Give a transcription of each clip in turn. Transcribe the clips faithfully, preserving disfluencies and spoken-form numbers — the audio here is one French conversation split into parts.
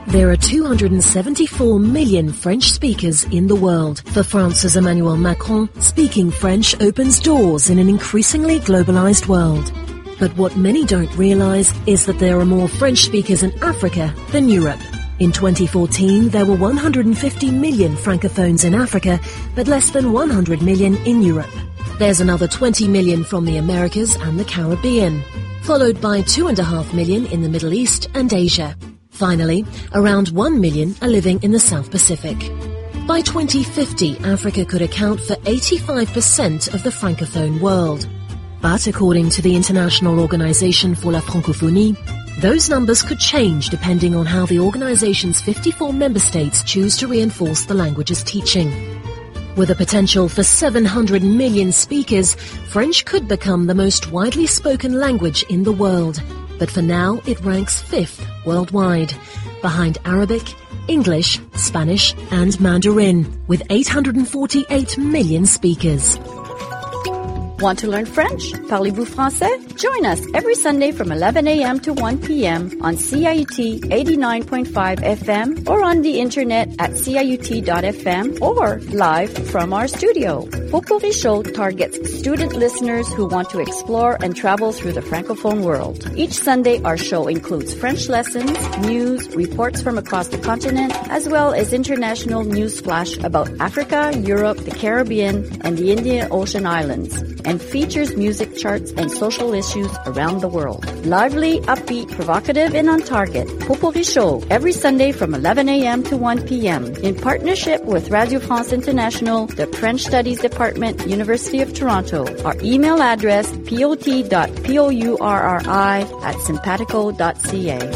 There are two hundred seventy-four million French speakers in the world. For France's Emmanuel Macron, speaking French opens doors in an increasingly globalized world. But what many don't realize is that there are more French speakers in Africa than Europe. In twenty fourteen, there were one hundred fifty million Francophones in Africa, but less than one hundred million in Europe. There's another twenty million from the Americas and the Caribbean, followed by two and a half million in the Middle East and Asia. Finally, around one million are living in the South Pacific. By twenty fifty, Africa could account for eighty-five percent of the Francophone world. But according to the International Organization for la Francophonie, those numbers could change depending on how the organization's fifty-four member states choose to reinforce the language's teaching. With a potential for seven hundred million speakers, French could become the most widely spoken language in the world. But for now, it ranks fifth worldwide, behind Arabic, English, Spanish, and Mandarin, with eight hundred forty-eight million speakers. Want to learn French? Parlez-vous français? Join us every Sunday from eleven a.m. to one p.m. on C I U T eighty-nine point five F M or on the internet at C I U T dot F M or live from our studio. Potpourri Show targets student listeners who want to explore and travel through the Francophone world. Each Sunday, our show includes French lessons, news, reports from across the continent, as well as international news flash about Africa, Europe, the Caribbean, and the Indian Ocean Islands, and features music charts and social issues around the world. Lively, upbeat, provocative, and on target. Potpourri Show, every Sunday from eleven a.m. to one p.m. in partnership with Radio France International, the French Studies Department, University of Toronto. Our email address, pot dot pourri at simpatico dot c a.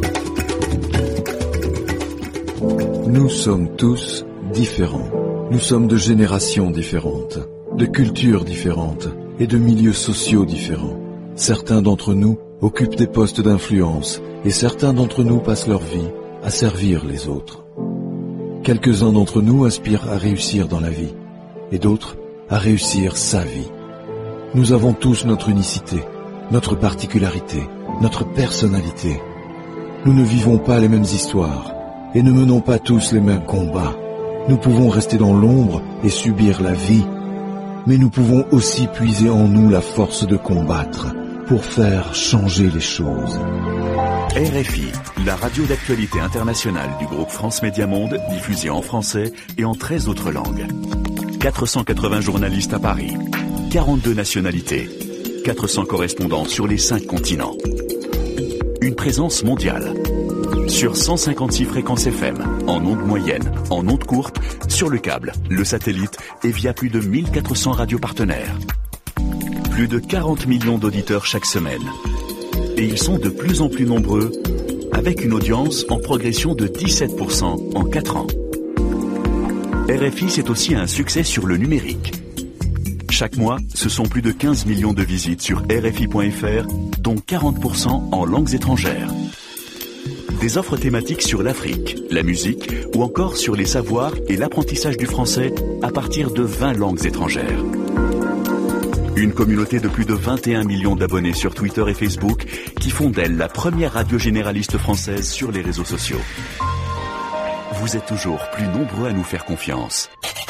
Nous sommes tous différents. Nous sommes de générations différentes, de cultures différentes et de milieux sociaux différents. Certains d'entre nous occupent des postes d'influence et certains d'entre nous passent leur vie à servir les autres. Quelques-uns d'entre nous aspirent à réussir dans la vie et d'autres à réussir sa vie. Nous avons tous notre unicité, notre particularité, notre personnalité. Nous ne vivons pas les mêmes histoires et ne menons pas tous les mêmes combats. Nous pouvons rester dans l'ombre et subir la vie, mais nous pouvons aussi puiser en nous la force de combattre pour faire changer les choses. R F I, la radio d'actualité internationale du groupe France Média Monde, diffusée en français et en treize autres langues. quatre cent quatre-vingts journalistes à Paris, quarante-deux nationalités, quatre cents correspondants sur les cinq continents. Une présence mondiale. Sur cent cinquante-six fréquences F M, en ondes moyennes, en ondes courtes, sur le câble, le satellite et via plus de mille quatre cents radios partenaires. Plus de quarante millions d'auditeurs chaque semaine. Et ils sont de plus en plus nombreux, avec une audience en progression de dix-sept pour cent en quatre ans. R F I, c'est aussi un succès sur le numérique. Chaque mois, ce sont plus de quinze millions de visites sur R F I point F R, dont quarante pour cent en langues étrangères. Des offres thématiques sur l'Afrique, la musique ou encore sur les savoirs et l'apprentissage du français à partir de vingt langues étrangères. Une communauté de plus de vingt et un millions d'abonnés sur Twitter et Facebook qui font d'elle la première radio généraliste française sur les réseaux sociaux. Vous êtes toujours plus nombreux à nous faire confiance.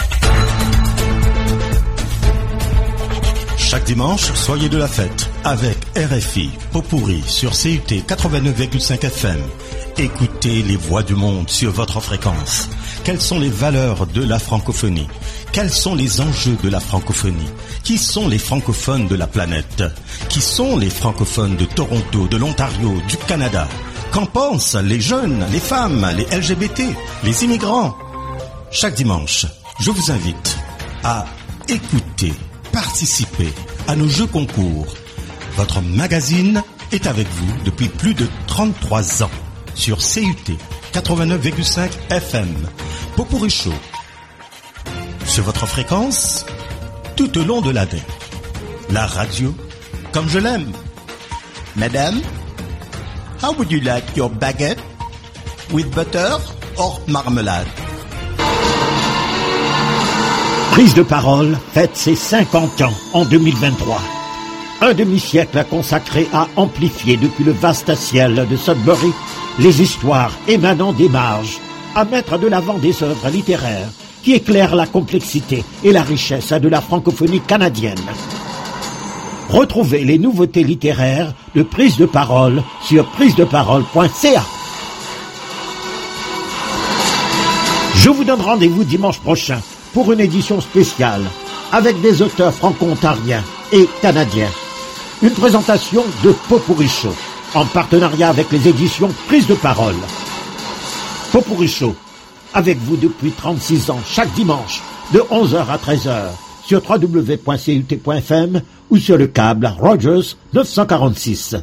Chaque dimanche, soyez de la fête avec R F I, Potpourri sur C U T quatre-vingt-neuf virgule cinq F M. Écoutez les voix du monde sur votre fréquence. Quelles sont les valeurs de la francophonie? Quels sont les enjeux de la francophonie? Qui sont les francophones de la planète? Qui sont les francophones de Toronto, de l'Ontario, du Canada? Qu'en pensent les jeunes, les femmes, les L G B T, les immigrants? Chaque dimanche, je vous invite à écouter, participer à nos jeux concours. Votre magazine est avec vous depuis plus de trente-trois ans sur C U T quatre-vingt-neuf virgule cinq F M. Potpourri Show sur votre fréquence tout au long de l'année. La radio comme je l'aime. Madame, how would you like your baguette? With butter or marmelade? Prise de parole fête ses cinquante ans en deux mille vingt-trois. Un demi-siècle consacré à amplifier depuis le vaste ciel de Sudbury les histoires émanant des marges, à mettre de l'avant des œuvres littéraires qui éclairent la complexité et la richesse de la francophonie canadienne. Retrouvez les nouveautés littéraires de Prise de Parole sur prise de parole point c a. Je vous donne rendez-vous dimanche prochain pour une édition spéciale avec des auteurs franco-ontariens et canadiens. Une présentation de Popurrí Show en partenariat avec les éditions Prise de Parole. Popurrí Show, avec vous depuis trente-six ans, chaque dimanche, de onze heures à treize heures, sur w w w point c u t point f m ou sur le câble Rogers neuf cent quarante-six.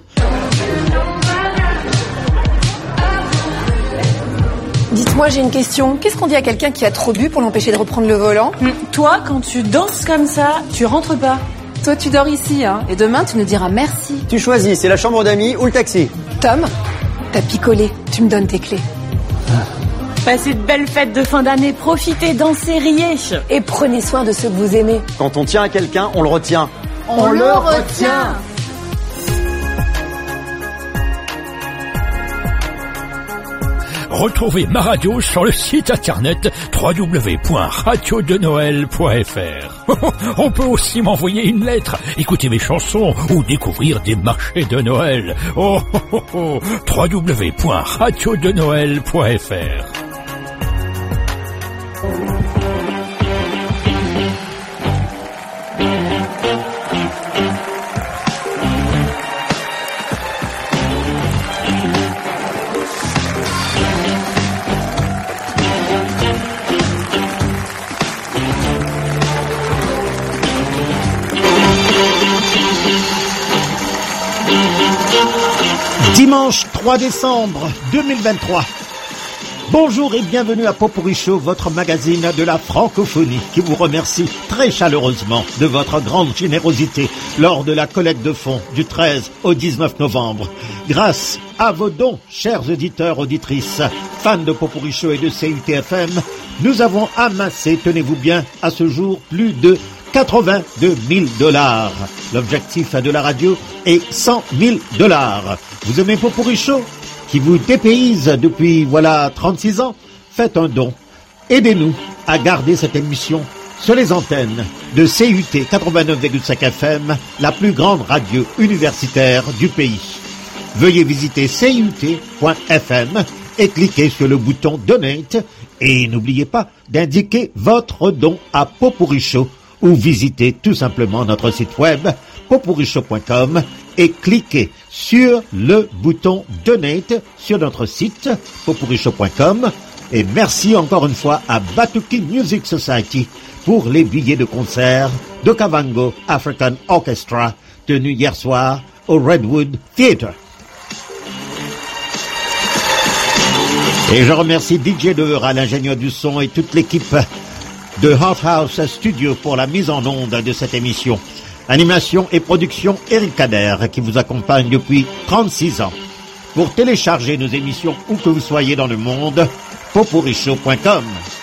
Dites-moi, j'ai une question. Qu'est-ce qu'on dit à quelqu'un qui a trop bu pour l'empêcher de reprendre le volant ? mmh. Toi, quand tu danses comme ça, tu rentres pas. Toi, tu dors ici, hein, et demain, tu nous diras merci. Tu choisis, c'est la chambre d'amis ou le taxi. Tom, t'as picolé. Tu me donnes tes clés. Passez de belles fêtes de fin d'année, profitez, dansez, riez. Et prenez soin de ceux que vous aimez. Quand on tient à quelqu'un, on le retient. On, on le retient. Retrouvez ma radio sur le site internet w w w point radio de noël point f r. On peut aussi m'envoyer une lettre, écouter mes chansons ou découvrir des marchés de Noël. Oh, oh, oh, oh. w w w point radio de noël point f r. Dimanche trois décembre deux mille vingt-trois. Bonjour et bienvenue à Popurrí Show, votre magazine de la francophonie, qui vous remercie très chaleureusement de votre grande générosité lors de la collecte de fonds du treize au dix-neuf novembre. Grâce à vos dons, chers auditeurs, auditrices, fans de Popurrí Show et de C U T F M, nous avons amassé, tenez-vous bien, à ce jour, plus de quatre-vingt-deux mille dollars. L'objectif de la radio est cent mille dollars. Vous aimez Popurrí Show, qui vous dépayse depuis, voilà, trente-six ans? Faites un don. Aidez-nous à garder cette émission sur les antennes de C U T quatre-vingt-neuf virgule cinq F M, la plus grande radio universitaire du pays. Veuillez visiter c u t point f m et cliquez sur le bouton Donate. Et n'oubliez pas d'indiquer votre don à Popurrí Show ou visitez tout simplement notre site web popurrí show point com et cliquez sur le bouton Donate sur notre site popurrí show point com. Et merci encore une fois à Batuki Music Society pour les billets de concert de Kavango African Orchestra tenu hier soir au Redwood Theatre. Et je remercie D J Dehera, l'ingénieur du son, et toute l'équipe de Hot House Studio pour la mise en onde de cette émission. Animation et production Eric Kader qui vous accompagne depuis trente-six ans. Pour télécharger nos émissions où que vous soyez dans le monde, popurrí show point com.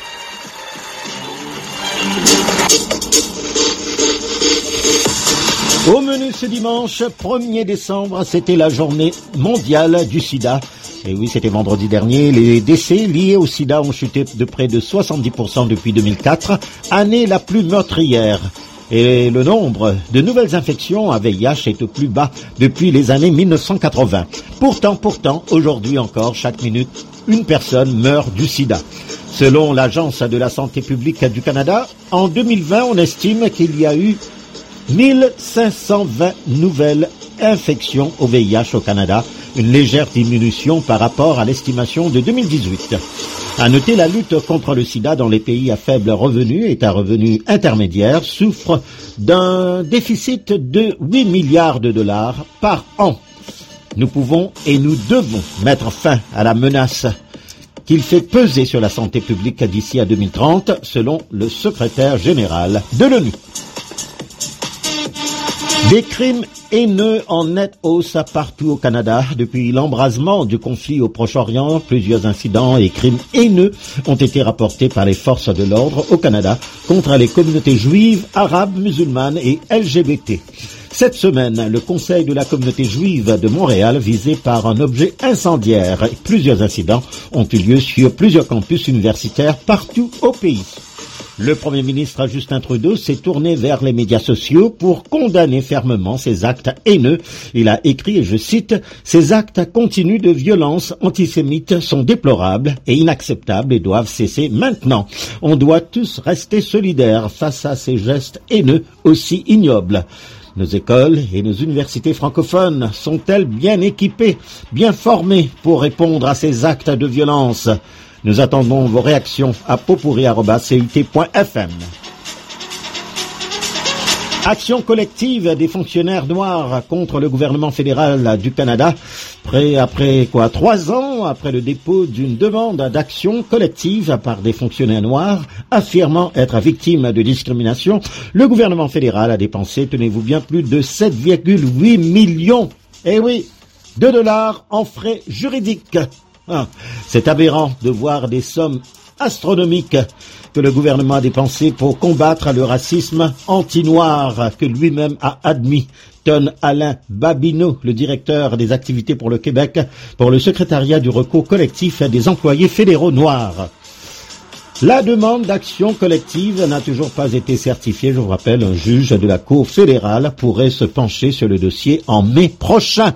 Au menu ce dimanche, premier décembre, c'était la journée mondiale du sida. Et oui, c'était vendredi dernier. Les décès liés au sida ont chuté de près de soixante-dix pour cent depuis deux mille quatre, année la plus meurtrière. Et le nombre de nouvelles infections à V I H est au plus bas depuis les années mille neuf cent quatre-vingts. Pourtant, pourtant, aujourd'hui encore, chaque minute, une personne meurt du sida. Selon l'Agence de la santé publique du Canada, en deux mille vingt, on estime qu'il y a eu mille cinq cent vingt nouvelles infections au V I H au Canada, une légère diminution par rapport à l'estimation de deux mille dix-huit. À noter, la lutte contre le sida dans les pays à faible revenu et à revenu intermédiaire souffre d'un déficit de huit milliards de dollars par an. Nous pouvons et nous devons mettre fin à la menace qu'il fait peser sur la santé publique d'ici à deux mille trente, selon le secrétaire général de l'ONU. Des crimes haineux en nette hausse partout au Canada. Depuis l'embrasement du conflit au Proche-Orient, plusieurs incidents et crimes haineux ont été rapportés par les forces de l'ordre au Canada contre les communautés juives, arabes, musulmanes et L G B T. Cette semaine, le Conseil de la communauté juive de Montréal visé par un objet incendiaire. Plusieurs incidents ont eu lieu sur plusieurs campus universitaires partout au pays. Le Premier ministre Justin Trudeau s'est tourné vers les médias sociaux pour condamner fermement ces actes haineux. Il a écrit, et je cite, « Ces actes continus de violence antisémite sont déplorables et inacceptables et doivent cesser maintenant. On doit tous rester solidaires face à ces gestes haineux aussi ignobles. » Nos écoles et nos universités francophones sont-elles bien équipées, bien formées pour répondre à ces actes de violence? Nous attendons vos réactions à potpourri arobase c u t point f m. Action collective des fonctionnaires noirs contre le gouvernement fédéral du Canada. Après, après quoi, trois ans après le dépôt d'une demande d'action collective par des fonctionnaires noirs affirmant être victimes de discrimination, le gouvernement fédéral a dépensé, tenez-vous bien, plus de sept virgule huit millions, eh oui, de dollars en frais juridiques. Ah, c'est aberrant de voir des sommes astronomiques que le gouvernement a dépensées pour combattre le racisme anti-noir que lui-même a admis. Donne Alain Babineau, le directeur des activités pour le Québec, pour le secrétariat du recours collectif des employés fédéraux noirs. La demande d'action collective n'a toujours pas été certifiée. Je vous rappelle, un juge de la Cour fédérale pourrait se pencher sur le dossier en mai prochain.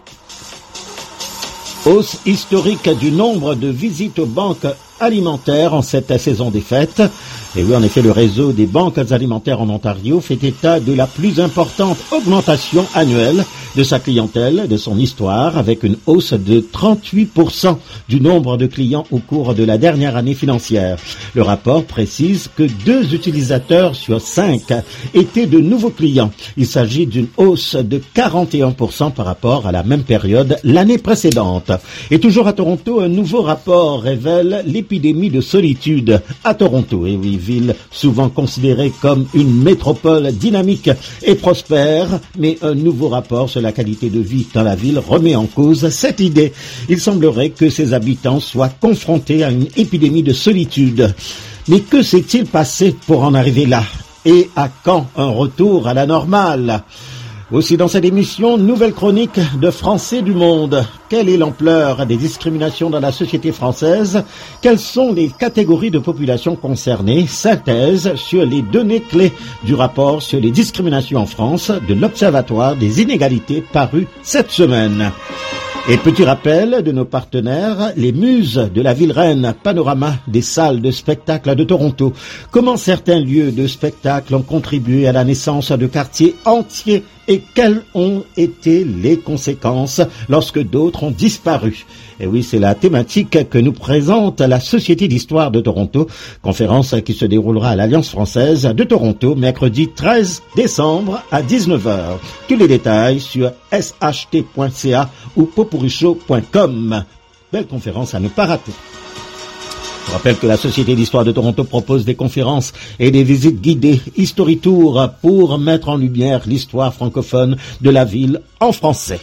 Hausse historique du nombre de visites aux banques alimentaires en cette saison des fêtes. Et oui, en effet, le réseau des banques alimentaires en Ontario fait état de la plus importante augmentation annuelle de sa clientèle, de son histoire, avec une hausse de trente-huit pour cent du nombre de clients au cours de la dernière année financière. Le rapport précise que deux utilisateurs sur cinq étaient de nouveaux clients. Il s'agit d'une hausse de quarante et un pour cent par rapport à la même période l'année précédente. Et toujours à Toronto, un nouveau rapport révèle l'épidémie de solitude à Toronto. Et oui, ville souvent considérée comme une métropole dynamique et prospère, mais un nouveau rapport sur la qualité de vie dans la ville remet en cause cette idée. Il semblerait que ses habitants soient confrontés à une épidémie de solitude. Mais que s'est-il passé pour en arriver là? Et à quand un retour à la normale? Aussi dans cette émission, nouvelle chronique de Français du monde. Quelle est l'ampleur des discriminations dans la société française? Quelles sont les catégories de population concernées? Synthèse sur les données clés du rapport sur les discriminations en France de l'Observatoire des inégalités paru cette semaine. Et petit rappel de nos partenaires, les Muses de la ville reine, panorama des salles de spectacle de Toronto. Comment certains lieux de spectacle ont contribué à la naissance de quartiers entiers et quelles ont été les conséquences lorsque d'autres ont disparu. Et oui, c'est la thématique que nous présente la Société d'Histoire de Toronto, conférence qui se déroulera à l'Alliance française de Toronto, mercredi treize décembre à dix-neuf heures. Tous les détails sur s h t point c a ou potpourri show point com. Belle conférence à ne pas rater. Je rappelle que la Société d'Histoire de Toronto propose des conférences et des visites guidées History Tour pour mettre en lumière l'histoire francophone de la ville en français.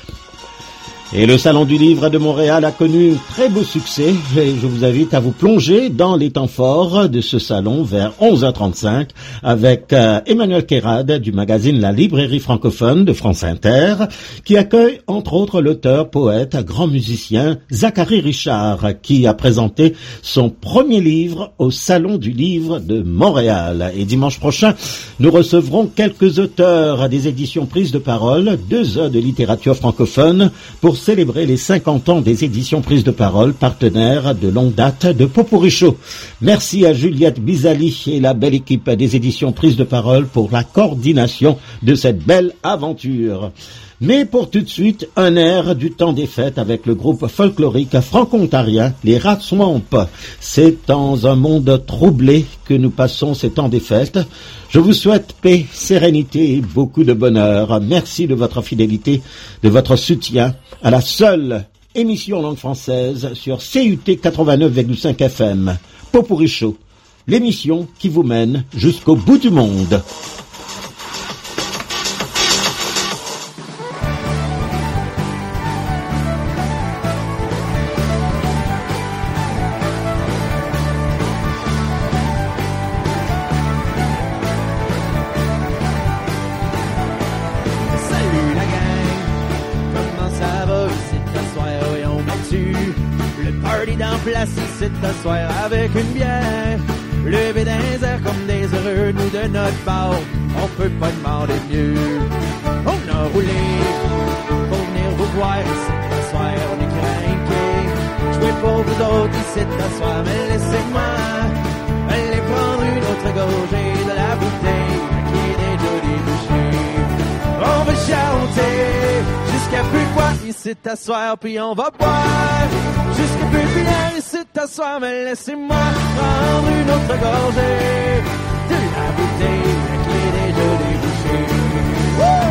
Et le Salon du Livre de Montréal a connu très beau succès et je vous invite à vous plonger dans les temps forts de ce salon vers onze heures trente-cinq avec euh, Emmanuel Kérad du magazine La Librairie francophone de France Inter qui accueille entre autres l'auteur, poète, grand musicien Zachary Richard qui a présenté son premier livre au Salon du Livre de Montréal. Et dimanche prochain, nous recevrons quelques auteurs des éditions Prises de Parole, deux heures de littérature francophone pour célébrer les cinquante ans des éditions Prises de Parole, partenaires de longue date de Potpourri Show. Merci à Juliette Bizali et la belle équipe des éditions Prises de Parole pour la coordination de cette belle aventure. Mais pour tout de suite, un air du temps des fêtes avec le groupe folklorique franco-ontarien, les Rat Swamp. C'est dans un monde troublé que nous passons ces temps des fêtes. Je vous souhaite paix, sérénité et beaucoup de bonheur. Merci de votre fidélité, de votre soutien à la seule émission en langue française sur C U T quatre-vingt-neuf virgule cinq F M. Potpourri Show, l'émission qui vous mène jusqu'au bout du monde. Say assis c'est t'asseoir avec une bière. Lever dans les airs comme des heureux, nous de notre part, on peut pas demander mieux. On a roulé pour venir vous voir ici t'asseoir, on est craqués. Jouer pour vous autres ici t'asseoir, mais laissez-moi aller prendre une autre gorgée de la bouteille qui est déjà débouchée. On va chanter jusqu'à plus de quoi ici t'asseoir, puis on va boire jusqu'à plus de bière ici t'asseoir, mais laissez-moi prendre une autre gorgée de la bouteille qui est déjà débouchée. Woo!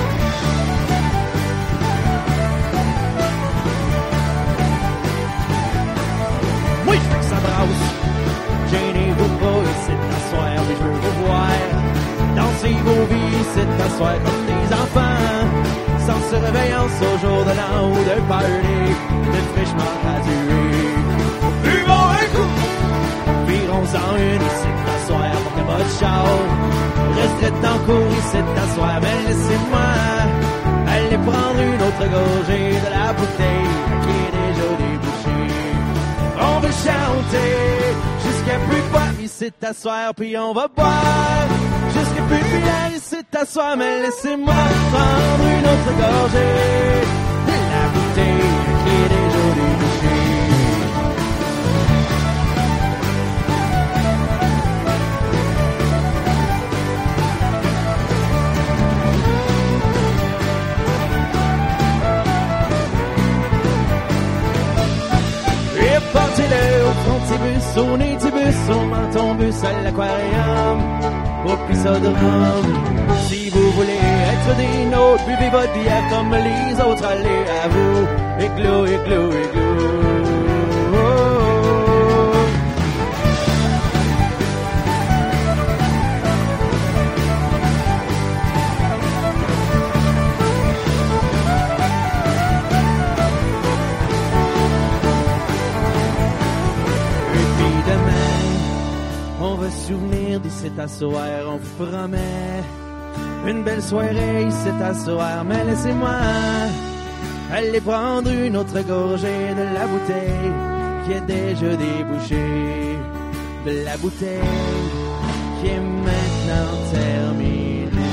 Oui, je veux que ça brasse. Gênez-vous pas ici t'asseoir, mais je veux vous voir. Dansez vos vies ici t'asseoir comme des enfants, sans surveillance au jour de l'an ou de party, de fraîchement gradué. Buvons un coup, virons-en une ici t'asseoir pour que votre char resterait en cours ici t'asseoir, mais laissez-moi aller prendre une autre gorgée de la bouteille qui est déjà débouchée. On va chanter jusqu'à plus de quoi ici t'asseoir, puis on va boire jusqu'à plus de bière ici t'asseoir, mais laissez-moi prendre une autre gorgée de la bouteille qui est déjà débouchée. Portez-le au frontibus, au nez-tibus, au menton-bus, à l'aquarium, au pisodrome. Si vous voulez être des nôtres, buvez votre bière comme les autres, allez à vous. Éclos, éclos, éclos. Souvenir d'ici t'asseoir, on vous promet une belle soirée ici t'asseoir, mais laissez-moi aller prendre une autre gorgée de la bouteille qui est déjà débouchée, de la bouteille qui est maintenant terminée.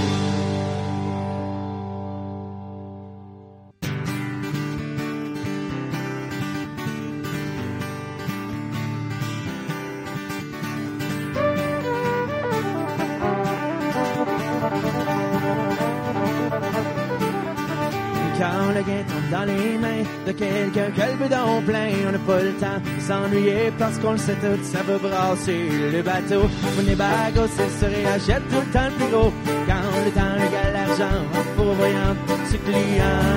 Dans les mains de quelqu'un qui a le bedon plein, on n'a pas le temps de s'ennuyer parce qu'on le sait tout, ça va brasser le bateau. On est bagos, c'est se réachète tout le temps le plus gros. Quand le temps égale l'argent, en pourvoyant ses clients.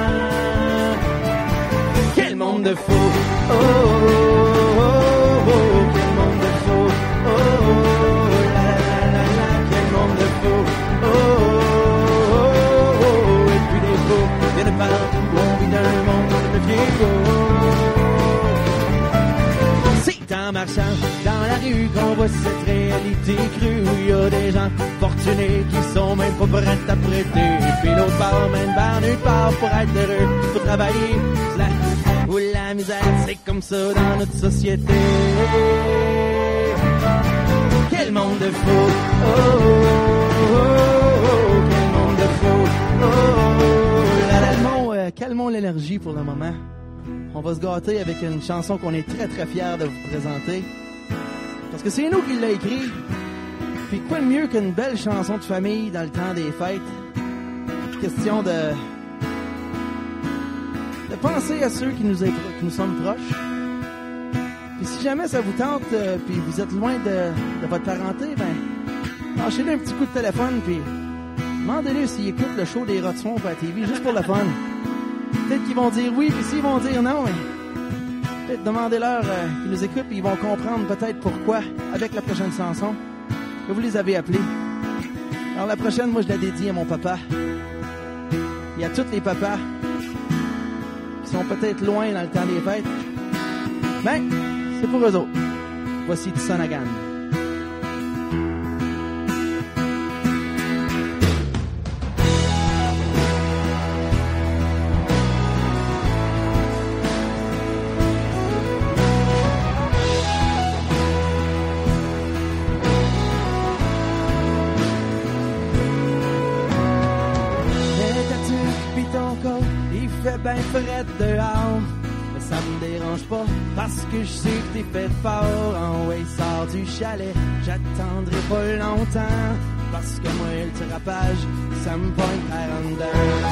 Quel monde de fou! Oh, oh, oh, oh, oh, quel monde de fou! Oh, oh, oh, la la la la, quel monde de fou! Oh, oh, oh, oh, et puis des fous, et de parents. Un monde de vieillots. C'est en marchant dans la rue qu'on voit cette réalité crue où il y a des gens fortunés qui sont même pas prêts à prêter. Et puis l'autre part, même par nulle part pour être heureux, pour travailler, la, ou la misère, c'est comme ça dans notre société. Quel monde de fou! Oh, oh, oh, oh, oh, quel monde de fou! Oh, oh, oh, la, la, la. Calmons l'énergie pour le moment. On va se gâter avec une chanson qu'on est très très fiers de vous présenter. Parce que c'est nous qui l'a écrit. Puis quoi de mieux qu'une belle chanson de famille dans le temps des fêtes? Question de... de penser à ceux qui nous, est, qui nous sommes proches. Puis si jamais ça vous tente, euh, puis vous êtes loin de, de votre parenté, ben, lâchez-le un petit coup de téléphone, puis demandez-le s'ils écoutent le show des Rotswamp à la T V, juste pour le fun. Peut-être qu'ils vont dire oui, puis s'ils vont dire non, mais peut-être demandez-leur euh, qu'ils nous écoutent, puis ils vont comprendre peut-être pourquoi, avec la prochaine chanson, que vous les avez appelés. Alors la prochaine, moi je la dédie à mon papa. Et à tous les papas qui sont peut-être loin dans le temps des fêtes. Ben, c'est pour eux autres. Voici Tsanagan. Parce que je sais que t'es fait fort, en way sors du chalet, j'attendrai pas longtemps. Parce que moi le trapage, ça me pointe par en dedans.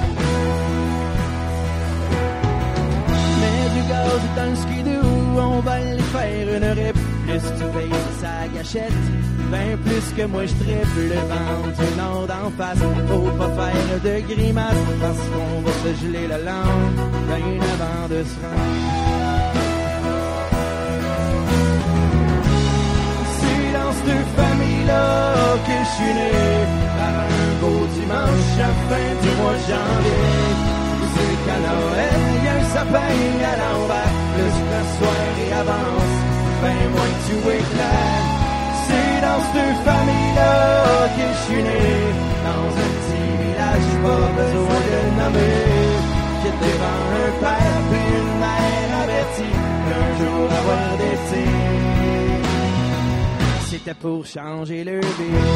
Mais du gaz dans le skidoo, on va aller faire une rip. Plus tu payes sa gâchette, ben plus que moi je triple le ventre du nord d'en face. Faut pas faire de grimace, parce qu'on va se geler la langue, ben avant de se rendre. C'est dans cette famille-là que je suis né, par un beau dimanche à fin du mois de janvier. C'est qu'à Noël, y a un sapin à l'envers, plus que la soirée avance, ben moins que tu éclaires. C'est dans cette famille-là que je suis né, dans un petit village, pas besoin de le nommer, qui est devant un père puis une mère avertie qu'un jour avoir d'été, c'était pour changer leur vie.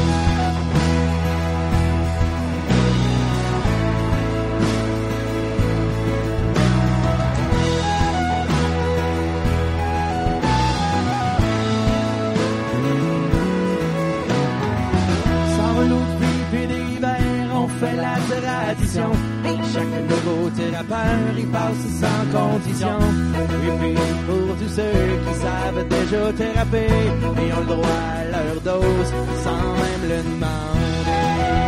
Fait la tradition, et chaque nouveau thérapeute il passe sans condition. Et puis pour tous ceux qui savent déjà théraper, ils ont le droit à leur dose sans même le demander.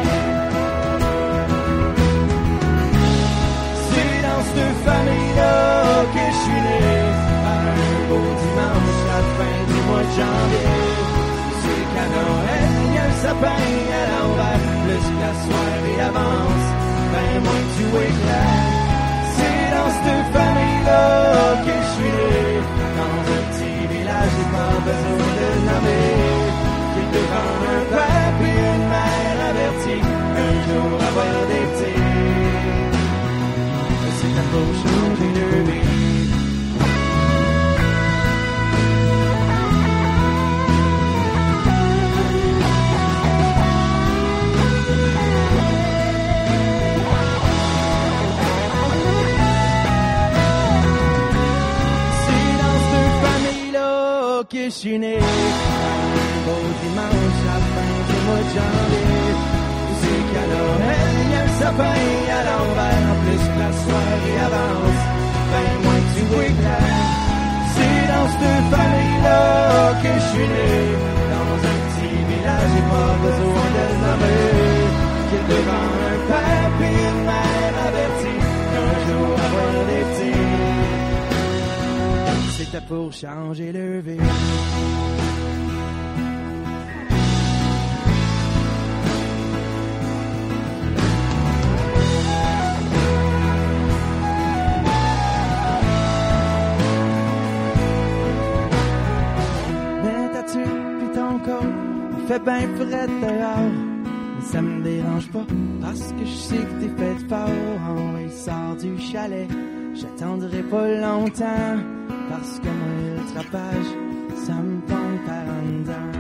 C'est dans cette famille-là que je suis né, par un beau dimanche à la fin du mois de janvier. C'est qu'à Noël, il y a un sapin à l'envers, plus que la soirée avance, ben moins que tu éclaires. C'est dans cette famille-là que je suis né, dans un petit village, j'ai pas besoin de le nommer, qui est devant un père puis une mère avertie, un jour avoir d'été, c'est ta pour changer de vie. Que je suis né, un beau dimanche à la fin du mois de janvier. C'est qu'à Noël, il y a un sapin à l'envers, en plus que la soirée avance, ben moins que tu éclaires. C'est dans cette famille-là que je suis né, dans un petit village, j'ai pas besoin de le nommer, qui est devant un père puis une mère avertie, qu'un jour avoir des petits, c'était pour changer le vie. Mais ta tuque pis ton corps, il fait ben frais dehors, mais ça me dérange pas, parce que je sais que t'es fait fort. Oh, il sort du chalet, j'attendrai pas longtemps, parce que moi le trapage, ça me prend par en dedans.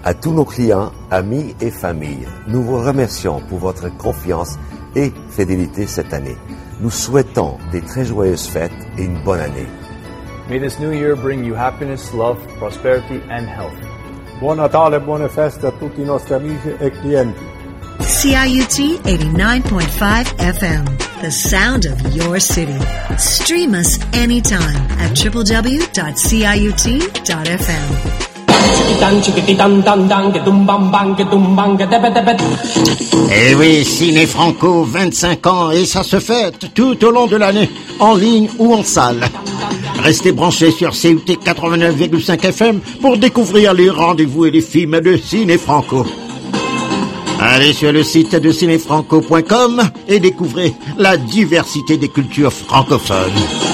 À tous nos clients, amis et familles, nous vous remercions pour votre confiance et fidélité cette année. Nous souhaitons des très joyeuses fêtes et une bonne année. May this new year bring you happiness, love, prosperity and health. Buon Natale e buone feste a tutti i nostri amici e clienti. C I U T eighty-nine point five F M, the sound of your city. Stream us anytime at w w w dot c i u t dot f m. Eh oui, Ciné Franco, vingt-cinq ans, et ça se fête tout au long de l'année, en ligne ou en salle. Restez branchés sur C U T quatre-vingt-neuf virgule cinq F M pour découvrir les rendez-vous et les films de Ciné Franco. Allez sur le site de ciné franco point com et découvrez la diversité des cultures francophones.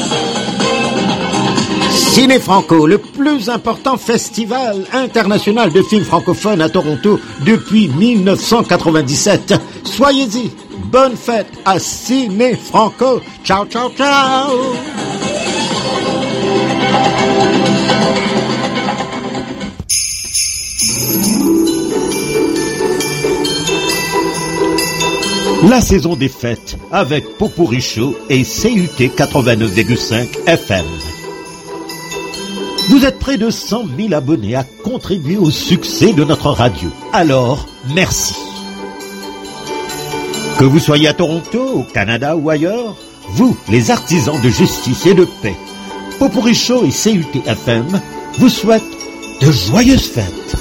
Ciné Franco, le plus important festival international de films francophones à Toronto depuis mille neuf cent quatre-vingt-dix-sept. Soyez-y, bonne fête à Ciné Franco. Ciao, ciao, ciao. La saison des fêtes avec Popurrí Show et C U T quatre-vingt-neuf virgule cinq F M. Vous êtes près de cent mille abonnés à contribuer au succès de notre radio. Alors, merci. Que vous soyez à Toronto, au Canada ou ailleurs, vous, les artisans de justice et de paix, Popurrí Show et C U T F M vous souhaitent de joyeuses fêtes.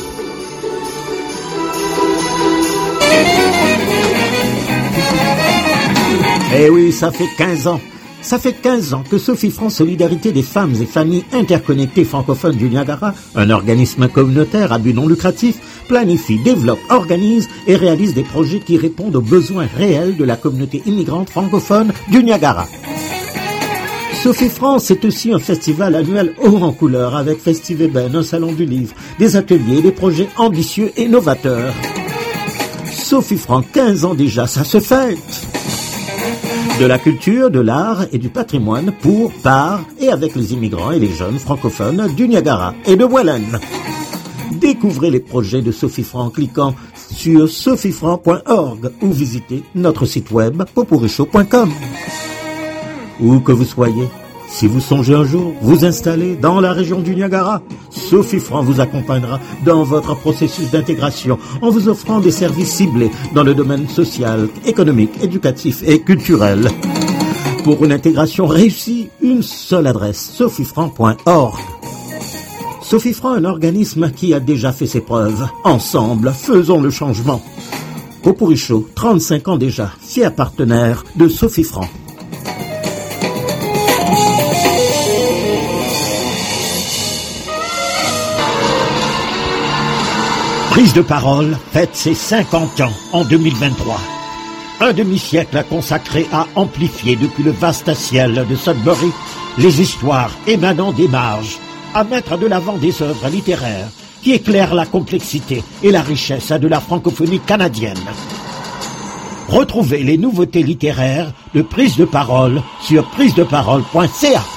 Eh oui, ça fait quinze ans. Ça fait quinze ans que Sophie France Solidarité des femmes et familles interconnectées francophones du Niagara, un organisme communautaire à but non lucratif, planifie, développe, organise et réalise des projets qui répondent aux besoins réels de la communauté immigrante francophone du Niagara. Sophie France est aussi un festival annuel haut en couleur avec Festiveben, un salon du livre, des ateliers et des projets ambitieux et novateurs. Sophie France, quinze ans déjà, ça se fête. De la culture, de l'art et du patrimoine pour, par et avec les immigrants et les jeunes francophones du Niagara et de Welland. Découvrez les projets de Sophie Franc en cliquant sur sophie franc point org ou visitez notre site web popurrí show point com. Où que vous soyez, si vous songez un jour vous installer dans la région du Niagara, Sophie Franc vous accompagnera dans votre processus d'intégration en vous offrant des services ciblés dans le domaine social, économique, éducatif et culturel. Pour une intégration réussie, une seule adresse, sophie franc point org. Sophie Franc, un organisme qui a déjà fait ses preuves. Ensemble, faisons le changement. Popurrí Show, trente-cinq ans déjà, fier partenaire de Sophie Franc. Prise de parole fête ses cinquante ans en deux mille vingt-trois. Un demi-siècle consacré à amplifier depuis le vaste ciel de Sudbury les histoires émanant des marges, à mettre de l'avant des œuvres littéraires qui éclairent la complexité et la richesse de la francophonie canadienne. Retrouvez les nouveautés littéraires de Prise de parole sur prise de parole point c a.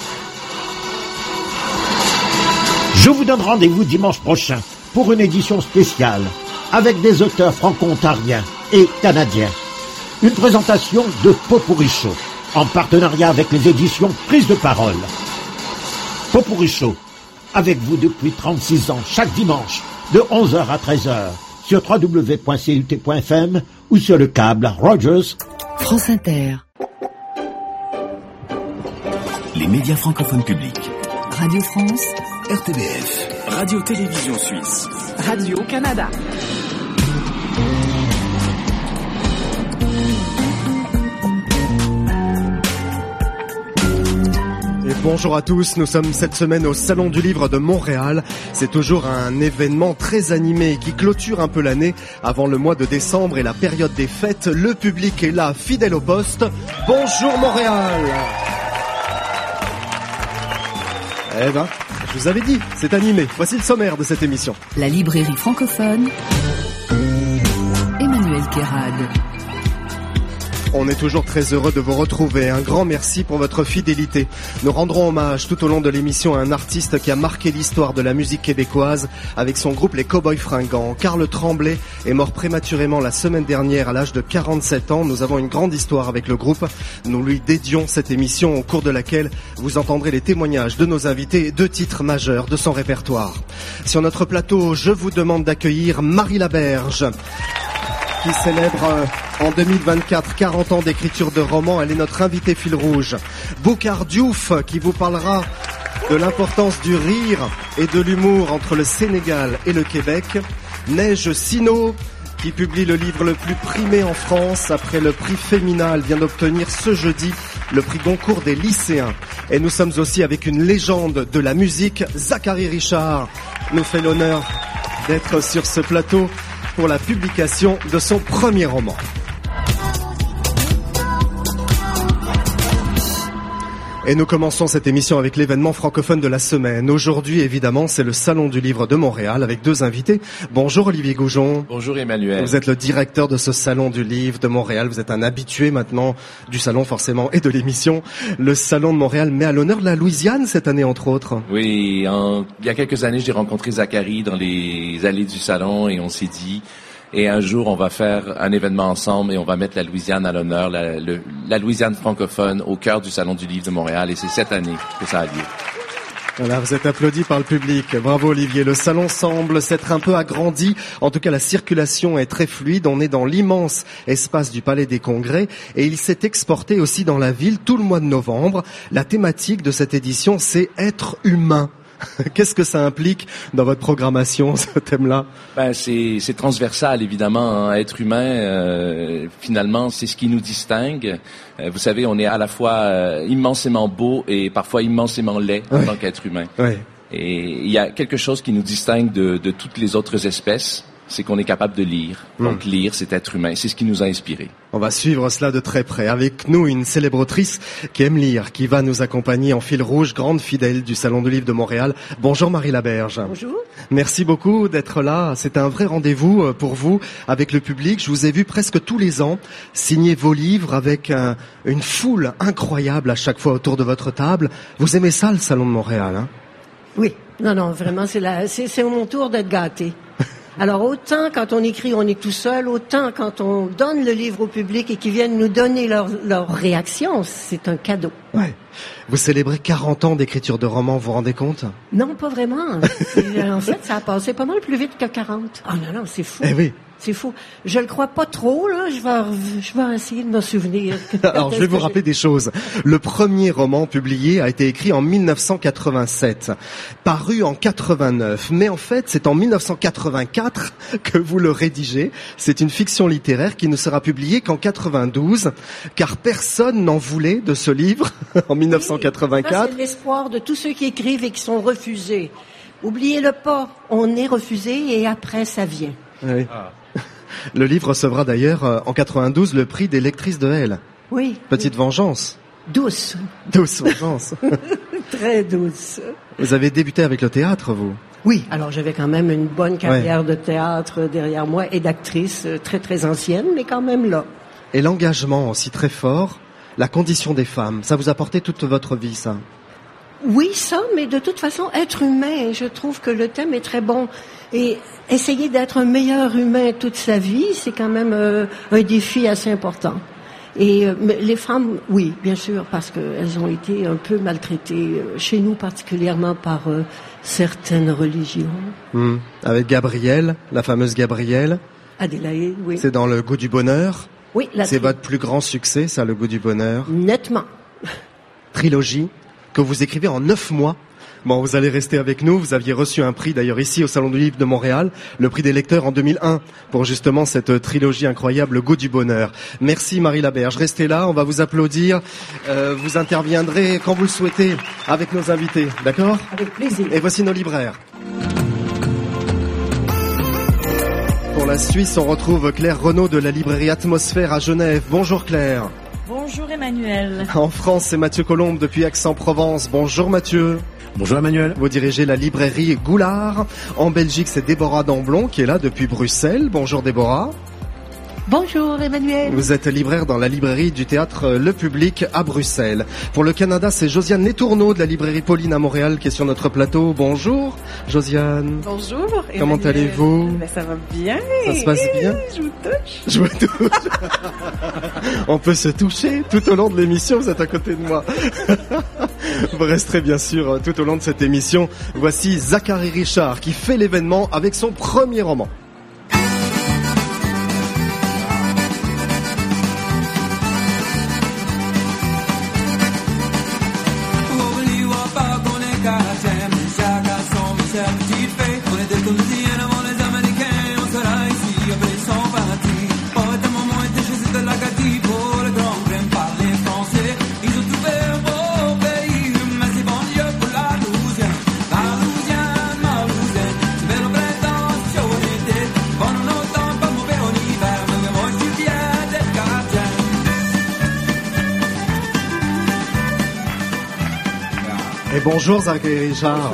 Je vous donne rendez-vous dimanche prochain pour une édition spéciale avec des auteurs franco-ontariens et canadiens. Une présentation de Popurrí Show en partenariat avec les éditions Prise de parole. Popurrí Show, avec vous depuis trente-six ans, chaque dimanche, de onze heures à treize heures, sur w w w point c u t point f m ou sur le câble Rogers. France Inter. Les médias francophones publics. Radio France. R T B F. Radio-Télévision Suisse. Radio-Canada. Et bonjour à tous, nous sommes cette semaine au Salon du Livre de Montréal. C'est toujours un événement très animé qui clôture un peu l'année avant le mois de décembre et la période des fêtes. Le public est là, fidèle au poste. Bonjour Montréal. Eh ben, je vous avais dit, c'est animé. Voici le sommaire de cette émission. La librairie francophone. Emmanuel Kérad. On est toujours très heureux de vous retrouver. Un grand merci pour votre fidélité. Nous rendrons hommage tout au long de l'émission à un artiste qui a marqué l'histoire de la musique québécoise avec son groupe Les Cowboys Fringants. Karl Tremblay est mort prématurément la semaine dernière à l'âge de quarante-sept ans. Nous avons une grande histoire avec le groupe. Nous lui dédions cette émission au cours de laquelle vous entendrez les témoignages de nos invités et deux titres majeurs de son répertoire. Sur notre plateau, je vous demande d'accueillir Marie Laberge, qui célèbre en deux mille vingt-quatre quarante ans d'écriture de romans. Elle est notre invitée fil rouge. Boukhar Diouf, qui vous parlera de l'importance du rire et de l'humour entre le Sénégal et le Québec. Neige Sino, qui publie le livre le plus primé en France après le prix Femina. Elle vient d'obtenir ce jeudi le prix Goncourt des lycéens. Et nous sommes aussi avec une légende de la musique. Zachary Richard nous fait l'honneur d'être sur ce plateau pour la publication de son premier roman. Et nous commençons cette émission avec l'événement francophone de la semaine. Aujourd'hui, évidemment, c'est le Salon du Livre de Montréal avec deux invités. Bonjour Olivier Goujon. Bonjour Emmanuel. Vous êtes le directeur de ce Salon du Livre de Montréal. Vous êtes un habitué maintenant du salon forcément et de l'émission. Le Salon de Montréal met à l'honneur la Louisiane cette année, entre autres. Oui, en, il y a quelques années, j'ai rencontré Zachary dans les allées du salon et on s'est dit... Et un jour, on va faire un événement ensemble et on va mettre la Louisiane à l'honneur, la, le, la Louisiane francophone au cœur du Salon du Livre de Montréal. Et c'est cette année que ça a lieu. Voilà, vous êtes applaudi par le public. Bravo Olivier. Le salon semble s'être un peu agrandi. En tout cas, la circulation est très fluide. On est dans l'immense espace du Palais des Congrès et il s'est exporté aussi dans la ville tout le mois de novembre. La thématique de cette édition, c'est être humain. Qu'est-ce que ça implique dans votre programmation, ce thème-là? Ben, c'est, c'est transversal, évidemment. Hein. Être humain, euh, finalement, c'est ce qui nous distingue. Euh, vous savez, on est à la fois euh, immensément beau et parfois immensément laid en ouais. tant qu'être humain. Ouais. Et il y a quelque chose qui nous distingue de, de toutes les autres espèces, c'est qu'on est capable de lire. Mmh. Donc lire, c'est être humain. C'est ce qui nous a inspirés. On va suivre cela de très près. Avec nous, une célèbre autrice qui aime lire, qui va nous accompagner en fil rouge, grande fidèle du Salon du Livre de Montréal. Bonjour Marie Laberge. Bonjour. Merci beaucoup d'être là. C'est un vrai rendez-vous pour vous avec le public. Je vous ai vu presque tous les ans signer vos livres avec un, une foule incroyable à chaque fois autour de votre table. Vous aimez ça, le Salon de Montréal, hein? Oui. Non, non, vraiment, c'est, la, c'est, c'est mon tour d'être gâté. Alors autant quand on écrit, on est tout seul, autant quand on donne le livre au public et qu'ils viennent nous donner leur, leur réaction, c'est un cadeau. Ouais. Vous célébrez quarante ans d'écriture de romans, vous vous rendez compte? Non, pas vraiment. En fait, ça a passé pas mal plus vite que quarante. Ah non, non, c'est fou. Eh oui. C'est fou. Je le crois pas trop, là. Je vais, je vais essayer de me souvenir. Alors, je vais vous rappeler des choses. Le premier roman publié a été écrit en mille neuf cent quatre-vingt-sept, paru en quatre-vingt-neuf. Mais en fait, c'est en mille neuf cent quatre-vingt-quatre que vous le rédigez. C'est une fiction littéraire qui ne sera publiée qu'en quatre-vingt-douze, car personne n'en voulait de ce livre en mille neuf cent quatre-vingt-quatre. Ça, c'est l'espoir de tous ceux qui écrivent et qui sont refusés. Oubliez-le pas. On est refusé et après, ça vient. Oui. Ah. Le livre recevra d'ailleurs euh, en quatre-vingt-douze le prix des lectrices de Elle. Oui. Petite vengeance. Douce. Douce vengeance. Très douce. Vous avez débuté avec le théâtre, vous? Oui. Alors j'avais quand même une bonne carrière ouais. de théâtre derrière moi et d'actrice très très ancienne, mais quand même là. Et l'engagement aussi très fort, la condition des femmes, ça vous a porté toute votre vie, ça? Oui, ça, mais de toute façon, être humain, je trouve que le thème est très bon. Et essayer d'être un meilleur humain toute sa vie, c'est quand même euh, un défi assez important. Et euh, les femmes, oui, bien sûr, parce qu'elles ont été un peu maltraitées, euh, chez nous particulièrement par euh, certaines religions. Mmh. Avec Gabrielle, la fameuse Gabrielle. Adélaïde, oui. C'est dans Le Goût du Bonheur. Oui. La c'est tri- votre plus grand succès, ça, Le Goût du Bonheur. Nettement. Trilogie que vous écrivez en neuf mois. Bon, vous allez rester avec nous. Vous aviez reçu un prix d'ailleurs ici au Salon du Livre de Montréal, le prix des lecteurs en deux mille un, pour justement cette trilogie incroyable, Le Goût du Bonheur. Merci Marie Laberge. Restez là, on va vous applaudir. Euh, vous interviendrez quand vous le souhaitez avec nos invités, d'accord? Avec plaisir. Et voici nos libraires. Pour la Suisse, on retrouve Claire Renaud de la librairie Atmosphère à Genève. Bonjour Claire. Bonjour Emmanuel. En France, c'est Mathieu Colombe depuis Aix-en-Provence. Bonjour Mathieu. Bonjour Emmanuel. Vous dirigez la librairie Goulard. En Belgique, c'est Déborah Damblon qui est là depuis Bruxelles. Bonjour Déborah. Bonjour Emmanuel. Vous êtes libraire dans la librairie du théâtre Le Public à Bruxelles. Pour le Canada, c'est Josiane Letourneau de la librairie Pauline à Montréal qui est sur notre plateau. Bonjour Josiane. Bonjour. Comment Emmanuel. allez-vous? Ben, ça va bien. Ça se passe bien? Je vous touche. Je vous touche. On peut se toucher tout au long de l'émission, vous êtes à côté de moi. Vous resterez bien sûr tout au long de cette émission. Voici Zachary Richard qui fait l'événement avec son premier roman. Et bonjour Zachary Richard.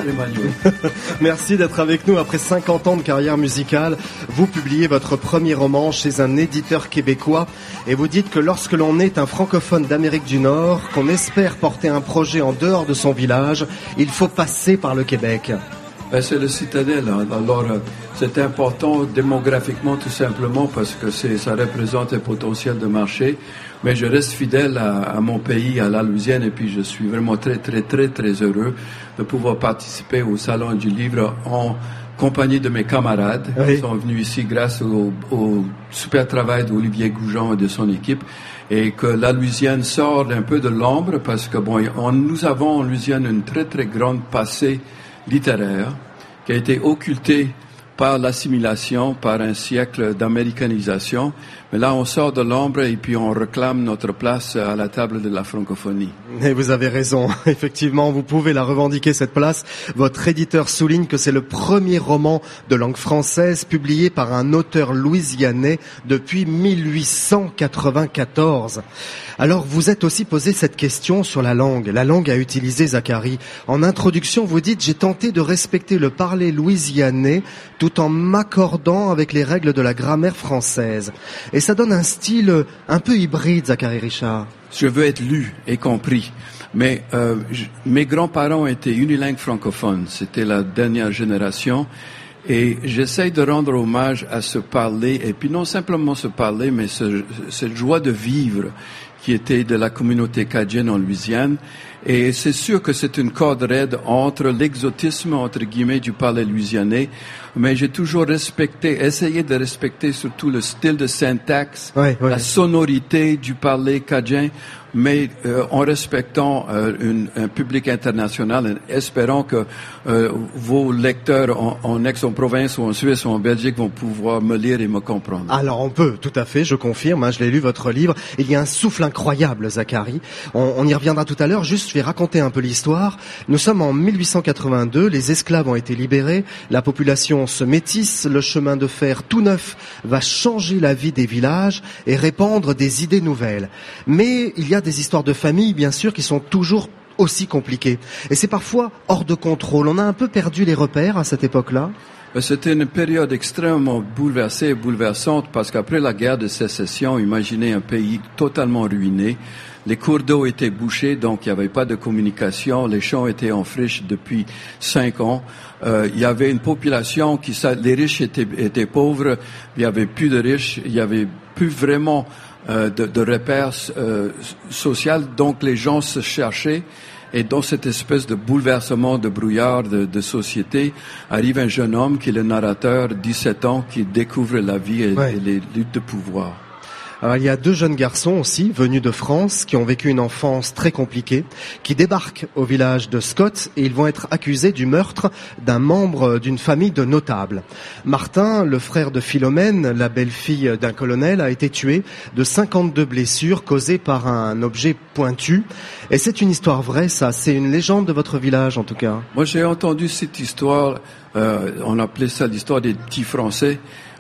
Merci d'être avec nous après cinquante ans de carrière musicale. Vous publiez votre premier roman chez un éditeur québécois et vous dites que lorsque l'on est un francophone d'Amérique du Nord, qu'on espère porter un projet en dehors de son village, il faut passer par le Québec. Ben, c'est le citadelle. Hein. Alors, euh, c'est important démographiquement tout simplement parce que c'est, ça représente un potentiel de marché. Mais je reste fidèle à, à mon pays, à la Louisiane, et puis je suis vraiment très, très, très, très heureux de pouvoir participer au Salon du Livre en compagnie de mes camarades oui. qui sont venus ici grâce au, au super travail d'Olivier Goujon et de son équipe, et que la Louisiane sort un peu de l'ombre parce que bon, on, nous avons en Louisiane une très, très grande passé littéraire qui a été occulté par l'assimilation, par un siècle d'américanisation. Mais là, on sort de l'ombre et puis on réclame notre place à la table de la francophonie. Et vous avez raison. Effectivement, vous pouvez la revendiquer, cette place. Votre éditeur souligne que c'est le premier roman de langue française publié par un auteur louisianais depuis mille huit cent quatre-vingt-quatorze. Alors, vous êtes aussi posé cette question sur la langue. La langue à utiliser, Zachary. En introduction, vous dites « J'ai tenté de respecter le parler louisianais tout en m'accordant avec les règles de la grammaire française. » Et ça donne un style un peu hybride, Zachary Richard. Je veux être lu et compris. Mais euh, je, mes grands-parents étaient unilingues francophones. C'était la dernière génération. Et j'essaye de rendre hommage à se parler, et puis non simplement se parler, mais ce, cette joie de vivre qui était de la communauté cadienne en Louisiane. Et c'est sûr que c'est une corde raide entre l'exotisme, entre guillemets, du parler louisianais, mais j'ai toujours respecté, essayé de respecter surtout le style de syntaxe, oui, oui. la sonorité du parler cadien, mais euh, en respectant euh, une, un public international, et espérant que euh, vos lecteurs en, en Aix-en-Provence ou en Suisse ou en Belgique vont pouvoir me lire et me comprendre. Alors on peut, tout à fait, je confirme, hein, je l'ai lu votre livre, il y a un souffle incroyable, Zachary. On, on y reviendra tout à l'heure, juste je vais raconter un peu l'histoire. Nous sommes en mille huit cent quatre-vingt-deux, les esclaves ont été libérés, la population se métisse, le chemin de fer tout neuf va changer la vie des villages et répandre des idées nouvelles. Mais il y a des histoires de famille, bien sûr, qui sont toujours aussi compliquées. Et c'est parfois hors de contrôle. On a un peu perdu les repères à cette époque-là. C'était une période extrêmement bouleversée et bouleversante parce qu'après la guerre de sécession, imaginez un pays totalement ruiné. Les cours d'eau étaient bouchés, donc il n'y avait pas de communication. Les champs étaient en friche depuis cinq ans. Euh, il y avait une population qui, les riches étaient, étaient pauvres. Il y avait plus de riches. Il y avait plus vraiment euh, de, de repères euh, sociaux. Donc les gens se cherchaient. Et dans cette espèce de bouleversement, de brouillard de, de société, arrive un jeune homme qui est le narrateur, dix-sept ans, qui découvre la vie et, ouais. et les luttes de pouvoir. Alors, il y a deux jeunes garçons aussi, venus de France, qui ont vécu une enfance très compliquée, qui débarquent au village de Scott et ils vont être accusés du meurtre d'un membre d'une famille de notables. Martin, le frère de Philomène, la belle-fille d'un colonel, a été tué de cinquante-deux blessures causées par un objet pointu. Et c'est une histoire vraie, ça. C'est une légende de votre village, en tout cas. Moi, j'ai entendu cette histoire, euh, on appelait ça l'histoire des petits Français.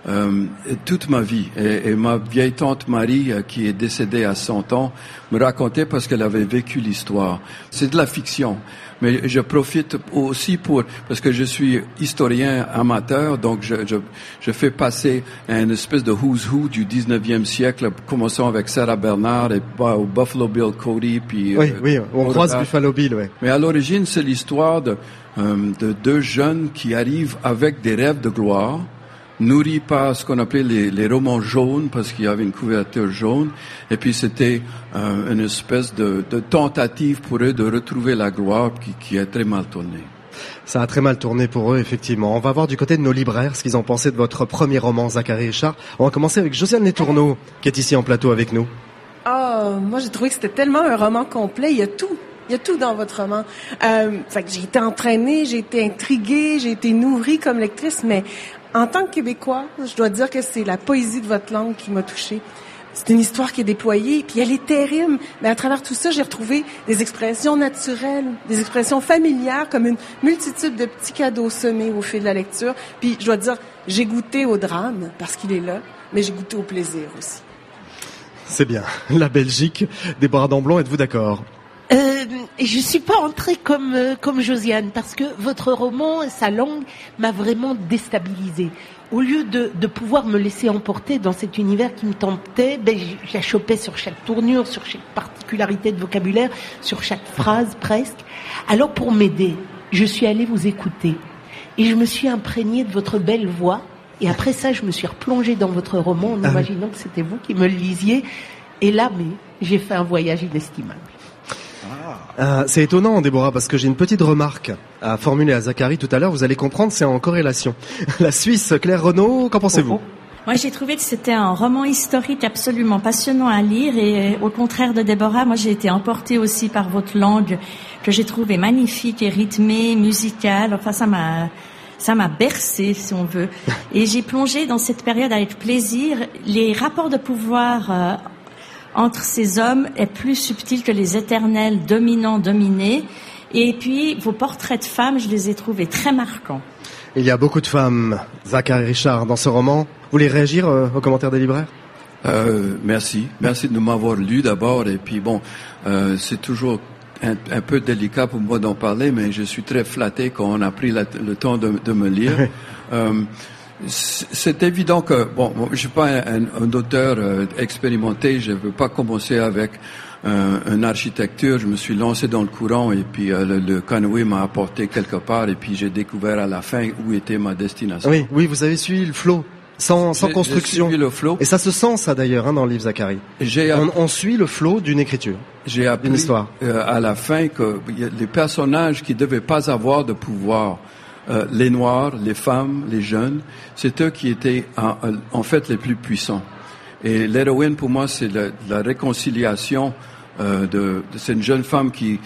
euh, toute ma vie. Et, et ma vieille tante Marie, euh, qui est décédée à cent ans, me racontait parce qu'elle avait vécu l'histoire. C'est de la fiction. Mais je profite aussi pour, parce que je suis historien amateur, donc je, je, je fais passer une espèce de who's who du dix-neuvième siècle, commençant avec Sarah Bernard et bah, Buffalo Bill Cody, puis... Oui, euh, oui, on croise Bernard. Buffalo Bill, oui. Mais à l'origine, c'est l'histoire de, euh, de deux jeunes qui arrivent avec des rêves de gloire, nourris par ce qu'on appelait les, les romans jaunes, parce qu'il y avait une couverture jaune, et puis c'était euh, une espèce de, de tentative pour eux de retrouver la gloire qui, qui est très mal tournée. Ça a très mal tourné pour eux, effectivement. On va voir du côté de nos libraires ce qu'ils ont pensé de votre premier roman, Zacharie Richard. On va commencer avec Josiane Letourneau, qui est ici en plateau avec nous. Oh, moi j'ai trouvé que c'était tellement un roman complet, il y a tout. Il y a tout dans votre roman. Euh, fait que j'ai été entraînée, j'ai été intriguée, j'ai été nourrie comme lectrice, mais en tant que Québécois, je dois dire que c'est la poésie de votre langue qui m'a touchée. C'est une histoire qui est déployée, puis elle est terrible, mais à travers tout ça, j'ai retrouvé des expressions naturelles, des expressions familières, comme une multitude de petits cadeaux semés au fil de la lecture. Puis je dois dire, j'ai goûté au drame, parce qu'il est là, mais j'ai goûté au plaisir aussi. C'est bien. La Belgique, Déborah Damblon, êtes-vous d'accord ? Euh, je suis pas entrée comme euh, comme Josiane parce que votre roman, sa langue m'a vraiment déstabilisée. Au lieu de de pouvoir me laisser emporter dans cet univers qui me tentait, ben je la chopais sur chaque tournure, sur chaque particularité de vocabulaire, sur chaque phrase presque. Alors pour m'aider, je suis allée vous écouter et je me suis imprégnée de votre belle voix. Et après ça, je me suis replongée dans votre roman en imaginant que c'était vous qui me le lisiez. Et là, mais j'ai fait un voyage inestimable. Euh, c'est étonnant, Déborah, parce que j'ai une petite remarque à formuler à Zacharie tout à l'heure. Vous allez comprendre, c'est en corrélation. La Suisse, Claire Renaud, qu'en pensez-vous ? Moi, j'ai trouvé que c'était un roman historique absolument passionnant à lire et au contraire de Déborah, moi, j'ai été emportée aussi par votre langue que j'ai trouvée magnifique et rythmée, musicale. Enfin, ça m'a... Ça m'a bercé, si on veut. Et j'ai plongé dans cette période avec plaisir. Les rapports de pouvoir euh, entre ces hommes est plus subtil que les éternels dominants-dominés. Et puis, vos portraits de femmes, je les ai trouvés très marquants. Il y a beaucoup de femmes, Zacharie Richard, dans ce roman. Vous voulez réagir euh, aux commentaires des libraires ? euh, Merci. Merci de m'avoir lu d'abord. Et puis, bon, euh, c'est toujours... Un, un peu délicat pour moi d'en parler, mais je suis très flatté qu'on a pris la, le temps de, de me lire. euh, c'est évident que, bon, je suis pas un, un auteur euh, expérimenté, je veux pas commencer avec euh, une architecture, je me suis lancé dans le courant et puis euh, le, le canoë m'a apporté quelque part et puis j'ai découvert à la fin où était ma destination. Oui, oui, vous avez suivi le flot. Sans, sans construction. J'ai le flow. Et ça se sent, ça d'ailleurs, hein, dans le livre Zacharie. J'ai on, on suit le flot d'une écriture. J'ai appris une histoire. Euh, à la fin que les personnages qui devaient pas avoir de pouvoir, euh, les Noirs, les femmes, les jeunes, c'est eux qui étaient en, en fait les plus puissants. Et l'héroïne, pour moi, c'est la, la réconciliation euh, de, de cette jeune femme qui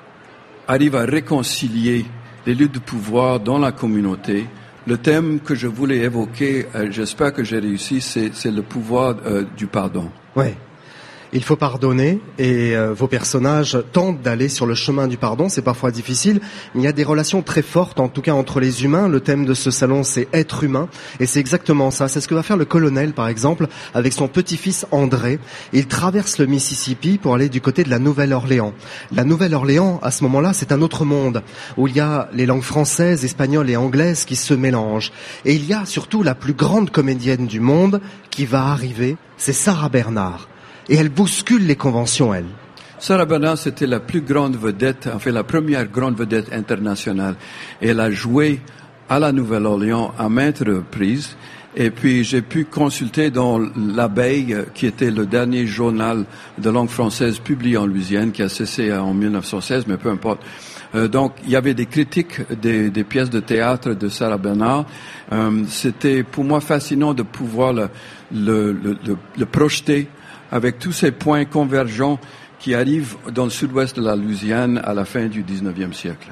arrive à réconcilier les luttes de pouvoir dans la communauté. Le thème que je voulais évoquer, euh, j'espère que j'ai réussi, c'est, c'est le pouvoir euh, du pardon. Ouais. Il faut pardonner et euh, vos personnages tentent d'aller sur le chemin du pardon. C'est parfois difficile, mais il y a des relations très fortes, en tout cas entre les humains. Le thème de ce salon, c'est être humain, et c'est exactement ça. C'est ce que va faire le colonel, par exemple, avec son petit-fils André. Il traverse le Mississippi pour aller du côté de la Nouvelle-Orléans. La Nouvelle-Orléans, à ce moment-là, c'est un autre monde où il y a les langues françaises, espagnoles et anglaises qui se mélangent. Et il y a surtout la plus grande comédienne du monde qui va arriver, c'est Sarah Bernard. Et elle bouscule les conventions, elle. Sarah Bernard, c'était la plus grande vedette, en fait la première grande vedette internationale. Elle a joué à la Nouvelle-Orléans à maintes reprises. Et puis j'ai pu consulter dans l'Abeille, qui était le dernier journal de langue française publié en Louisiane, qui a cessé en mille neuf cent seize, mais peu importe. Euh, donc il y avait des critiques des, des pièces de théâtre de Sarah Bernard. Euh, c'était pour moi fascinant de pouvoir le, le, le, le, le projeter avec tous ces points convergents qui arrivent dans le sud-ouest de la Louisiane à la fin du dix-neuvième siècle.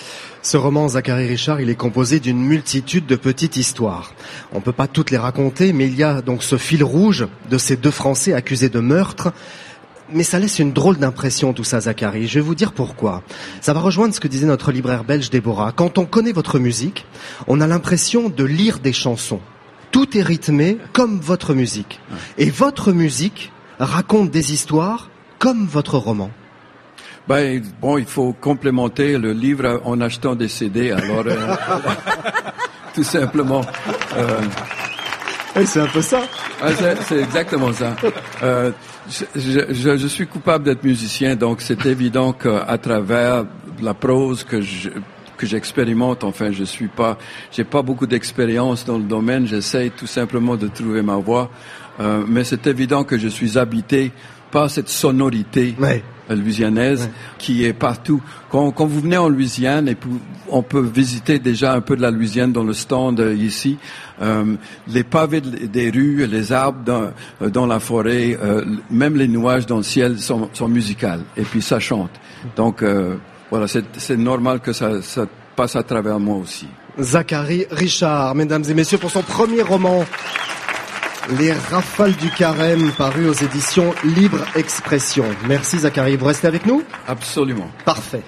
Ce roman, Zacharie Richard, il est composé d'une multitude de petites histoires. On ne peut pas toutes les raconter, mais il y a donc ce fil rouge de ces deux Français accusés de meurtre. Mais ça laisse une drôle d'impression, tout ça, Zacharie. Je vais vous dire pourquoi. Ça va rejoindre ce que disait notre libraire belge Déborah. Quand on connaît votre musique, on a l'impression de lire des chansons. Tout est rythmé comme votre musique. Et votre musique raconte des histoires comme votre roman. Ben, bon, il faut complémenter le livre en achetant des C D, alors euh, tout simplement. Euh, oui, c'est un peu ça. C'est, c'est exactement ça. Euh, je, je, je suis coupable d'être musicien, donc c'est évident qu'à travers la prose que je, que j'expérimente, enfin, je suis pas, j'ai pas beaucoup d'expérience dans le domaine. J'essaye tout simplement de trouver ma voie, euh, mais c'est évident que je suis habité par cette sonorité. Ouais. louisianaise, ouais. qui est partout. Quand, quand vous venez en Louisiane, et on peut visiter déjà un peu de la Louisiane dans le stand ici, euh, les pavés des rues, les arbres dans, dans la forêt, euh, même les nuages dans le ciel sont, sont musicales. Et puis ça chante. Donc euh, voilà, c'est, c'est normal que ça, ça passe à travers moi aussi. Zachary Richard, mesdames et messieurs, pour son premier roman, Les Rafales du Carême, paru aux éditions Libre Expression. Merci Zachary, vous restez avec nous ? Absolument. Parfait.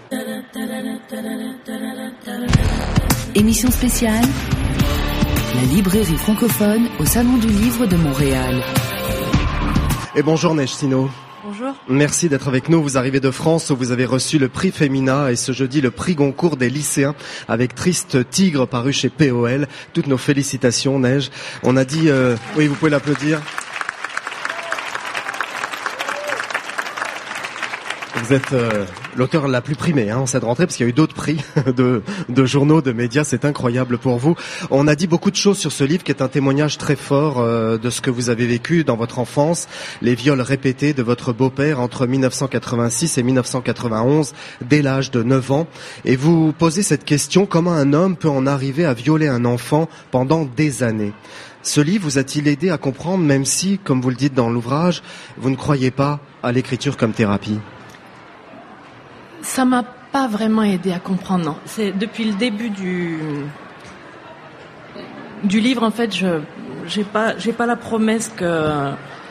Émission spéciale, la librairie francophone au Salon du Livre de Montréal. Et bonjour Neige Sino. Bonjour. Merci d'être avec nous. Vous arrivez de France où vous avez reçu le prix Femina et ce jeudi le prix Goncourt des lycéens avec Triste Tigre paru chez P O L. Toutes nos félicitations Neige. On a dit... Euh... Oui, vous pouvez l'applaudir. Vous êtes euh, l'auteur la plus primée hein, en cette rentrée, parce qu'il y a eu d'autres prix de, de journaux, de médias. C'est incroyable pour vous. On a dit beaucoup de choses sur ce livre qui est un témoignage très fort euh, de ce que vous avez vécu dans votre enfance. Les viols répétés de votre beau-père entre dix-neuf cent quatre-vingt-six et dix-neuf cent quatre-vingt-onze, dès l'âge de neuf ans. Et vous posez cette question, comment un homme peut en arriver à violer un enfant pendant des années ? Ce livre vous a-t-il aidé à comprendre, même si, comme vous le dites dans l'ouvrage, vous ne croyez pas à l'écriture comme thérapie ? Ça m'a pas vraiment aidé à comprendre, non. C'est depuis le début du du livre, en fait, je j'ai pas j'ai pas la promesse que euh,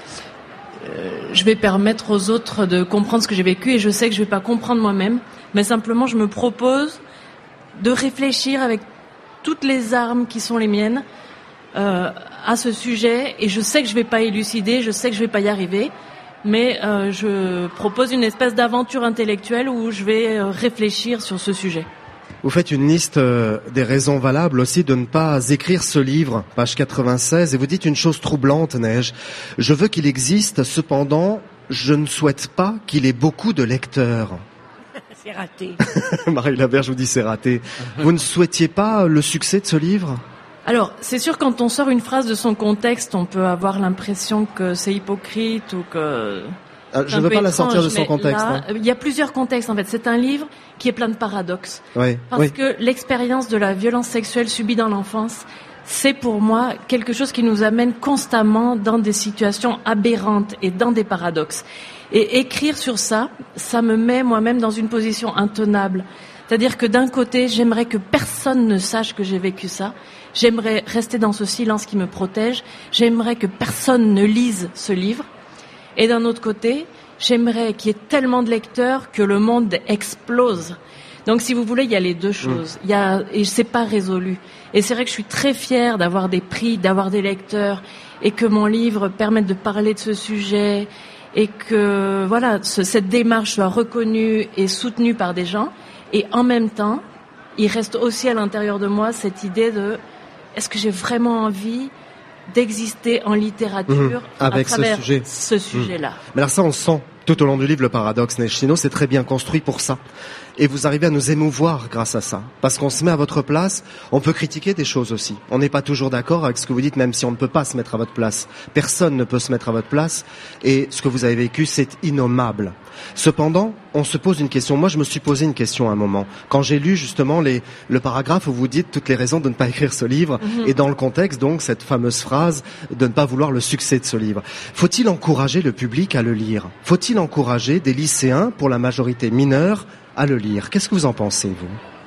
je vais permettre aux autres de comprendre ce que j'ai vécu, et je sais que je vais pas comprendre moi-même, mais simplement je me propose de réfléchir avec toutes les armes qui sont les miennes euh, à ce sujet, et je sais que je vais pas élucider, je sais que je vais pas y arriver. Mais euh, je propose une espèce d'aventure intellectuelle où je vais euh, réfléchir sur ce sujet. Vous faites une liste euh, des raisons valables aussi de ne pas écrire ce livre, page quatre-vingt-seize, et vous dites une chose troublante, Neige. Je veux qu'il existe, cependant, je ne souhaite pas qu'il ait beaucoup de lecteurs. C'est raté. Marie Laberge vous dit c'est raté. Vous ne souhaitiez pas le succès de ce livre ? Alors, c'est sûr, quand on sort une phrase de son contexte, on peut avoir l'impression que c'est hypocrite ou que... Ah, je ne veux pas étrange, la sortir de son contexte. Là, il y a plusieurs contextes, en fait. C'est un livre qui est plein de paradoxes. Oui, parce oui. que l'expérience de la violence sexuelle subie dans l'enfance, c'est pour moi quelque chose qui nous amène constamment dans des situations aberrantes et dans des paradoxes. Et écrire sur ça, ça me met moi-même dans une position intenable. C'est-à-dire que d'un côté, j'aimerais que personne ne sache que j'ai vécu ça. J'aimerais rester dans ce silence qui me protège. J'aimerais que personne ne lise ce livre. Et d'un autre côté, j'aimerais qu'il y ait tellement de lecteurs que le monde explose. Donc, si vous voulez, il y a les deux choses. Il y a, et c'est pas résolu. Et c'est vrai que je suis très fière d'avoir des prix, d'avoir des lecteurs, et que mon livre permette de parler de ce sujet, et que, voilà, ce, cette démarche soit reconnue et soutenue par des gens. Et en même temps, il reste aussi à l'intérieur de moi cette idée de est-ce que j'ai vraiment envie d'exister en littérature mmh, avec à travers ce, sujet. ce sujet-là. Mmh. Mais alors ça, on sent tout au long du livre le paradoxe, Neige Sino, c'est très bien construit pour ça. Et vous arrivez à nous émouvoir grâce à ça. Parce qu'on se met à votre place, on peut critiquer des choses aussi. On n'est pas toujours d'accord avec ce que vous dites, même si on ne peut pas se mettre à votre place. Personne ne peut se mettre à votre place. Et ce que vous avez vécu, c'est innommable. Cependant, on se pose une question. Moi, je me suis posé une question à un moment. Quand j'ai lu justement les, le paragraphe où vous dites toutes les raisons de ne pas écrire ce livre, mmh. et dans le contexte, donc, cette fameuse phrase de ne pas vouloir le succès de ce livre. Faut-il encourager le public à le lire ? Faut-il encourager des lycéens, pour la majorité mineure, à le lire? Qu'est-ce que vous en pensez, vous?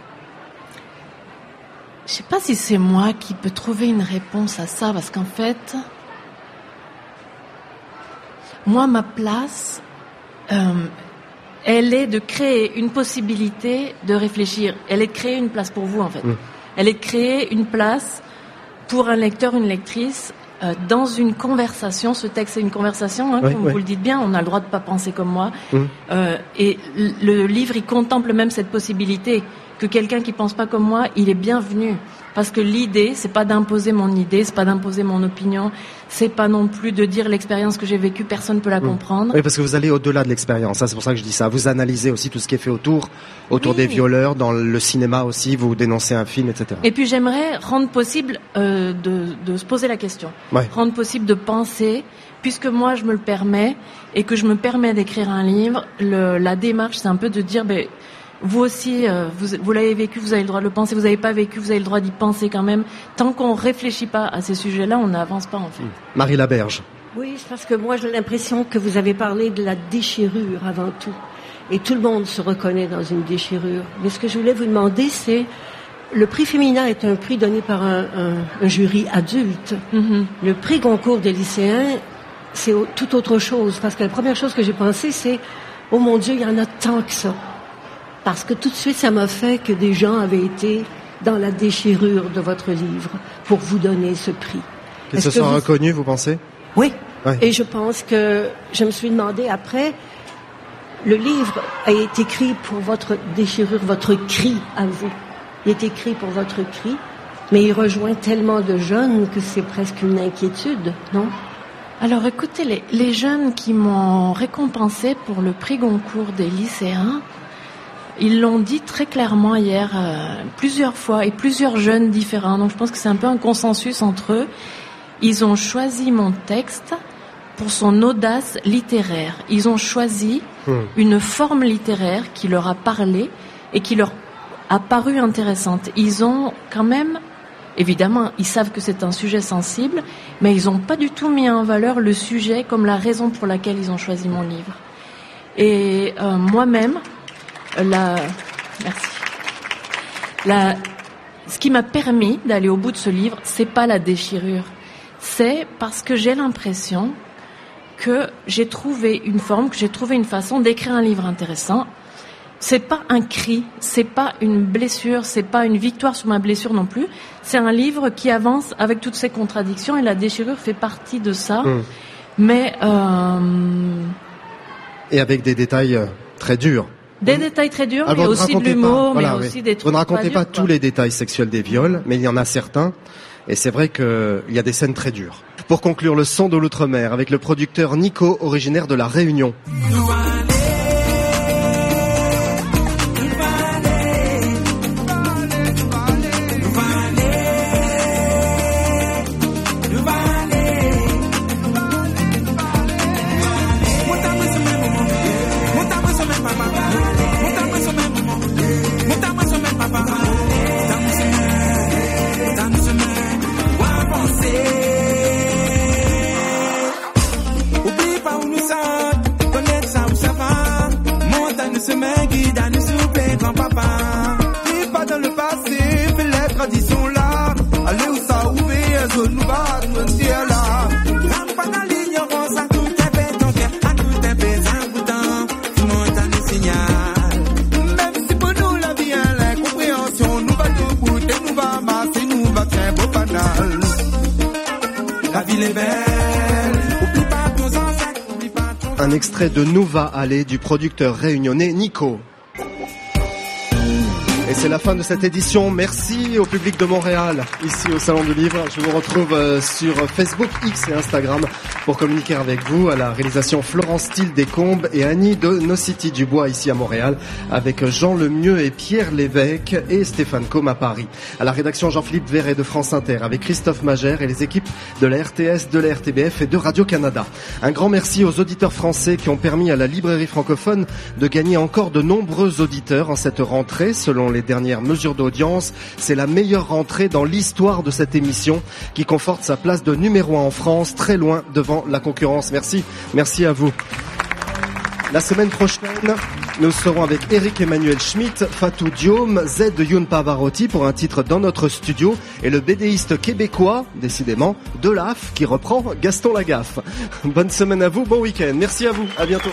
Je sais pas si c'est moi qui peux trouver une réponse à ça, parce qu'en fait, moi, ma place, euh, elle est de créer une possibilité de réfléchir. Elle est de créer une place pour vous, en fait. Mmh. Elle est de créer une place pour un lecteur, une lectrice, euh, dans une conversation, ce texte est une conversation, hein, oui, comme oui. vous le dites bien, on a le droit de pas penser comme moi, Mmh. euh, et le livre, il contemple même cette possibilité que quelqu'un qui pense pas comme moi, il est bienvenu. Parce que l'idée, c'est pas d'imposer mon idée, c'est pas d'imposer mon opinion, c'est pas non plus de dire l'expérience que j'ai vécue, personne peut la Mmh. comprendre. Oui, parce que vous allez au-delà de l'expérience. Ça, c'est pour ça que je dis ça. Vous analysez aussi tout ce qui est fait autour, autour Oui. des violeurs, dans le cinéma aussi. Vous dénoncez un film, et cetera. Et puis j'aimerais rendre possible euh, de, de se poser la question, Ouais. rendre possible de penser, puisque moi je me le permets et que je me permets d'écrire un livre. Le, la démarche, c'est un peu de dire, ben, vous aussi, euh, vous, vous l'avez vécu, vous avez le droit de le penser. Vous n'avez pas vécu, vous avez le droit d'y penser quand même. Tant qu'on réfléchit pas à ces sujets-là, on n'avance pas en fait. Marie Laberge. Oui, c'est parce que moi j'ai l'impression que vous avez parlé de la déchirure avant tout. Et tout le monde se reconnaît dans une déchirure. Mais ce que je voulais vous demander, c'est... Le prix Fémina est un prix donné par un, un, un jury adulte. Mm-hmm. Le prix Goncourt des lycéens, c'est au- tout autre chose. Parce que la première chose que j'ai pensé, c'est « Oh mon Dieu, il y en a tant que ça ». Parce que tout de suite, ça m'a fait que des gens avaient été dans la déchirure de votre livre pour vous donner ce prix. Qu'ils Est-ce se que sont vous- reconnus, vous pensez? Oui. Ouais. Et je pense que je me suis demandé après, le livre a été écrit pour votre déchirure, votre cri à vous. Il est écrit pour votre cri, mais il rejoint tellement de jeunes que c'est presque une inquiétude, non? Alors écoutez, les, les jeunes qui m'ont récompensé pour le prix Goncourt des lycéens, ils l'ont dit très clairement hier, euh, plusieurs fois, et plusieurs jeunes différents. Donc je pense que c'est un peu un consensus entre eux. Ils ont choisi mon texte pour son audace littéraire. Ils ont choisi Mmh. une forme littéraire qui leur a parlé et qui leur a paru intéressante. Ils ont quand même, évidemment, ils savent que c'est un sujet sensible, mais ils n'ont pas du tout mis en valeur le sujet comme la raison pour laquelle ils ont choisi mon livre. Et euh, moi-même, la, merci. La, ce qui m'a permis d'aller au bout de ce livre, c'est pas la déchirure, c'est parce que j'ai l'impression que j'ai trouvé une forme, que j'ai trouvé une façon d'écrire un livre intéressant. C'est pas un cri, c'est pas une blessure, c'est pas une victoire sur ma blessure non plus. C'est un livre qui avance avec toutes ses contradictions et la déchirure fait partie de ça. Mmh. Mais euh, Et avec des détails euh, très durs. des détails très durs, Alors, mais vous ne aussi de racontez l'humour, pas- voilà, mais oui. aussi des trucs Vous ne racontez pas durs, tous quoi. les détails sexuels des viols, mais il y en a certains. Et c'est vrai qu'il y a des scènes très dures. Pour conclure, le son de l'outre-mer avec le producteur Nico, originaire de La Réunion. Oublie pas où nous sommes, connaître ça où ça va. Montagne semaine guide à nous souper grand-papa. Vive pas dans le passé, fais les traditions là. Allez où ça ouvrir, zone nous va, nous dire là. Rampe pas dans l'ignorance, à tout est fait ton cœur, à tout est fait un bouton. Montagne signal. Même si pour nous la vie est l'incompréhension, nous va nous goûter, nous va masser, nous va très beau banal. La ville est belle. Un extrait de Nous va aller du producteur réunionnais Nico. Et c'est la fin de cette édition. Merci au public de Montréal, ici au Salon du Livre. Je vous retrouve euh, sur Facebook, X et Instagram pour communiquer avec vous. À la réalisation Florence Steele Descombes et Annie de Nocity Dubois ici à Montréal, avec Jean Lemieux et Pierre Lévesque et Stéphane Combe à Paris. À la rédaction Jean-Philippe Verret de France Inter avec Christophe Magère et les équipes de la R T S, de la R T B F et de Radio-Canada. Un grand merci aux auditeurs français qui ont permis à la librairie francophone de gagner encore de nombreux auditeurs en cette rentrée. Selon les dernières mesures d'audience, c'est la meilleure rentrée dans l'histoire de cette émission qui conforte sa place de numéro un en France, très loin devant la concurrence. Merci, merci à vous. La semaine prochaine, nous serons avec Eric Emmanuel Schmitt, Fatou Diome, Z de Youn Pavarotti pour un titre dans notre studio et le bédéiste québécois, décidément, Delaf, qui reprend Gaston Lagaffe. Bonne semaine à vous, bon week-end. Merci à vous, à bientôt.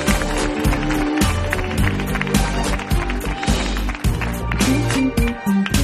Thank you.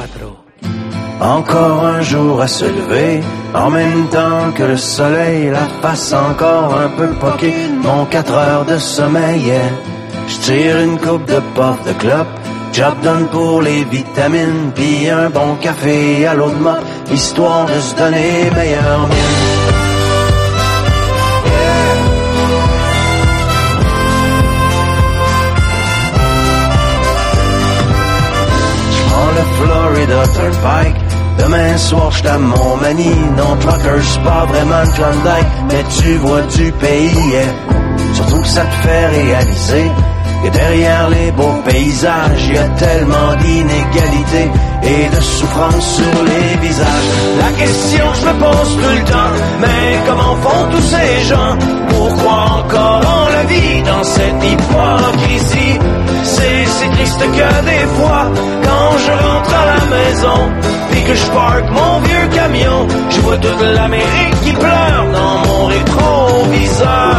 quatre. Encore un jour à se lever, en même temps que le soleil, la face encore un peu poquée, mon quatre heures de sommeil, yeah. Je tire une coupe de porte de clope, job done pour les vitamines, puis un bon café à l'eau de mop, histoire de se donner meilleure mine. Florida Turnpike. Demain soir j'suis à Montmagny. Non trucker, c'est pas vraiment le Klondike, mais tu vois du pays, yeah. Surtout que ça te fait réaliser que derrière les beaux paysages, y a tellement d'inégalités et de souffrance sur les visages. La question que je me pose tout le temps, mais comment font tous ces gens pour croire encore en la vie dans cette hypocrisie? C'est si triste que des fois, quand je rentre à la maison, puis que je parque mon vieux camion, je vois toute l'Amérique qui pleure dans mon rétroviseur.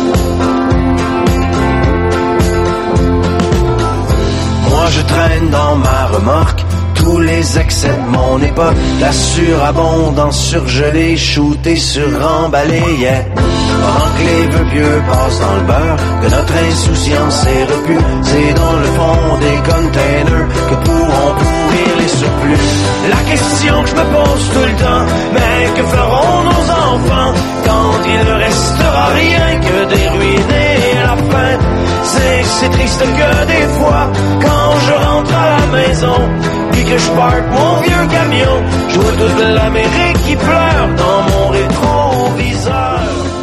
Moi je traîne dans ma remorque tous les excès de mon époque, la surabondance surgelée, shootée, suremballée, yeah. Pendant que les vœux pieux passent dans le beurre, que notre insouciance est repue, c'est dans le fond des containers que pourront pourrir les surplus. La question que je me pose tout le temps, mais que feront nos enfants quand il ne restera rien que des ruines et la faim? C'est que c'est triste que des fois, quand je rentre à la maison, puis que je parque mon vieux camion, je vois toute l'Amérique qui pleure dans mon rétroviseur.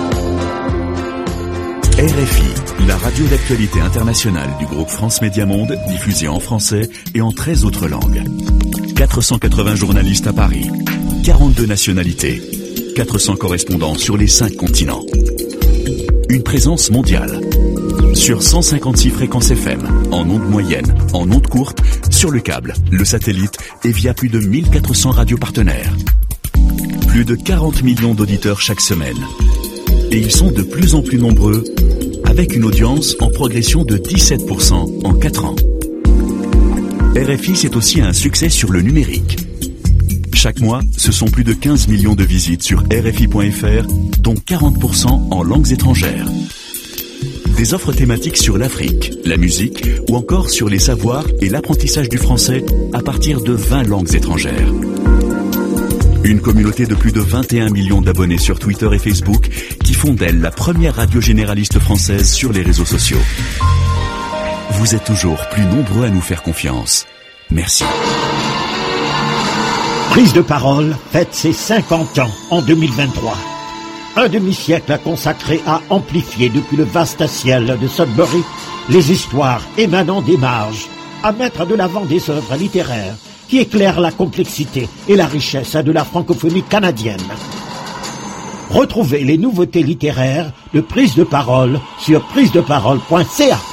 R F I, la radio d'actualité internationale du groupe France Média Monde, diffusée en français et en treize autres langues. quatre cent quatre-vingts journalistes à Paris, quarante-deux nationalités, quatre cents correspondants sur les cinq continents. Une présence mondiale. Sur cent cinquante-six fréquences F M, en ondes moyennes, en ondes courtes, sur le câble, le satellite et via plus de mille quatre cents radios partenaires. Plus de quarante millions d'auditeurs chaque semaine. Et ils sont de plus en plus nombreux, avec une audience en progression de dix-sept pour cent en quatre ans. R F I, c'est aussi un succès sur le numérique. Chaque mois, ce sont plus de quinze millions de visites sur R F I point F R, dont quarante pour cent en langues étrangères. Des offres thématiques sur l'Afrique, la musique ou encore sur les savoirs et l'apprentissage du français à partir de vingt langues étrangères. Une communauté de plus de vingt et un millions d'abonnés sur Twitter et Facebook qui font d'elle la première radio généraliste française sur les réseaux sociaux. Vous êtes toujours plus nombreux à nous faire confiance. Merci. Prise de parole fête ses cinquante ans en deux mille vingt-trois. Un demi-siècle consacré à amplifier depuis le vaste ciel de Sudbury les histoires émanant des marges, à mettre de l'avant des œuvres littéraires qui éclairent la complexité et la richesse de la francophonie canadienne. Retrouvez les nouveautés littéraires de Prise de parole sur prise de parole point c a.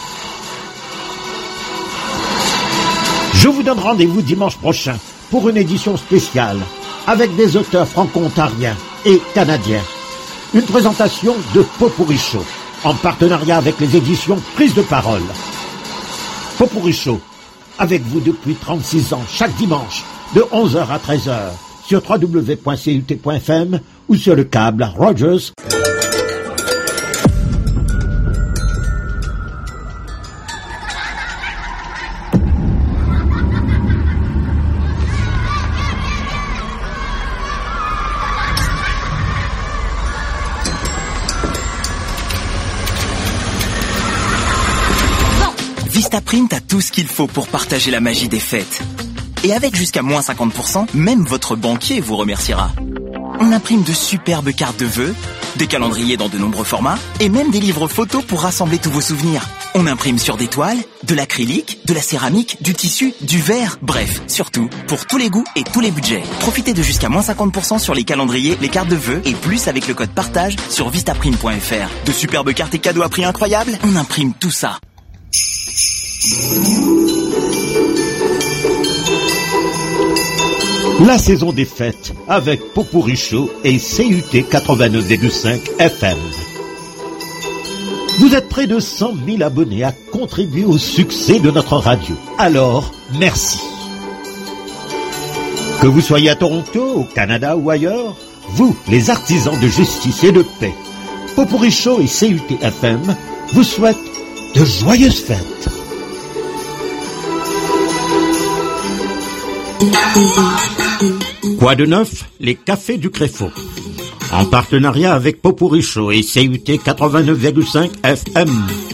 Je vous donne rendez-vous dimanche prochain pour une édition spéciale avec des auteurs franco-ontariens et canadiens. Une présentation de Pot-Pourri Show, en partenariat avec les éditions Prise de Parole. Pot-Pourri Show, avec vous depuis trente-six ans, chaque dimanche, de onze heures à treize heures, sur w w w point c u t point f m ou sur le câble Rogers. Vistaprint a tout ce qu'il faut pour partager la magie des fêtes. Et avec jusqu'à moins cinquante pour cent, même votre banquier vous remerciera. On imprime de superbes cartes de vœux, des calendriers dans de nombreux formats, et même des livres photos pour rassembler tous vos souvenirs. On imprime sur des toiles, de l'acrylique, de la céramique, du tissu, du verre, bref, surtout, pour tous les goûts et tous les budgets. Profitez de jusqu'à moins cinquante pour cent sur les calendriers, les cartes de vœux, et plus avec le code partage sur vistaprint point f r. De superbes cartes et cadeaux à prix incroyables, on imprime tout ça. La saison des fêtes avec Pot-Pourri Show et C U T quatre-vingt-neuf virgule cinq F M. Vous êtes près de cent mille abonnés à contribuer au succès de notre radio. Alors, merci. Que vous soyez à Toronto, au Canada ou ailleurs, vous, les artisans de justice et de paix, Popurrí Show et C U T F M vous souhaitent de joyeuses fêtes. Quoi de neuf? Les cafés du Créfo. En partenariat avec Popurrí Show et C U T quatre-vingt-neuf virgule cinq F M.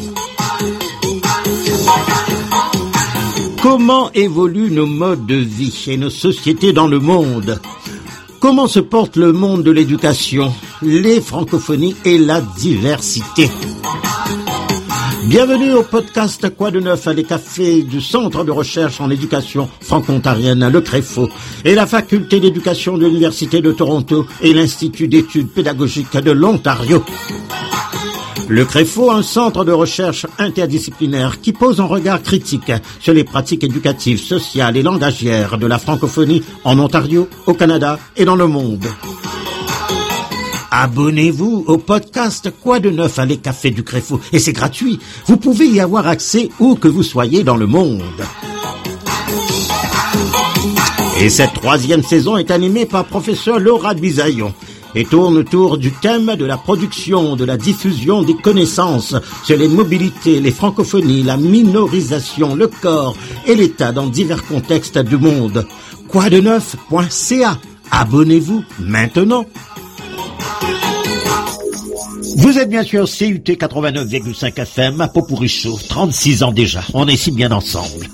Comment évoluent nos modes de vie et nos sociétés dans le monde? Comment se porte le monde de l'éducation, les francophonies et la diversité? Bienvenue au podcast Quoi de neuf, les cafés du Centre de recherche en éducation franco-ontarienne, le Créfo, et la faculté d'éducation de l'Université de Toronto et l'Institut d'études pédagogiques de l'Ontario. Le Créfo, un centre de recherche interdisciplinaire qui pose un regard critique sur les pratiques éducatives, sociales et langagières de la francophonie en Ontario, au Canada et dans le monde. Abonnez-vous au podcast Quoi de neuf, les cafés du Créfo, et c'est gratuit. Vous pouvez y avoir accès où que vous soyez dans le monde. Et cette troisième saison est animée par professeur Laura Bisaillon et tourne autour du thème de la production, de la diffusion des connaissances sur les mobilités, les francophonies, la minorisation, le corps et l'État dans divers contextes du monde. quoi de neuf point c a. Abonnez-vous maintenant. Vous êtes bien sûr C U T quatre-vingt-neuf virgule cinq F M à Popurrí Show, trente-six ans déjà. On est si bien ensemble.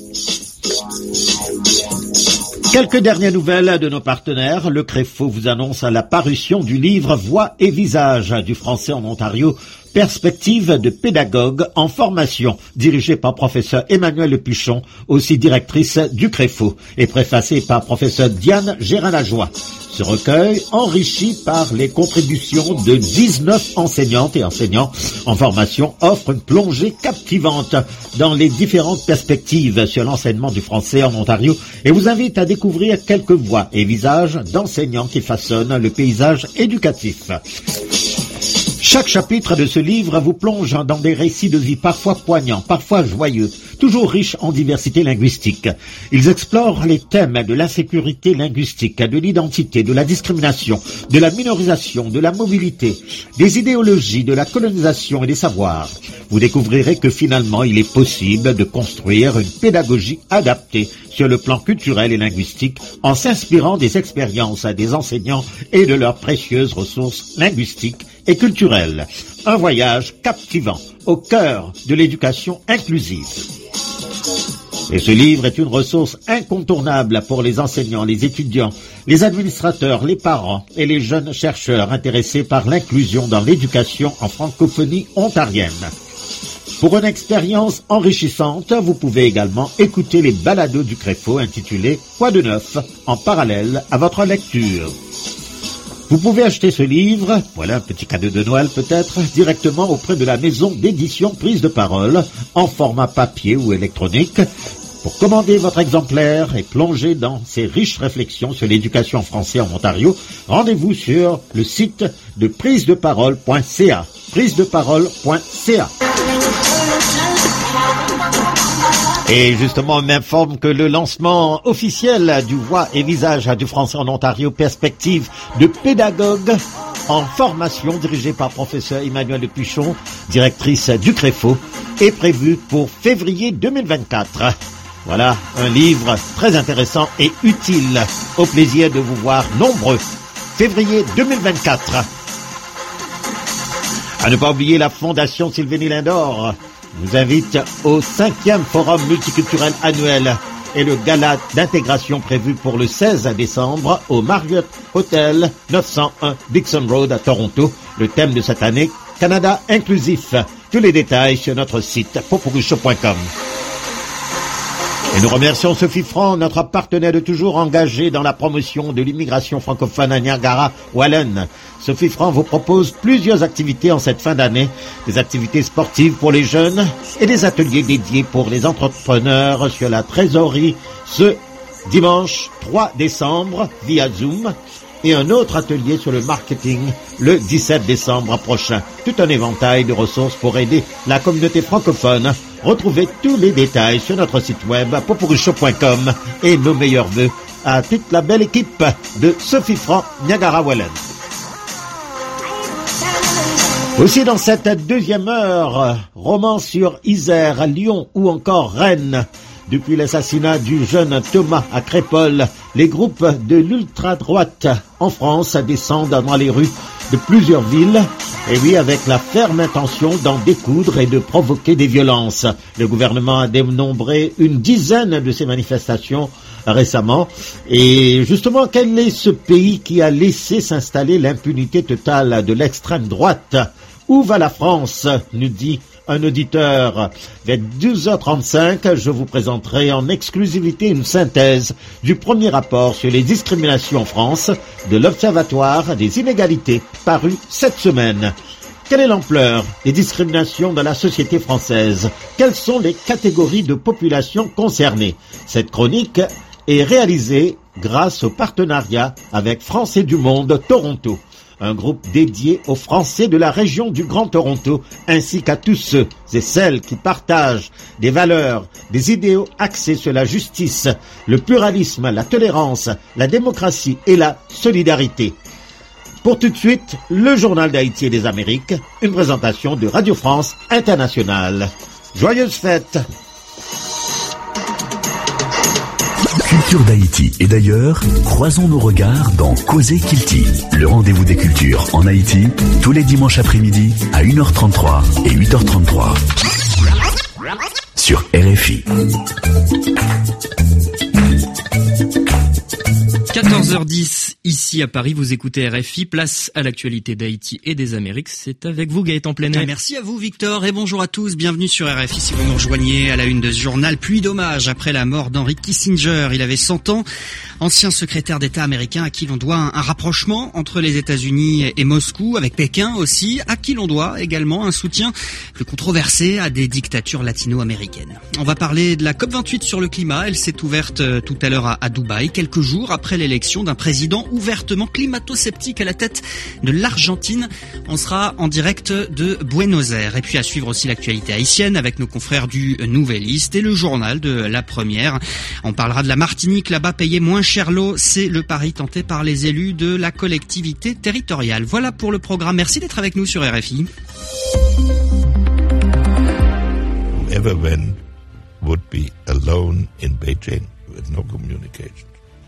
Quelques dernières nouvelles de nos partenaires. Le Créfo vous annonce la parution du livre Voix et visage du français en Ontario, perspective de pédagogue en formation, dirigé par professeur Emmanuel Lepuchon, aussi directrice du Créfo, et préfacé par professeur Diane Gérin-Lajoie. Ce recueil, enrichi par les contributions de dix-neuf enseignantes et enseignants en formation, offre une plongée captivante dans les différentes perspectives sur l'enseignement du français en Ontario et vous invite à découvrir quelques voix et visages d'enseignants qui façonnent le paysage éducatif. Chaque chapitre de ce livre vous plonge dans des récits de vie parfois poignants, parfois joyeux, toujours riches en diversité linguistique. Ils explorent les thèmes de l'insécurité linguistique, de l'identité, de la discrimination, de la minorisation, de la mobilité, des idéologies, de la colonisation et des savoirs. Vous découvrirez que finalement il est possible de construire une pédagogie adaptée sur le plan culturel et linguistique en s'inspirant des expériences des enseignants et de leurs précieuses ressources linguistiques et culturelles. Un voyage captivant au cœur de l'éducation inclusive. Et ce livre est une ressource incontournable pour les enseignants, les étudiants, les administrateurs, les parents et les jeunes chercheurs intéressés par l'inclusion dans l'éducation en francophonie ontarienne. Pour une expérience enrichissante, vous pouvez également écouter les balados du Créfo intitulés « Quoi de neuf ?» en parallèle à votre lecture. Vous pouvez acheter ce livre, voilà un petit cadeau de Noël peut-être, directement auprès de la maison d'édition Prise de Parole, en format papier ou électronique. Pour commander votre exemplaire et plonger dans ces riches réflexions sur l'éducation en français en Ontario, rendez-vous sur le site de prise de parole point c a. prise de parole point c a. Et justement, on m'informe que le lancement officiel du Voix et visage du français en Ontario, perspective de pédagogue en formation, dirigé par professeur Emmanuel Lepuchon, directrice du Créfo, est prévu pour février deux mille vingt-quatre. Voilà, un livre très intéressant et utile. Au plaisir de vous voir nombreux. Février deux mille vingt-quatre. À ne pas oublier la Fondation Sylvénie Lindor nous invite au cinquième forum multiculturel annuel et le gala d'intégration prévu pour le seize décembre au Marriott Hotel neuf cent un Dixon Road à Toronto. Le thème de cette année, Canada inclusif. Tous les détails sur notre site popurrí show point com. Et nous remercions Sophie Franc, notre partenaire de toujours engagé dans la promotion de l'immigration francophone à Niagara-Wallen. Sophie Franc vous propose plusieurs activités en cette fin d'année, des activités sportives pour les jeunes et des ateliers dédiés pour les entrepreneurs sur la trésorerie ce dimanche trois décembre via Zoom et un autre atelier sur le marketing le dix-sept décembre prochain. Tout un éventail de ressources pour aider la communauté francophone. Retrouvez tous les détails sur notre site web popurrí show point com et nos meilleurs vœux à toute la belle équipe de Sophie Franc, Niagara Wallen. Aussi dans cette deuxième heure, roman sur Isère, Lyon ou encore Rennes. Depuis l'assassinat du jeune Thomas à Crépol, les groupes de l'ultra-droite en France descendent dans les rues de plusieurs villes, et oui, avec la ferme intention d'en découdre et de provoquer des violences. Le gouvernement a dénombré une dizaine de ces manifestations récemment. Et justement, quel est ce pays qui a laissé s'installer l'impunité totale de l'extrême droite? Où va la France, nous dit un auditeur. Vers douze heures trente-cinq, je vous présenterai en exclusivité une synthèse du premier rapport sur les discriminations en France de l'Observatoire des inégalités paru cette semaine. Quelle est l'ampleur des discriminations dans la société française? Quelles sont les catégories de population concernées? Cette chronique est réalisée grâce au partenariat avec Français du Monde Toronto, un groupe dédié aux Français de la région du Grand Toronto, ainsi qu'à tous ceux et celles qui partagent des valeurs, des idéaux axés sur la justice, le pluralisme, la tolérance, la démocratie et la solidarité. Pour tout de suite, le Journal d'Haïti et des Amériques, une présentation de Radio France Internationale. Joyeuses fêtes! Culture d'Haïti et d'ailleurs, croisons nos regards dans Causer Kilti, le rendez-vous des cultures en Haïti, tous les dimanches après-midi à une heure trente-trois et huit heures trente-trois sur R F I. quatorze heures dix, ici à Paris, vous écoutez R F I, place à l'actualité d'Haïti et des Amériques. C'est avec vous, Gaëtan Plenet. Merci à vous, Victor, et bonjour à tous. Bienvenue sur R F I si vous nous rejoignez à la une de ce journal. Pluie d'hommages après la mort d'Henry Kissinger. Il avait cent ans, ancien secrétaire d'État américain à qui l'on doit un, un rapprochement entre les États-Unis et Moscou, avec Pékin aussi, à qui l'on doit également un soutien plus controversé à des dictatures latino-américaines. On va parler de la COP vingt-huit sur le climat. Elle s'est ouverte tout à l'heure à, à Dubaï, quelques jours après l'élection d'un président ouvertement climato-sceptique à la tête de l'Argentine. On sera en direct de Buenos Aires. Et puis à suivre aussi l'actualité haïtienne avec nos confrères du Nouvelliste et le journal de La Première. On parlera de la Martinique, là-bas payer moins cher l'eau. C'est le pari tenté par les élus de la collectivité territoriale. Voilà pour le programme. Merci d'être avec nous sur R F I. Whoever win would be alone in Beijing with no communication.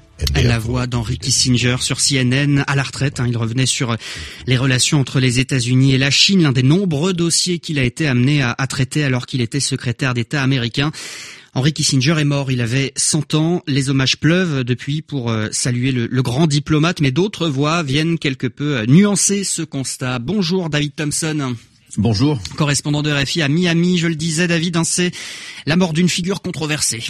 La voix d'Henry Kissinger sur C N N à la retraite. Hein, il revenait sur les relations entre les États-Unis et la Chine, l'un des nombreux dossiers qu'il a été amené à, à traiter alors qu'il était secrétaire d'État américain. Henry Kissinger est mort, il avait cent ans. Les hommages pleuvent depuis pour euh, saluer le, le grand diplomate, mais d'autres voix viennent quelque peu euh, nuancer ce constat. Bonjour David Thompson. Bonjour. Correspondant de R F I à Miami, je le disais, David, hein, c'est la mort d'une figure controversée.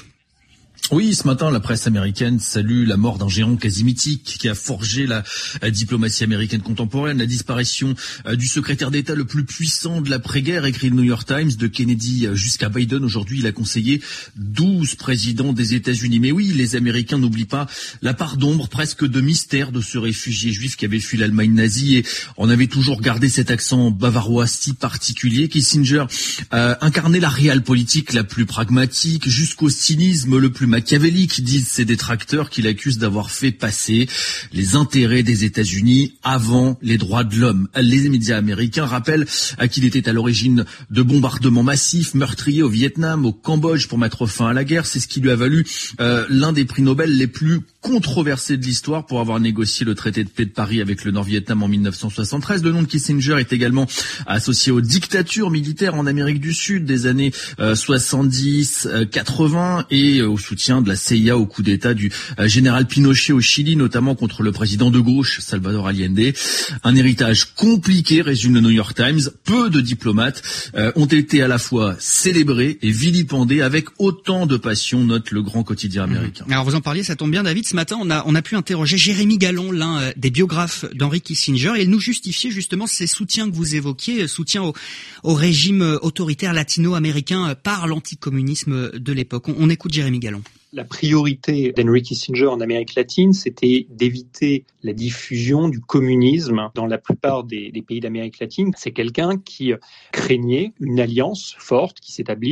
Oui, ce matin, la presse américaine salue la mort d'un géant quasi mythique qui a forgé la, la diplomatie américaine contemporaine, la disparition euh, du secrétaire d'État le plus puissant de l'après-guerre, écrit le New York Times, de Kennedy jusqu'à Biden. Aujourd'hui, il a conseillé douze présidents des États-Unis. Mais oui, les Américains n'oublient pas la part d'ombre, presque de mystère de ce réfugié juif qui avait fui l'Allemagne nazie, et on avait toujours gardé cet accent bavarois si particulier. Kissinger euh, incarnait la réelle-politique la plus pragmatique, jusqu'au cynisme le plus machiavélique, disent ses détracteurs, qu'il accuse d'avoir fait passer les intérêts des États-Unis avant les droits de l'homme. Les médias américains rappellent qu'il était à l'origine de bombardements massifs, meurtriers au Vietnam, au Cambodge pour mettre fin à la guerre. C'est ce qui lui a valu euh, l'un des prix Nobel les plus controversés de l'histoire pour avoir négocié le traité de paix de Paris avec le Nord-Vietnam en mille neuf cent soixante-treize. Le nom de Kissinger est également associé aux dictatures militaires en Amérique du Sud des années euh, soixante-dix quatre-vingts et euh, au soutien de la C I A au coup d'État du euh, général Pinochet au Chili, notamment contre le président de gauche Salvador Allende. Un héritage compliqué, résume le New York Times. Peu de diplomates euh, ont été à la fois célébrés et vilipendés avec autant de passion, note le grand quotidien américain. Alors vous en parliez, ça tombe bien David. Ce matin, on a, on a pu interroger Jérémy Gallon, l'un euh, des biographes d'Henry Kissinger, et il nous justifiait justement ces soutiens que vous évoquiez, soutien au, au régime autoritaire latino-américain par l'anticommunisme de l'époque. On, on écoute Jérémy Gallon. La priorité d'Henry Kissinger en Amérique latine, c'était d'éviter la diffusion du communisme dans la plupart des, des pays d'Amérique latine. C'est quelqu'un qui craignait une alliance forte qui s'établisse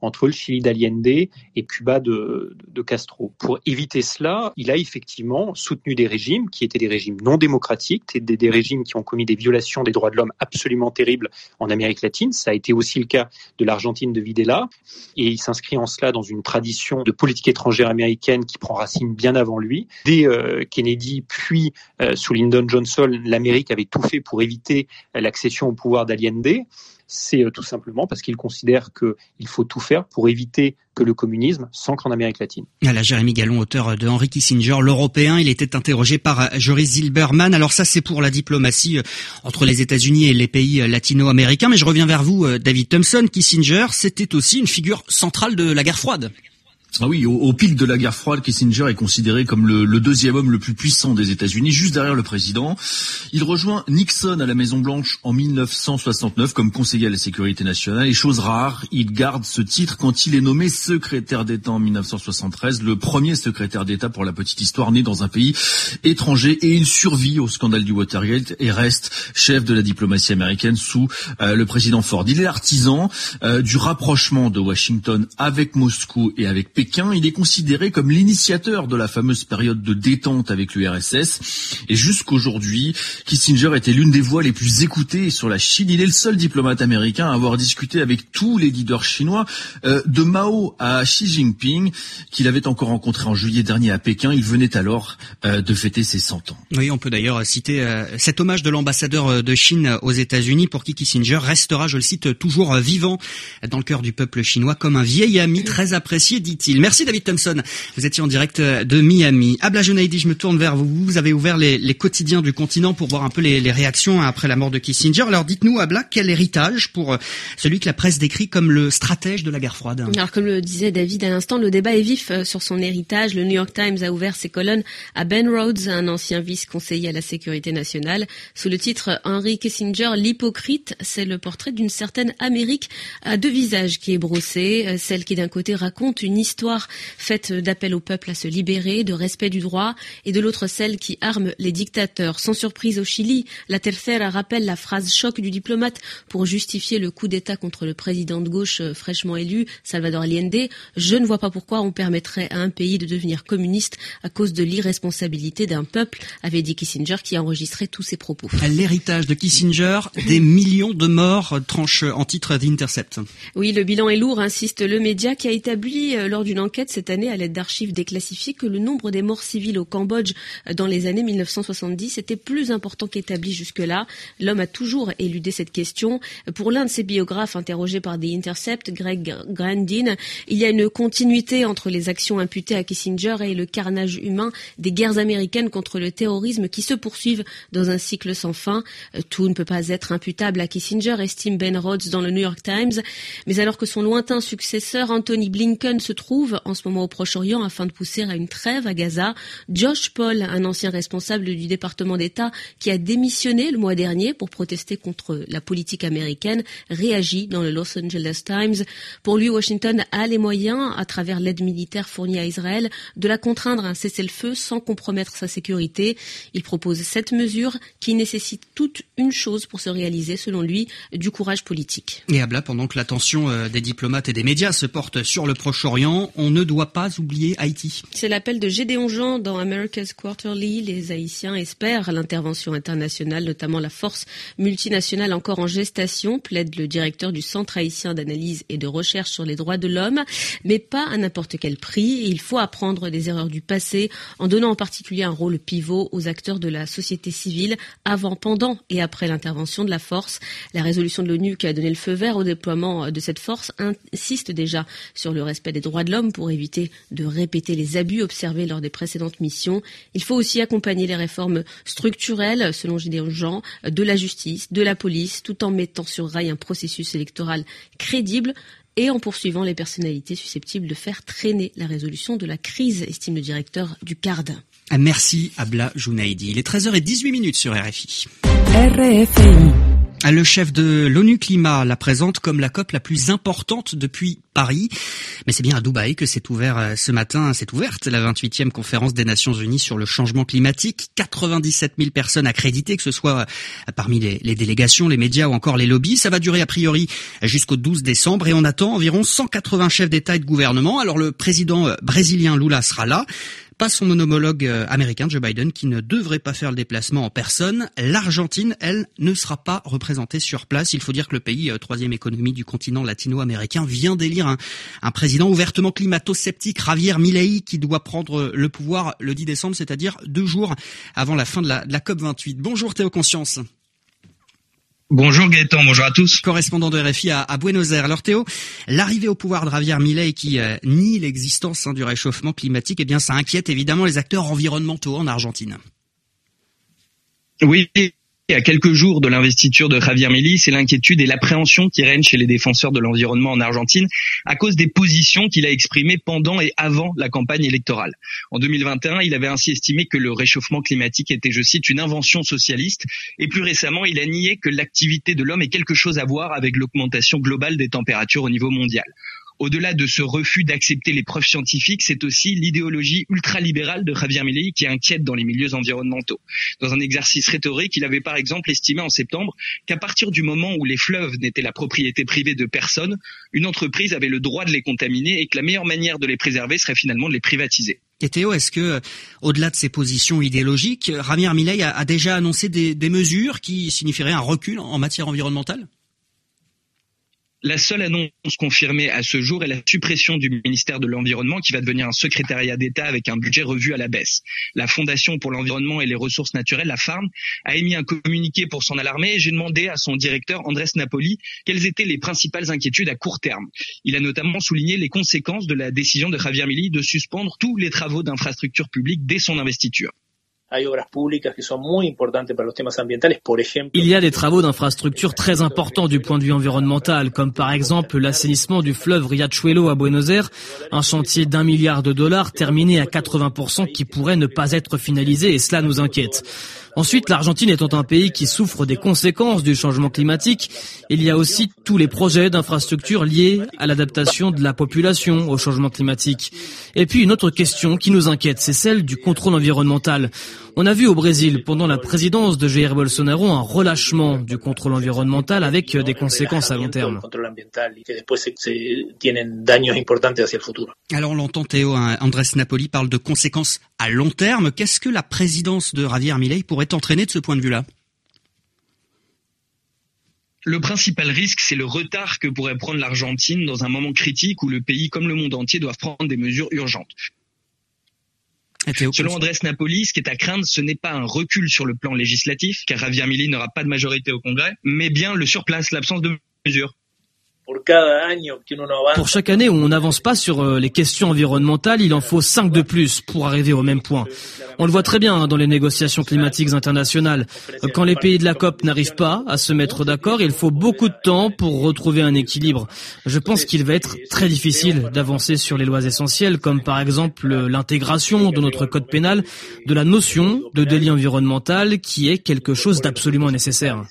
entre le Chili d'Allende et Cuba de, de Castro. Pour éviter cela, il a effectivement soutenu des régimes qui étaient des régimes non démocratiques, des, des régimes qui ont commis des violations des droits de l'homme absolument terribles en Amérique latine. Ça a été aussi le cas de l'Argentine de Videla. Et il s'inscrit en cela dans une tradition de politique étrangère américaine qui prend racine bien avant lui. Dès euh, Kennedy, puis euh, sous Lyndon Johnson, l'Amérique avait tout fait pour éviter euh, l'accession au pouvoir d'Allende. C'est euh, tout simplement parce qu'il considère qu'il faut tout faire pour éviter que le communisme s'ancre en Amérique latine. Voilà, Jérémy Gallon, auteur de Henry Kissinger, l'Européen. Il était interrogé par Joris Zilberman. Alors ça, c'est pour la diplomatie entre les États-Unis et les pays latino-américains. Mais je reviens vers vous, David Thompson. Kissinger, c'était aussi une figure centrale de la guerre froide. Ah oui, au, au pic de la guerre froide, Kissinger est considéré comme le, le deuxième homme le plus puissant des États-Unis, juste derrière le président. Il rejoint Nixon à la Maison-Blanche en mille neuf cent soixante-neuf comme conseiller à la sécurité nationale. Et chose rare, il garde ce titre quand il est nommé secrétaire d'État en mille neuf cent soixante-treize, le premier secrétaire d'État pour la petite histoire, né dans un pays étranger. Et il survit au scandale du Watergate et reste chef de la diplomatie américaine sous euh, le président Ford. Il est l'artisan euh, du rapprochement de Washington avec Moscou et avec Pékin. Il est considéré comme l'initiateur de la fameuse période de détente avec l'U R S S. Et jusqu'aujourd'hui, Kissinger était l'une des voix les plus écoutées sur la Chine. Il est le seul diplomate américain à avoir discuté avec tous les leaders chinois, euh, de Mao à Xi Jinping, qu'il avait encore rencontré en juillet dernier à Pékin. Il venait alors euh, de fêter ses cent ans. Oui, on peut d'ailleurs citer euh, cet hommage de l'ambassadeur de Chine aux États-Unis, pour qui Kissinger restera, je le cite, toujours vivant dans le cœur du peuple chinois comme un vieil ami très apprécié, dit-il. Merci David Thompson. Vous étiez en direct de Miami. Abla Junaidi, je me tourne vers vous. Vous avez ouvert les, les quotidiens du continent pour voir un peu les, les réactions après la mort de Kissinger. Alors dites-nous, Abla, quel héritage pour celui que la presse décrit comme le stratège de la guerre froide? Alors comme le disait David à l'instant, le débat est vif sur son héritage. Le New York Times a ouvert ses colonnes à Ben Rhodes, un ancien vice-conseiller à la sécurité nationale, sous le titre « Henry Kissinger, l'hypocrite ». C'est le portrait d'une certaine Amérique à deux visages qui est brossé, celle qui d'un côté raconte une histoire faite d'appel au peuple à se libérer, de respect du droit, et de l'autre celle qui arme les dictateurs. Sans surprise au Chili, la Tercera rappelle la phrase choc du diplomate pour justifier le coup d'État contre le président de gauche fraîchement élu, Salvador Allende. Je ne vois pas pourquoi on permettrait à un pays de devenir communiste à cause de l'irresponsabilité d'un peuple, avait dit Kissinger, qui a enregistré tous ses propos. L'héritage de Kissinger, des millions de morts, tranche en titre The Intercept. Oui, le bilan est lourd, insiste le média, qui a établi lors d'une enquête cette année à l'aide d'archives déclassifiées que le nombre des morts civiles au Cambodge dans les années mille neuf cent soixante-dix était plus important qu'établi jusque-là. L'homme a toujours éludé cette question. Pour l'un de ses biographes interrogé par The Intercept, Greg Grandin, il y a une continuité entre les actions imputées à Kissinger et le carnage humain des guerres américaines contre le terrorisme qui se poursuivent dans un cycle sans fin. Tout ne peut pas être imputable à Kissinger, estime Ben Rhodes dans le New York Times. Mais alors que son lointain successeur, Anthony Blinken, se trouve en ce moment au Proche-Orient afin de pousser à une trêve à Gaza, Josh Paul, un ancien responsable du département d'État qui a démissionné le mois dernier pour protester contre la politique américaine, réagit dans le Los Angeles Times. Pour lui, Washington a les moyens, à travers l'aide militaire fournie à Israël, de la contraindre à un cessez-le-feu sans compromettre sa sécurité. Il propose cette mesure qui nécessite toute une chose pour se réaliser, selon lui, du courage politique. Et Abla, pendant que l'attention des diplomates et des médias se porte sur le Proche-Orient, on ne doit pas oublier Haïti. C'est l'appel de Gédéon Jean dans America's Quarterly. Les Haïtiens espèrent l'intervention internationale, notamment la force multinationale encore en gestation, plaide le directeur du Centre haïtien d'analyse et de recherche sur les droits de l'homme, mais pas à n'importe quel prix. Il faut apprendre des erreurs du passé, en donnant en particulier un rôle pivot aux acteurs de la société civile, avant, pendant et après l'intervention de la force. La résolution de l'ONU qui a donné le feu vert au déploiement de cette force insiste déjà sur le respect des droits de l'homme pour éviter de répéter les abus observés lors des précédentes missions. Il faut aussi accompagner les réformes structurelles, selon Gédéon Jean, de la justice, de la police, tout en mettant sur rail un processus électoral crédible et en poursuivant les personnalités susceptibles de faire traîner la résolution de la crise, estime le directeur du C A R D. Merci Abla Junaidi. Il est treize heures dix-huit minutes sur R F I. R F I. Le chef de l'ONU Climat la présente comme la COP la plus importante depuis Paris. Mais c'est bien à Dubaï que s'est ouvert ce matin, s'est ouverte la vingt-huitième conférence des Nations Unies sur le changement climatique. quatre-vingt-dix-sept mille personnes accréditées, que ce soit parmi les, les délégations, les médias ou encore les lobbies. Ça va durer a priori jusqu'au douze décembre et on attend environ cent quatre-vingts chefs d'État et de gouvernement. Alors le président brésilien Lula sera là. Pas son homologue américain Joe Biden qui ne devrait pas faire le déplacement en personne. L'Argentine, elle, ne sera pas représentée sur place. Il faut dire que le pays, troisième économie du continent latino-américain, vient d'élire un, un président ouvertement climato-sceptique, Javier Milei, qui doit prendre le pouvoir le dix décembre, c'est-à-dire deux jours avant la fin de la, de la COP vingt-huit. Bonjour Théo Conscience. Bonjour Gaëtan, bonjour à tous. Correspondant de R F I à, à Buenos Aires. Alors Théo, l'arrivée au pouvoir de Javier Milei qui euh, nie l'existence hein, du réchauffement climatique, eh bien ça inquiète évidemment les acteurs environnementaux en Argentine. Oui, à quelques jours de l'investiture de Javier Milei, c'est l'inquiétude et l'appréhension qui règnent chez les défenseurs de l'environnement en Argentine à cause des positions qu'il a exprimées pendant et avant la campagne électorale. En deux mille vingt et un, il avait ainsi estimé que le réchauffement climatique était, je cite, une invention socialiste et plus récemment, il a nié que l'activité de l'homme ait quelque chose à voir avec l'augmentation globale des températures au niveau mondial. Au-delà de ce refus d'accepter les preuves scientifiques, c'est aussi l'idéologie ultralibérale de Javier Milei qui inquiète dans les milieux environnementaux. Dans un exercice rhétorique, il avait par exemple estimé en septembre qu'à partir du moment où les fleuves n'étaient la propriété privée de personne, une entreprise avait le droit de les contaminer et que la meilleure manière de les préserver serait finalement de les privatiser. Et Théo, est-ce que, au-delà de ces positions idéologiques, Javier Milei a, a déjà annoncé des, des mesures qui signifieraient un recul en matière environnementale ? La seule annonce confirmée à ce jour est la suppression du ministère de l'Environnement qui va devenir un secrétariat d'État avec un budget revu à la baisse. La Fondation pour l'environnement et les ressources naturelles, la F A R M, a émis un communiqué pour s'en alarmer et j'ai demandé à son directeur Andrés Napoli quelles étaient les principales inquiétudes à court terme. Il a notamment souligné les conséquences de la décision de Javier Milei de suspendre tous les travaux d'infrastructures publiques dès son investiture. Il y a des travaux d'infrastructures très importants du point de vue environnemental, comme par exemple l'assainissement du fleuve Riachuelo à Buenos Aires, un chantier d'un milliard de dollars terminé à quatre-vingts pour cent qui pourrait ne pas être finalisé et cela nous inquiète. Ensuite, l'Argentine étant un pays qui souffre des conséquences du changement climatique, il y a aussi tous les projets d'infrastructures liés à l'adaptation de la population au changement climatique. Et puis une autre question qui nous inquiète, c'est celle du contrôle environnemental. On a vu au Brésil, pendant la présidence de Jair Bolsonaro, un relâchement du contrôle environnemental avec des conséquences à long terme. Alors on l'entend Théo, hein, Andrés Napoli parle de conséquences à long terme. Qu'est-ce que la présidence de Javier Milei pourrait entraîner de ce point de vue-là ? Le principal risque, c'est le retard que pourrait prendre l'Argentine dans un moment critique où le pays, comme le monde entier, doivent prendre des mesures urgentes. Selon Andrés Napoli, ce qui est à craindre, ce n'est pas un recul sur le plan législatif, car Javier Milei n'aura pas de majorité au Congrès, mais bien le surplace, l'absence de mesures. Pour chaque année où on n'avance pas sur les questions environnementales, il en faut cinq de plus pour arriver au même point. On le voit très bien dans les négociations climatiques internationales. Quand les pays de la COP n'arrivent pas à se mettre d'accord, il faut beaucoup de temps pour retrouver un équilibre. Je pense qu'il va être très difficile d'avancer sur les lois essentielles, comme par exemple l'intégration de notre code pénal de la notion de délit environnemental, qui est quelque chose d'absolument nécessaire.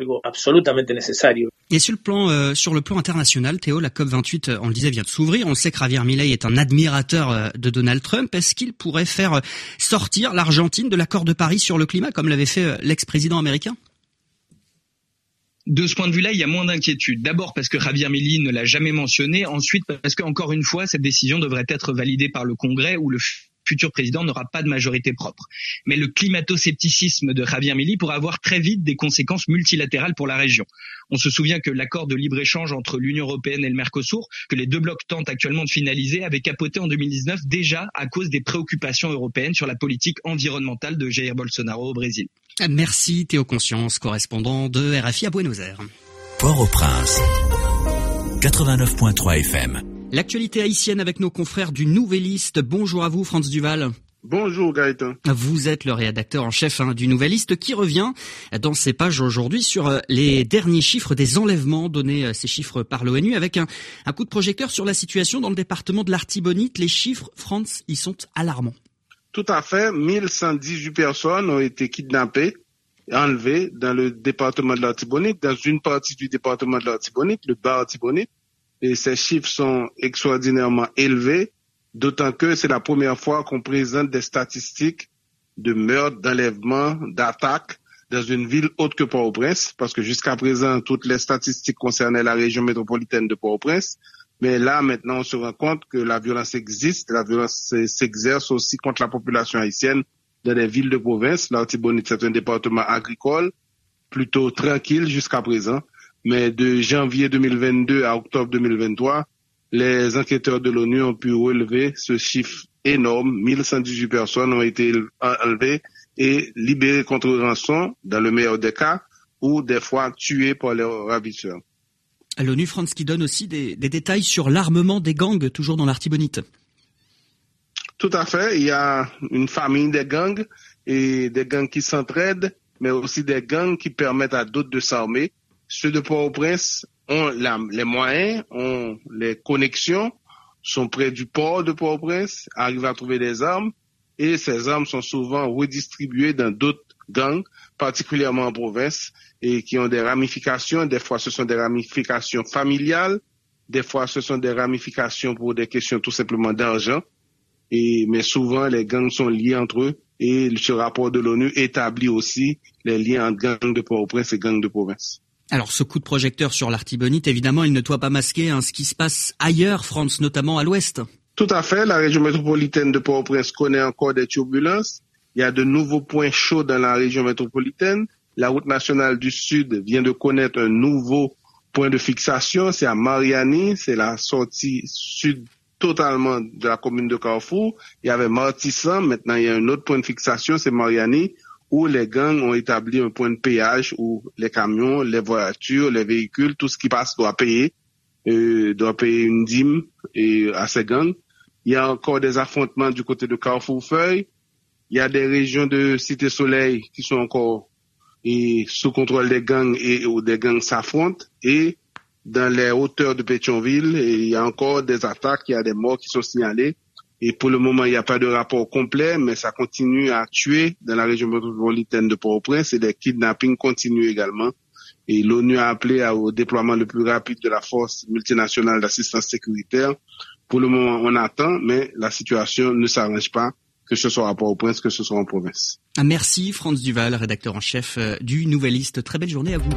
Et sur le plan, euh, sur le plan international, Théo, la COP vingt-huit, on le disait, vient de s'ouvrir. On sait que Javier Milei est un admirateur de Donald Trump. Est-ce qu'il pourrait faire sortir l'Argentine de l'accord de Paris sur le climat, comme l'avait fait l'ex-président américain ? De ce point de vue-là, il y a moins d'inquiétude. D'abord parce que Javier Milei ne l'a jamais mentionné. Ensuite parce que, encore une fois, cette décision devrait être validée par le Congrès où le futur président n'aura pas de majorité propre. Mais le climato-scepticisme de Javier Milei pourrait avoir très vite des conséquences multilatérales pour la région. On se souvient que l'accord de libre-échange entre l'Union européenne et le Mercosur, que les deux blocs tentent actuellement de finaliser, avait capoté en deux mille dix-neuf déjà à cause des préoccupations européennes sur la politique environnementale de Jair Bolsonaro au Brésil. Merci Théo Conscience, correspondant de R F I à Buenos Aires. Port-au-Prince, quatre-vingt-neuf virgule trois F M. L'actualité haïtienne avec nos confrères du Nouvelliste. Bonjour à vous, Franz Duval. Bonjour Gaëtan. Vous êtes le rédacteur en chef hein, du Nouvelliste qui revient dans ses pages aujourd'hui sur les derniers chiffres des enlèvements, donnés ces chiffres par l'ONU, avec un, un coup de projecteur sur la situation dans le département de l'Artibonite. Les chiffres, Franz, ils sont alarmants. Tout à fait. mille cent dix-huit personnes ont été kidnappées et enlevées dans le département de l'Artibonite, dans une partie du département de l'Artibonite, le bas Artibonite. et ces chiffres sont extraordinairement élevés, d'autant que c'est la première fois qu'on présente des statistiques de meurtres, d'enlèvements, d'attaques dans une ville autre que Port-au-Prince, parce que jusqu'à présent, toutes les statistiques concernaient la région métropolitaine de Port-au-Prince. Mais là, maintenant, on se rend compte que la violence existe, la violence s'exerce aussi contre la population haïtienne dans les villes de province. L'Artibonite, c'est un département agricole, plutôt tranquille jusqu'à présent. Mais de janvier deux mille vingt-deux à octobre deux mille vingt-trois, les enquêteurs de l'ONU ont pu relever ce chiffre énorme. mille cent dix-huit personnes ont été enlevées et libérées contre rançon, dans le meilleur des cas, ou des fois tuées par leurs ravisseurs. À l'ONU, France, qui donne aussi des, des détails sur l'armement des gangs, toujours dans l'Artibonite. Tout à fait. Il y a une famille des gangs, et des gangs qui s'entraident, mais aussi des gangs qui permettent à d'autres de s'armer. Ceux de Port-au-Prince ont la, les moyens, ont les connexions, sont près du port de Port-au-Prince, arrivent à trouver des armes, et ces armes sont souvent redistribuées dans d'autres gangs, particulièrement en province, et qui ont des ramifications. Des fois, ce sont des ramifications familiales, des fois, ce sont des ramifications pour des questions tout simplement d'argent. Et, mais souvent, les gangs sont liés entre eux, et ce rapport de l'ONU établit aussi les liens entre gangs de Port-au-Prince et gangs de province. Alors, ce coup de projecteur sur l'Artibonite, évidemment, il ne doit pas masquer hein, ce qui se passe ailleurs, France, notamment à l'ouest. Tout à fait. La région métropolitaine de Port-au-Prince connaît encore des turbulences. Il y a de nouveaux points chauds dans la région métropolitaine. La route nationale du Sud vient de connaître un nouveau point de fixation. C'est à Mariani. C'est la sortie sud totalement de la commune de Carrefour. Il y avait Martissan. Maintenant, il y a un autre point de fixation, c'est Mariani, où les gangs ont établi un point de péage où les camions, les voitures, les véhicules, tout ce qui passe doit payer, euh, doit payer une dîme et, à ces gangs. Il y a encore des affrontements du côté de Carrefour-Feuille. Il y a des régions de Cité-Soleil qui sont encore et, sous contrôle des gangs et où des gangs s'affrontent. Et dans les hauteurs de Pétionville, et il y a encore des attaques, il y a des morts qui sont signalés. Et pour le moment, il n'y a pas de rapport complet, mais ça continue à tuer dans la région métropolitaine de Port-au-Prince et les kidnappings continuent également. Et l'ONU a appelé au déploiement le plus rapide de la force multinationale d'assistance sécuritaire. Pour le moment, on attend, mais la situation ne s'arrange pas, que ce soit à Port-au-Prince, que ce soit en province. Merci France Duval, rédacteur en chef du Nouvelliste. Très belle journée à vous.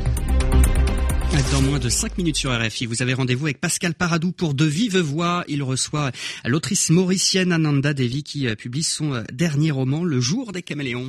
Dans moins de cinq minutes sur R F I, vous avez rendez-vous avec Pascal Paradou pour De Vive Voix. Il reçoit l'autrice mauricienne Ananda Devi qui publie son dernier roman, Le Jour des Caméléons.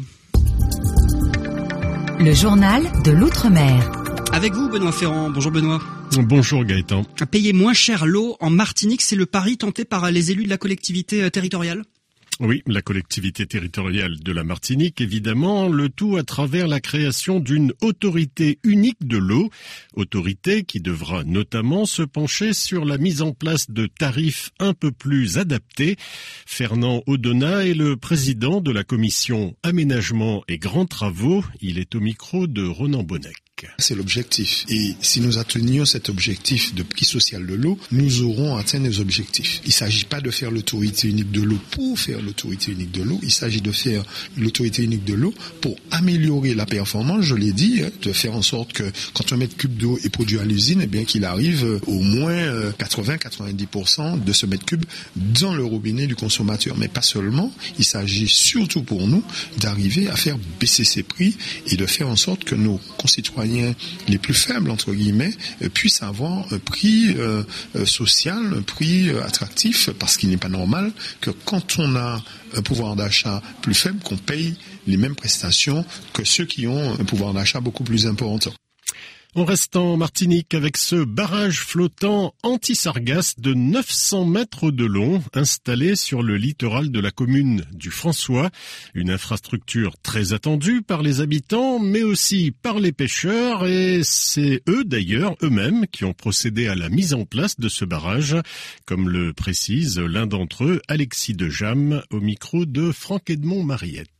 Le journal de l'Outre-mer. Avec vous, Benoît Ferrand. Bonjour Benoît. Bonjour Gaëtan. Payer moins cher l'eau en Martinique, c'est le pari tenté par les élus de la collectivité territoriale ? Oui, la collectivité territoriale de la Martinique, évidemment, le tout à travers la création d'une autorité unique de l'eau, autorité qui devra notamment se pencher sur la mise en place de tarifs un peu plus adaptés. Fernand Audona est le président de la commission aménagement et grands travaux. Il est au micro de Ronan Bonnec. C'est l'objectif. Et si nous atteignons cet objectif de prix social de l'eau, nous aurons atteint nos objectifs. Il ne s'agit pas de faire l'autorité unique de l'eau pour faire l'autorité unique de l'eau. Il s'agit de faire l'autorité unique de l'eau pour améliorer la performance, je l'ai dit, de faire en sorte que quand un mètre cube d'eau est produit à l'usine, eh bien qu'il arrive au moins quatre-vingts à quatre-vingt-dix pour cent de ce mètre cube dans le robinet du consommateur. Mais pas seulement, il s'agit surtout pour nous d'arriver à faire baisser ces prix et de faire en sorte que nos concitoyens les plus faibles, entre guillemets, puissent avoir un prix euh, social, un prix euh, attractif, parce qu'il n'est pas normal que quand on a un pouvoir d'achat plus faible, qu'on paye les mêmes prestations que ceux qui ont un pouvoir d'achat beaucoup plus important. On reste en Martinique avec ce barrage flottant anti-sargasse de neuf cents mètres de long installé sur le littoral de la commune du François. Une infrastructure très attendue par les habitants mais aussi par les pêcheurs et c'est eux d'ailleurs eux-mêmes qui ont procédé à la mise en place de ce barrage, comme le précise l'un d'entre eux, Alexis Dejam, au micro de Franck-Edmond Mariette.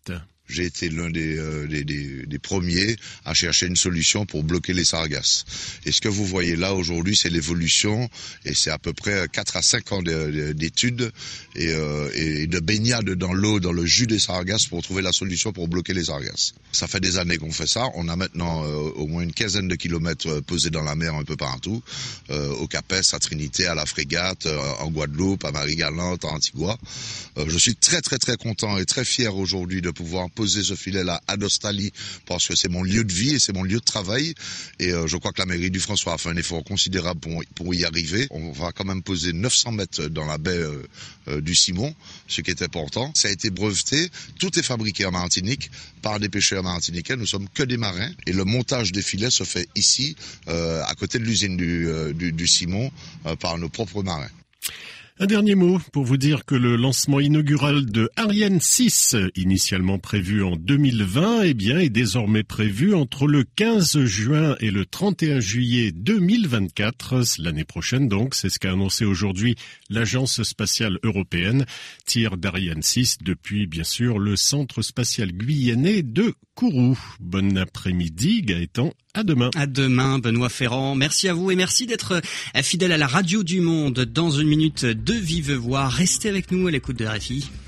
j'ai été l'un des, euh, des, des, des premiers à chercher une solution pour bloquer les sargasses. Et ce que vous voyez là aujourd'hui, c'est l'évolution, et c'est à peu près quatre à cinq ans d'études et, euh, et de baignade dans l'eau, dans le jus des sargasses pour trouver la solution pour bloquer les sargasses. Ça fait des années qu'on fait ça. On a maintenant euh, au moins une quinzaine de kilomètres posés dans la mer un peu partout, euh, au Capes, à Trinité, à la Frégate, euh, en Guadeloupe, à Marie-Galante, à Antigua. Euh, je suis très très très content et très fier aujourd'hui de pouvoir poser ce filet-là à Dostali parce que c'est mon lieu de vie et c'est mon lieu de travail. Et euh, je crois que la mairie du François a fait un effort considérable pour, pour y arriver. On va quand même poser neuf cents mètres dans la baie euh, euh, du Simon, ce qui est important. Ça a été breveté. Tout est fabriqué en Martinique par des pêcheurs martiniquais. Nous sommes que des marins et le montage des filets se fait ici, euh, à côté de l'usine du, euh, du, du Simon, euh, par nos propres marins. Un dernier mot pour vous dire que le lancement inaugural de Ariane six, initialement prévu en deux mille vingt, eh bien, est désormais prévu entre le quinze juin et le trente et un juillet deux mille vingt-quatre, l'année prochaine donc. C'est ce qu'a annoncé aujourd'hui l'Agence spatiale européenne. Tir d'Ariane six depuis, bien sûr, le centre spatial guyanais de Kourou. Bon après-midi, Gaëtan. À demain. À demain, Benoît Ferrand. Merci à vous et merci d'être fidèle à la radio du monde. Dans une minute de vive voix, restez avec nous à l'écoute de R F I.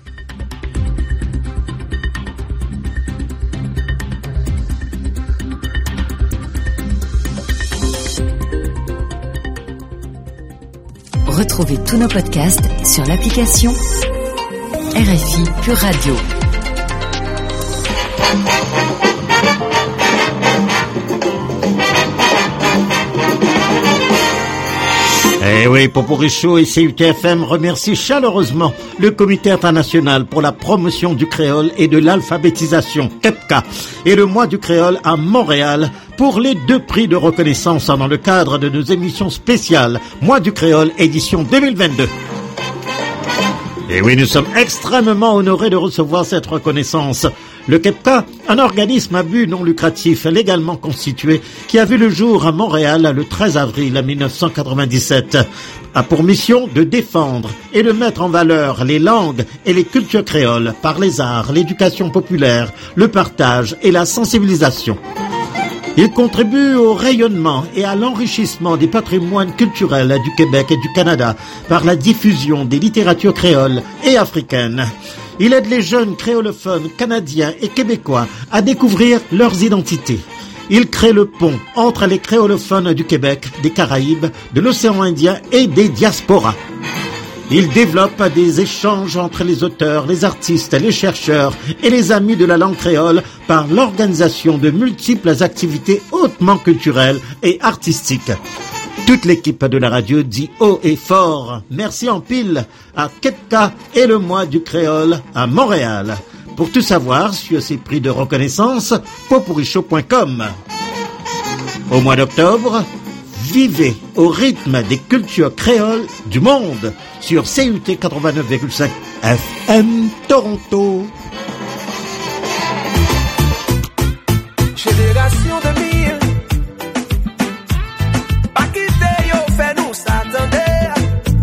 Retrouvez tous nos podcasts sur l'application R F I Pure Radio. Eh oui, Poporicho et C U T F M remercient chaleureusement le Comité international pour la promotion du créole et de l'alphabétisation, KEPCA, et le mois du créole à Montréal pour les deux prix de reconnaissance dans le cadre de nos émissions spéciales Mois du créole édition deux mille vingt-deux. Et oui, nous sommes extrêmement honorés de recevoir cette reconnaissance. Le KEPCA, un organisme à but non lucratif légalement constitué qui a vu le jour à Montréal le treize avril mille neuf cent quatre-vingt-dix-sept, a pour mission de défendre et de mettre en valeur les langues et les cultures créoles par les arts, l'éducation populaire, le partage et la sensibilisation. Il contribue au rayonnement et à l'enrichissement des patrimoines culturels du Québec et du Canada par la diffusion des littératures créoles et africaines. Il aide les jeunes créolophones canadiens et québécois à découvrir leurs identités. Il crée le pont entre les créolophones du Québec, des Caraïbes, de l'océan Indien et des diasporas. Il développe des échanges entre les auteurs, les artistes, les chercheurs et les amis de la langue créole par l'organisation de multiples activités hautement culturelles et artistiques. Toute l'équipe de la radio dit haut et fort merci en pile à KEPCA et le mois du créole à Montréal. Pour tout savoir sur ces prix de reconnaissance, poporicho point com. Au mois d'octobre, vivez au rythme des cultures créoles du monde sur C U T quatre-vingt-neuf virgule cinq F M Toronto. Génération de mille, pas quitter yo, fait nous s'attendre.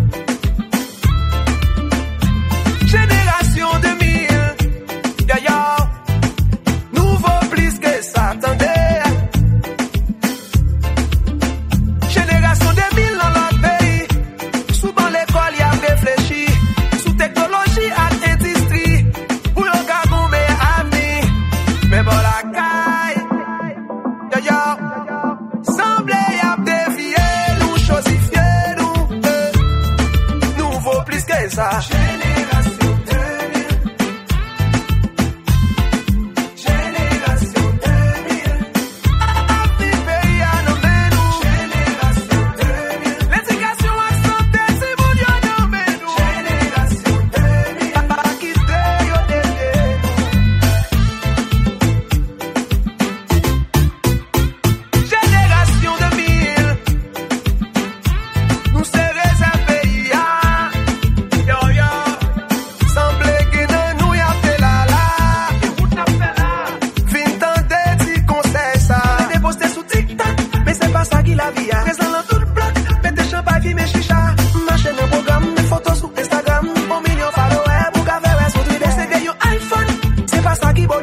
Génération de mille, ya ya, nous vaut plus que s'attendre. Génération de mille dans notre pays, souvent l'école y a réfléchi, sous technologie et industrie.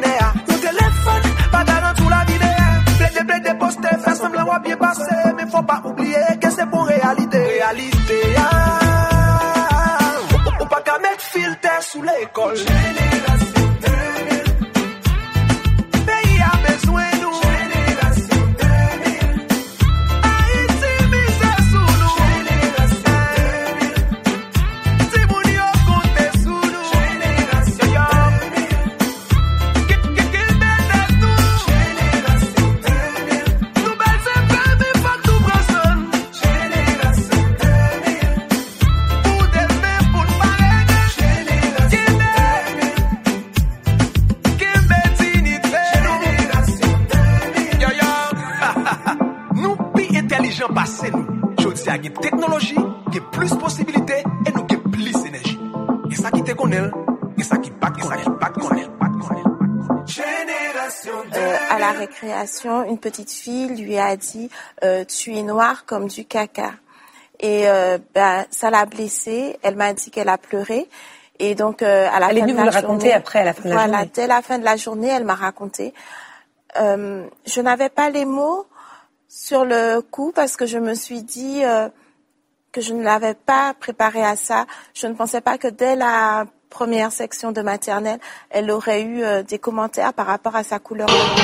idea. Le téléphone, pas dans tout la vidéo. Blé blé de poster, faire semblant va bien passer. Mais faut pas oublier que c'est pour réalité. Réalité, ah. Ou pas qu'à mettre filtre sous l'école. Génération deux mille. Pays a besoin nous. Génération deux mille. Haïti mise sous nous. Génération deux mille. Timounio compte sous nous. Génération deux mille. Qu'il qu'il mette nous. Génération deux mille. Nous belles c'est famille, faut tout prendre. Génération deux mille. Pour demain, pour le parrain. Génération deux mille. Qu'il mette dignité nous. Génération deux mille. Yo yo. Nous plus intelligents passés nous. Je dis à une technologie qui a plus de possibilités et nous qui a plus d'énergie. Et ça qui te connaît, et ça qui pas connaît, pas connaît, pas connaît. Génération deux mille. Euh, à la récréation, une petite fille lui a dit euh, tu es noire comme du caca. Et euh, ben, ça l'a blessée. Elle m'a dit qu'elle a pleuré. Et donc, euh, à la Elle est fin de venue la vous le raconter journée, après, à la fin de la voilà, journée. dès la fin de la journée, elle m'a raconté. Euh, je n'avais pas les mots sur le coup parce que je me suis dit euh, que je ne l'avais pas préparée à ça. Je ne pensais pas que dès la première section de maternelle, elle aurait eu euh, des commentaires par rapport à sa couleur de peau.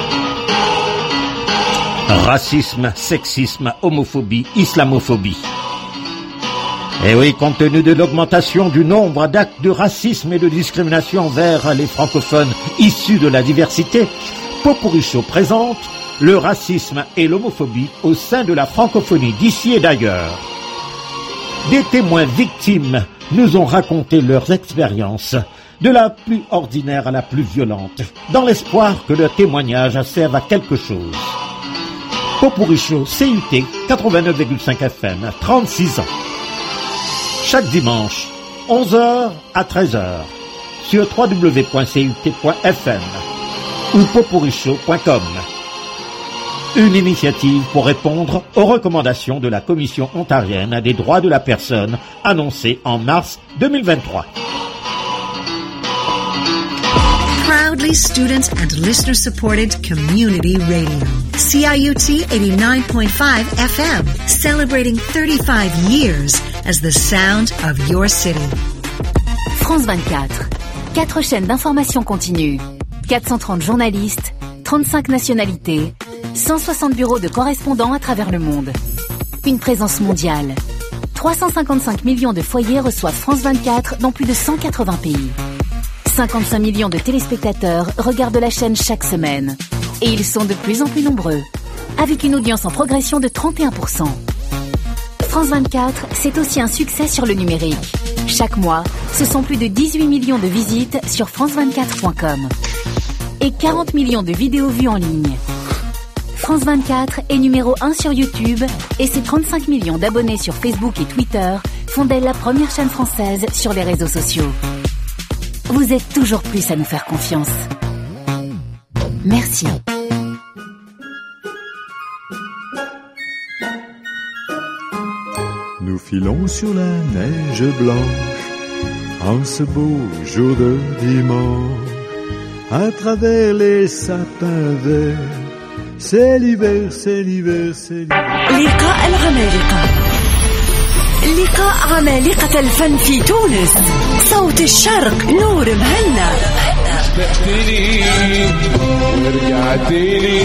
Racisme, sexisme, homophobie, islamophobie. Et oui, compte tenu de l'augmentation du nombre d'actes de racisme et de discrimination envers les francophones issus de la diversité, Poporicho présente le racisme et l'homophobie au sein de la francophonie d'ici et d'ailleurs. Des témoins victimes nous ont raconté leurs expériences, de la plus ordinaire à la plus violente, dans l'espoir que leur témoignage serve à quelque chose. Poporicho, C U T quatre-vingt-neuf virgule cinq F M, trente-six ans. Chaque dimanche, onze heures à treize heures, sur w w w point c u t point f m ou poporicho point com. Une initiative pour répondre aux recommandations de la Commission ontarienne des droits de la personne annoncée en mars deux mille vingt-trois. Proudly student and listener supported community radio. C I U T eighty-nine point five F M, celebrating thirty-five years as the sound of your city. France vingt-quatre. Quatre chaînes d'information continue. quatre cent trente journalistes, trente-cinq nationalités, cent soixante bureaux de correspondants à travers le monde. Une présence mondiale. trois cent cinquante-cinq millions de foyers reçoivent France vingt-quatre dans plus de cent quatre-vingts pays. cinquante-cinq millions de téléspectateurs regardent la chaîne chaque semaine. Et ils sont de plus en plus nombreux, avec une audience en progression de trente et un pour cent. France vingt-quatre, c'est aussi un succès sur le numérique. Chaque mois, ce sont plus de dix-huit millions de visites sur france vingt-quatre point com et quarante millions de vidéos vues en ligne. France vingt-quatre est numéro un sur YouTube et ses trente-cinq millions d'abonnés sur Facebook et Twitter font d'elle la première chaîne française sur les réseaux sociaux. Vous êtes toujours plus à nous faire confiance. Merci. Nous filons sur la neige blanche en ce beau jour de dimanche. À travers les sapins verts, c'est l'hiver, c'est l'hiver, c'est l'hiver. لقاء العمالقة. لقاء عمالقة الفن في تونس. صوت الشرق نور مهنا. اشتقتني ورجعتني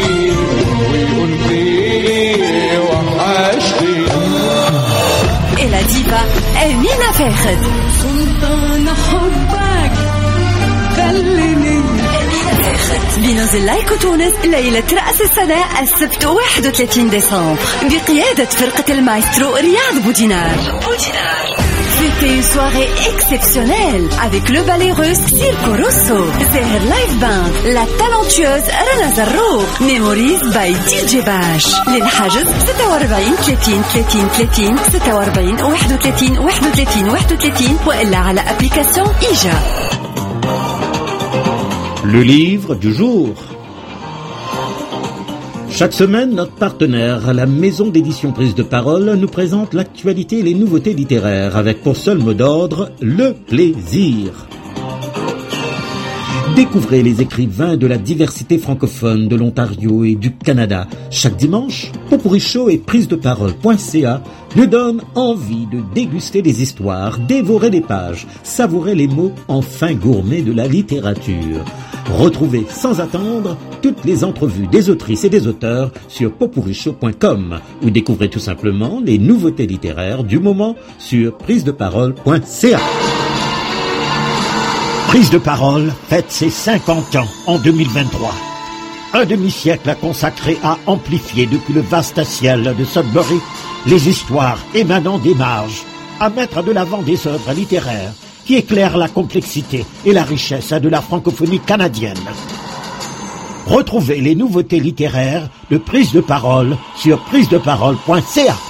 وقلتلي وحشتني. إلى ديفا أمينة فاخد. سلطان حبك خليني. بينزل لايكو تونس ليلة رأس السنة السبت واحد وثلاثين ديسمبر بقيادة فرقة المايسترو رياض بودينار. C'était une soirée exceptionnelle avec le ballet russe Circo Rosso, Zahir Live Band, la talentueuse Rana Zarrouk, Memories by دي جي باش. للحجز ستة وأربعين ثلاثين ثلاثين ثلاثين ستة وأربعين واحد وثلاثين واحد وثلاثين واحد وثلاثين وإلا على application إيجا. Le livre du jour. Chaque semaine, notre partenaire, la maison d'édition Prise de Parole, nous présente l'actualité et les nouveautés littéraires avec pour seul mot d'ordre le plaisir. Découvrez les écrivains de la diversité francophone de l'Ontario et du Canada. Chaque dimanche, Popuricho et prise de parole point c a nous donnent envie de déguster des histoires, dévorer des pages, savourer les mots en fin gourmet de la littérature. Retrouvez sans attendre toutes les entrevues des autrices et des auteurs sur popuricho point com ou découvrez tout simplement les nouveautés littéraires du moment sur prise de parole point c a. Prise de parole fête ses cinquante ans en deux mille vingt-trois. Un demi-siècle a consacré à amplifier depuis le vaste ciel de Sudbury les histoires émanant des marges, à mettre de l'avant des œuvres littéraires qui éclairent la complexité et la richesse de la francophonie canadienne. Retrouvez les nouveautés littéraires de Prise de parole sur prise de parole point c a.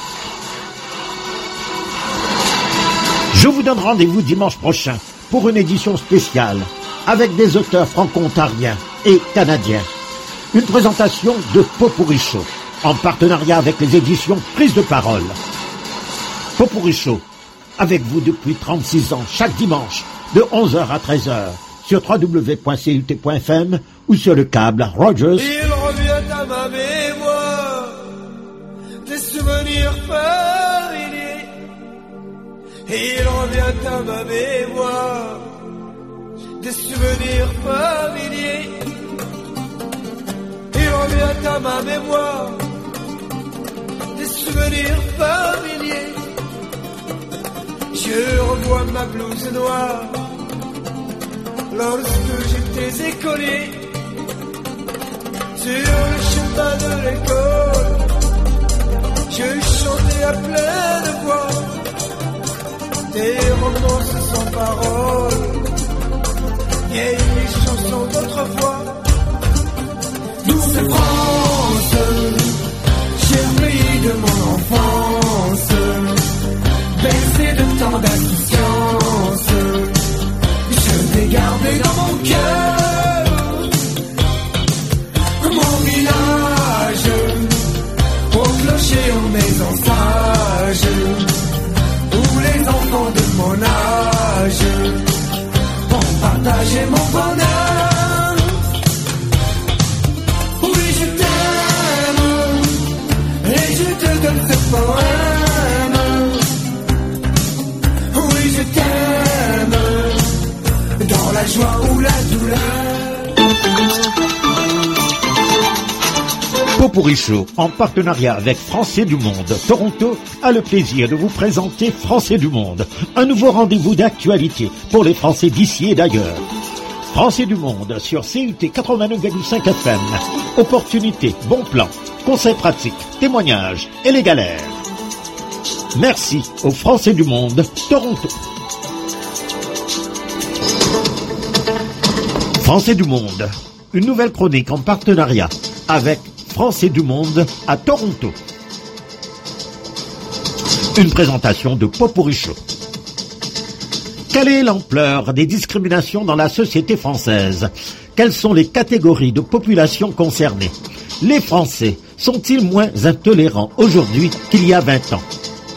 Je vous donne rendez-vous dimanche prochain pour une édition spéciale avec des auteurs franco-ontariens et canadiens. Une présentation de Popuricho en partenariat avec les éditions Prise de parole. Popuricho, avec vous depuis trente-six ans, chaque dimanche, de onze heures à treize heures, sur w w w point c u t point f m ou sur le câble Rogers. Il revient à ma mémoire des souvenirs familiers. Il revient à ma mémoire des souvenirs familiers. Il revient à ma mémoire des souvenirs familiers. Je revois ma blouse noire lorsque j'étais écolier. Sur le chemin de l'école, je chantais à pleine voix des romances sans paroles, vieilles chansons d'autrefois. Douce France, cher pays de mon enfance, bercé de tant d'insouciance, je t'ai gardé dans mon cœur, mon village, au clocher en maison sage, où les enfants de mon âge ont partagé mon bonheur. Oui, je t'aime, et je te donne ce poème. Oui, je t'aime, dans la joie ou la douleur. Popuricho, en partenariat avec Français du Monde, Toronto, a le plaisir de vous présenter Français du Monde, un nouveau rendez-vous d'actualité pour les Français d'ici et d'ailleurs. Français du Monde sur C U T quatre-vingt-neuf virgule cinq F M. Opportunités, bons plans, conseils pratiques, témoignages et les galères. Merci aux Français du Monde, Toronto. Français du Monde, une nouvelle chronique en partenariat avec Français du Monde à Toronto. Une présentation de Popuricho. Quelle est l'ampleur des discriminations dans la société française? Quelles sont les catégories de population concernées? Les Français sont-ils moins intolérants aujourd'hui qu'il y a vingt ans?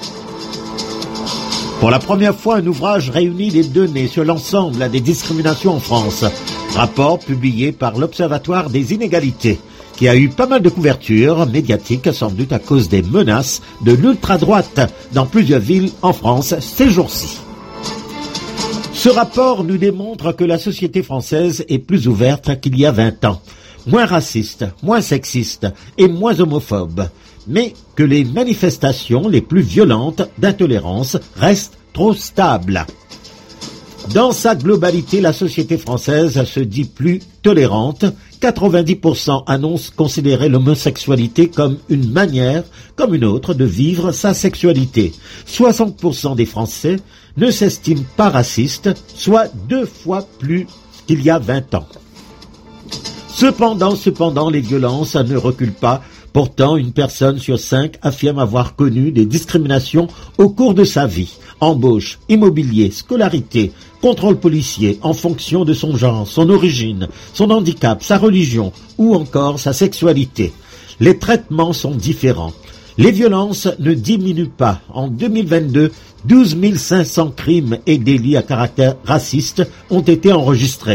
Pour la première fois, un ouvrage réunit les données sur l'ensemble des discriminations en France. Rapport publié par l'Observatoire des inégalités, qui a eu pas mal de couverture médiatique, sans doute à cause des menaces de l'ultra-droite dans plusieurs villes en France ces jours-ci. Ce rapport nous démontre que la société française est plus ouverte qu'il y a vingt ans, moins raciste, moins sexiste et moins homophobe, mais que les manifestations les plus violentes d'intolérance restent trop stables. Dans sa globalité, la société française se dit plus tolérante. quatre-vingt-dix pour cent annoncent considérer l'homosexualité comme une manière, comme une autre, de vivre sa sexualité. soixante pour cent des Français ne s'estiment pas racistes, soit deux fois plus qu'il y a vingt ans. Cependant, cependant, les violences ne reculent pas. Pourtant, une personne sur cinq affirme avoir connu des discriminations au cours de sa vie. Embauche, immobilier, scolarité, contrôle policier en fonction de son genre, son origine, son handicap, sa religion ou encore sa sexualité. Les traitements sont différents. Les violences ne diminuent pas. En deux mille vingt-deux, douze mille cinq cents crimes et délits à caractère raciste ont été enregistrés.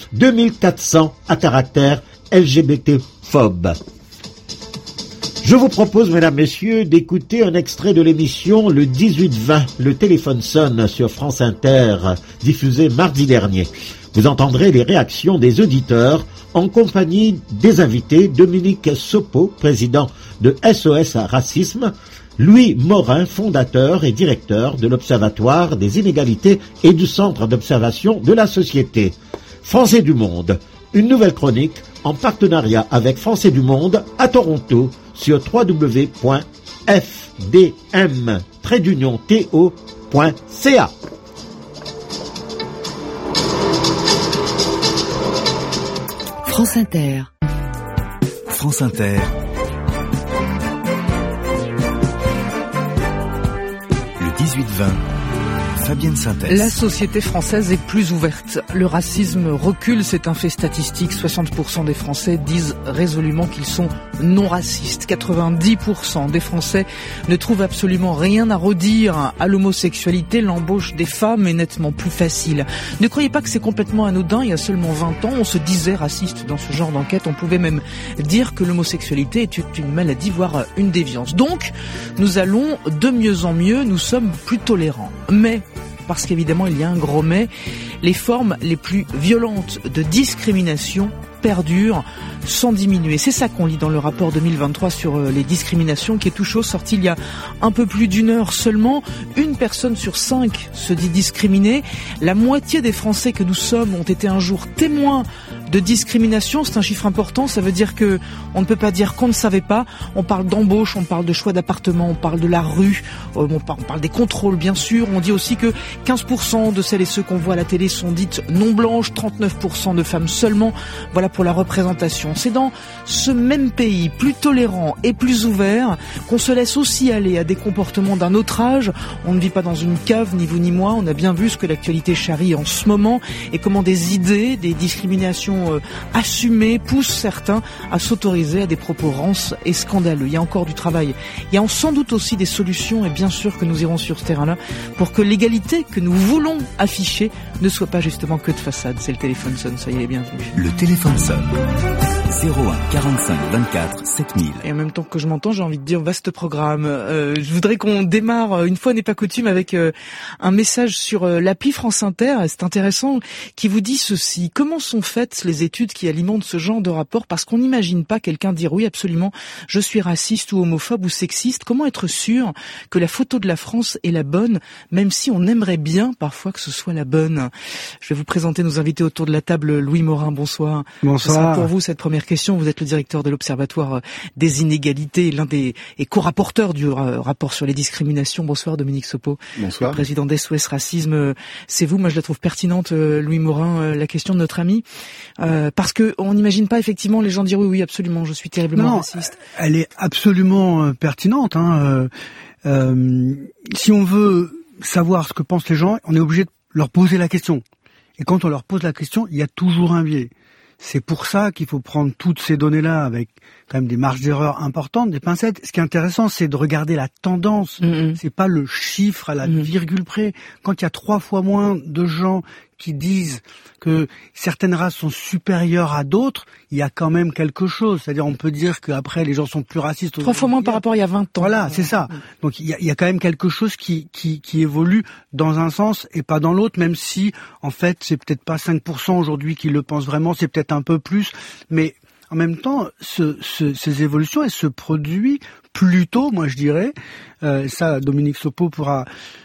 deux mille quatre cents à caractère L G B T-phobe. Je vous propose, mesdames, messieurs, d'écouter un extrait de l'émission Le dix-huit vingt, le téléphone sonne sur France Inter, diffusé mardi dernier. Vous entendrez les réactions des auditeurs en compagnie des invités Dominique Sopo, président de S O S Racisme, Louis Morin, fondateur et directeur de l'Observatoire des inégalités et du Centre d'observation de la société. Français du Monde, une nouvelle chronique en partenariat avec Français du Monde à Toronto sur w w w point f d m tiret t o point c a. France Inter. France Inter. Le dix-huit vingt. Fabienne Synthèse. La société française est plus ouverte. Le racisme recule, c'est un fait statistique. soixante pour cent des Français disent résolument qu'ils sont non racistes. quatre-vingt-dix pour cent des Français ne trouvent absolument rien à redire à l'homosexualité. L'embauche des femmes est nettement plus facile. Ne croyez pas que c'est complètement anodin. Il y a seulement vingt ans, on se disait raciste dans ce genre d'enquête. On pouvait même dire que l'homosexualité était une maladie, voire une déviance. Donc, nous allons de mieux en mieux. Nous sommes plus tolérants. Mais parce qu'évidemment il y a un gros mais, les formes les plus violentes de discrimination perdurent sans diminuer. C'est ça qu'on lit dans le rapport deux mille vingt-trois sur les discriminations qui est tout chaud, sorti il y a un peu plus d'une heure seulement. Une personne sur cinq se dit discriminée. La moitié des Français que nous sommes ont été un jour témoins de discrimination. C'est un chiffre important, ça veut dire que on ne peut pas dire qu'on ne savait pas. On parle d'embauche, on parle de choix d'appartement, on parle de la rue, on parle, on parle des contrôles bien sûr. On dit aussi que quinze pour cent de celles et ceux qu'on voit à la télé sont dites non blanches, trente-neuf pour cent de femmes seulement. Voilà pour la représentation. C'est dans ce même pays plus tolérant et plus ouvert qu'on se laisse aussi aller à des comportements d'un autre âge. On ne vit pas dans une cave, ni vous ni moi. On a bien vu ce que l'actualité charrie en ce moment et comment des idées, des discriminations euh, assumées poussent certains à s'autoriser à des propos rances et scandaleux. Il y a encore du travail. Il y a sans doute aussi des solutions et bien sûr que nous irons sur ce terrain-là pour que l'égalité que nous voulons afficher ne soit pas justement que de façade. C'est le téléphone sonne, soyez les bienvenus. Le téléphone sonne. zéro un quarante-cinq vingt-quatre sept mille. Et en même temps que je m'entends, j'ai envie de dire vaste programme. Euh, je voudrais qu'on démarre, une fois n'est pas coutume, avec euh, un message sur euh, l'appli France Inter. C'est intéressant, qui vous dit ceci. Comment sont faites les études qui alimentent ce genre de rapport? Parce qu'on n'imagine pas quelqu'un dire oui, absolument, je suis raciste ou homophobe ou sexiste. Comment être sûr que la photo de la France est la bonne, même si on aimerait bien parfois que ce soit la bonne? Je vais vous présenter nos invités autour de la table. Louis Morin, bonsoir. Bonsoir. Pour vous, cette première question, vous êtes le directeur de l'Observatoire des inégalités, l'un des et co-rapporteurs du rapport sur les discriminations. Bonsoir Dominique Sopo. Bonsoir. Le président d'S O S Racisme. C'est vous, moi je la trouve pertinente, Louis Morin, la question de notre ami, euh, parce que on n'imagine pas effectivement les gens dire oui, oui, absolument, je suis terriblement non, raciste. Elle est absolument euh, pertinente. Hein. Euh, euh, si on veut savoir ce que pensent les gens, on est obligé de leur poser la question. Et quand on leur pose la question, il y a toujours un biais. C'est pour ça qu'il faut prendre toutes ces données-là avec quand même des marges d'erreur importantes, des pincettes. Ce qui est intéressant, c'est de regarder la tendance. Mmh. C'est pas le chiffre à la mmh. virgule près. Quand il y a trois fois moins de gens qui disent que certaines races sont supérieures à d'autres, il y a quand même quelque chose. C'est-à-dire, on peut dire qu'après, les gens sont plus racistes. Trois fois moins par rapport à il y a vingt ans. Voilà, c'est ça. Donc, il y a, il y a quand même quelque chose qui, qui, qui évolue dans un sens et pas dans l'autre, même si, en fait, c'est peut-être pas cinq pour cent aujourd'hui qui le pensent vraiment, c'est peut-être un peu plus. Mais en même temps, ce, ce, ces évolutions, elles se produisent plutôt, moi je dirais, euh, ça Dominique Sopo pourra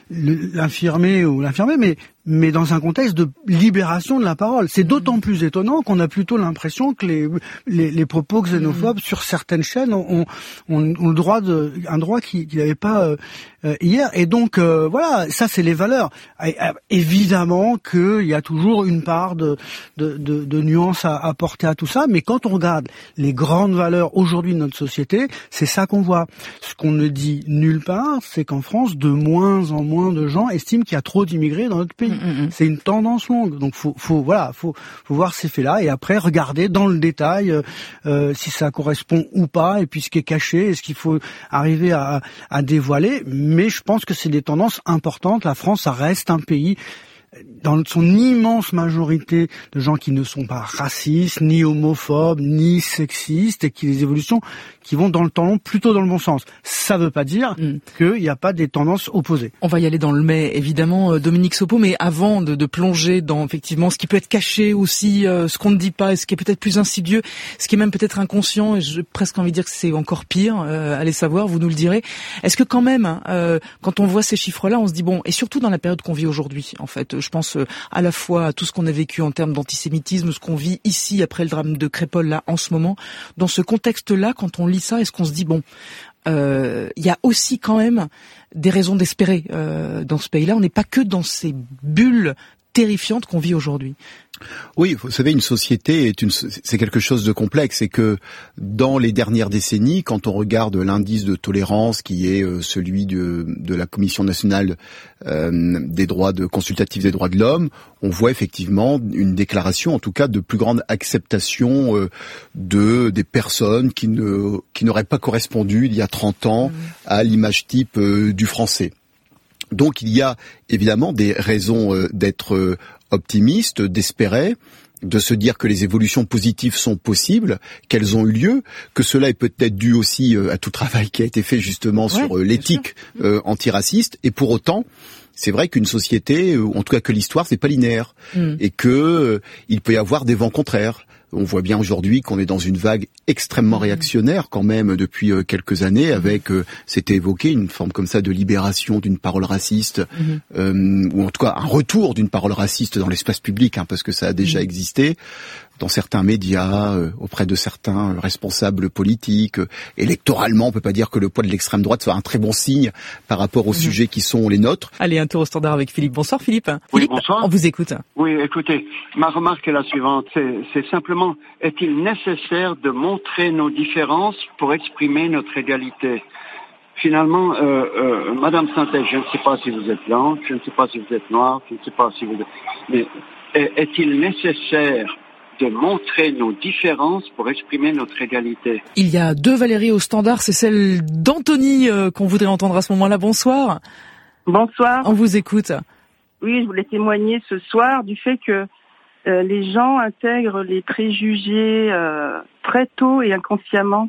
l'infirmer ou l'infirmer, mais mais dans un contexte de libération de la parole. C'est d'autant plus étonnant qu'on a plutôt l'impression que les les, les propos xénophobes mmh. sur certaines chaînes ont, ont, ont le droit de un droit qu'ils qui n'avaient pas euh, hier. Et donc euh, voilà, ça c'est les valeurs. Et, euh, évidemment qu'il y a toujours une part de de, de, de nuance à apporter à tout ça, mais quand on regarde les grandes valeurs aujourd'hui de notre société, c'est ça qu'on voit. Ce qu'on ne dit nulle part, c'est qu'en France, de moins en moins de gens estiment qu'il y a trop d'immigrés dans notre pays. Mmh, mmh. C'est une tendance longue. Donc, faut, faut, voilà, faut, faut voir ces faits-là et après regarder dans le détail euh, si ça correspond ou pas, et puis ce qui est caché, et ce qu'il faut arriver à, à dévoiler. Mais je pense que c'est des tendances importantes. La France, ça reste un pays dans son immense majorité de gens qui ne sont pas racistes, ni homophobes, ni sexistes, et qui des évolutions qui vont dans le temps long plutôt dans le bon sens. Ça veut pas dire mm. qu'il n'y a pas des tendances opposées. On va y aller dans le mai, évidemment, Dominique Sopo, mais avant de, de plonger dans effectivement ce qui peut être caché aussi, euh, ce qu'on ne dit pas, et ce qui est peut-être plus insidieux, ce qui est même peut-être inconscient, et j'ai presque envie de dire que c'est encore pire, euh, allez savoir, vous nous le direz. Est-ce que quand même, euh, quand on voit ces chiffres-là, on se dit bon, et surtout dans la période qu'on vit aujourd'hui, en fait, je pense euh, à la fois à tout ce qu'on a vécu en termes d'antisémitisme, ce qu'on vit ici après le drame de Crépol là en ce moment, dans ce contexte-là, quand on lit ça, est-ce qu'on se dit bon, il euh, y a aussi quand même des raisons d'espérer euh, dans ce pays-là. On n'est pas que dans ces bulles terrifiantes qu'on vit aujourd'hui. Oui, vous savez, une société est une, c'est quelque chose de complexe, et que dans les dernières décennies, quand on regarde l'indice de tolérance qui est euh, celui de, de la Commission nationale euh, des droits de consultative des droits de l'homme, on voit effectivement une déclaration, en tout cas, de plus grande acceptation euh, de des personnes qui ne qui n'auraient pas correspondu il y a trente ans à l'image type euh, du français. Donc il y a évidemment des raisons euh, d'être euh, optimiste, d'espérer, de se dire que les évolutions positives sont possibles, qu'elles ont eu lieu, que cela est peut-être dû aussi euh, à tout travail qui a été fait justement ouais, sur euh, l'éthique euh, antiraciste, et pour autant, c'est vrai qu'une société, ou en tout cas que l'histoire, c'est pas linéaire, mm. et que euh, il peut y avoir des vents contraires. On voit bien aujourd'hui qu'on est dans une vague extrêmement réactionnaire quand même depuis euh, quelques années, avec, euh, c'était évoqué, une forme comme ça de libération d'une parole raciste, mmh. euh, ou en tout cas un retour d'une parole raciste dans l'espace public, hein, parce que ça a déjà mmh. existé dans certains médias, euh, auprès de certains euh, responsables politiques. Euh, électoralement, on peut pas dire que le poids de l'extrême droite soit un très bon signe par rapport aux mmh. sujets qui sont les nôtres. Allez, un tour au standard avec Philippe. Bonsoir Philippe. Oui, Philippe, bonsoir. On vous écoute. Oui, écoutez, ma remarque est la suivante. C'est, c'est simplement, est-il nécessaire de montrer nos différences pour exprimer notre égalité? Finalement, euh, euh, Madame Santel, je ne sais pas si vous êtes blanche, je ne sais pas si vous êtes noire, je ne sais pas si vous êtes... Mais est-il nécessaire de montrer nos différences pour exprimer notre égalité? Il y a deux Valérie au standard, c'est celle d'Anthony euh, qu'on voudrait entendre à ce moment-là. Bonsoir. Bonsoir. On vous écoute. Oui, je voulais témoigner ce soir du fait que euh, les gens intègrent les préjugés euh, très tôt et inconsciemment,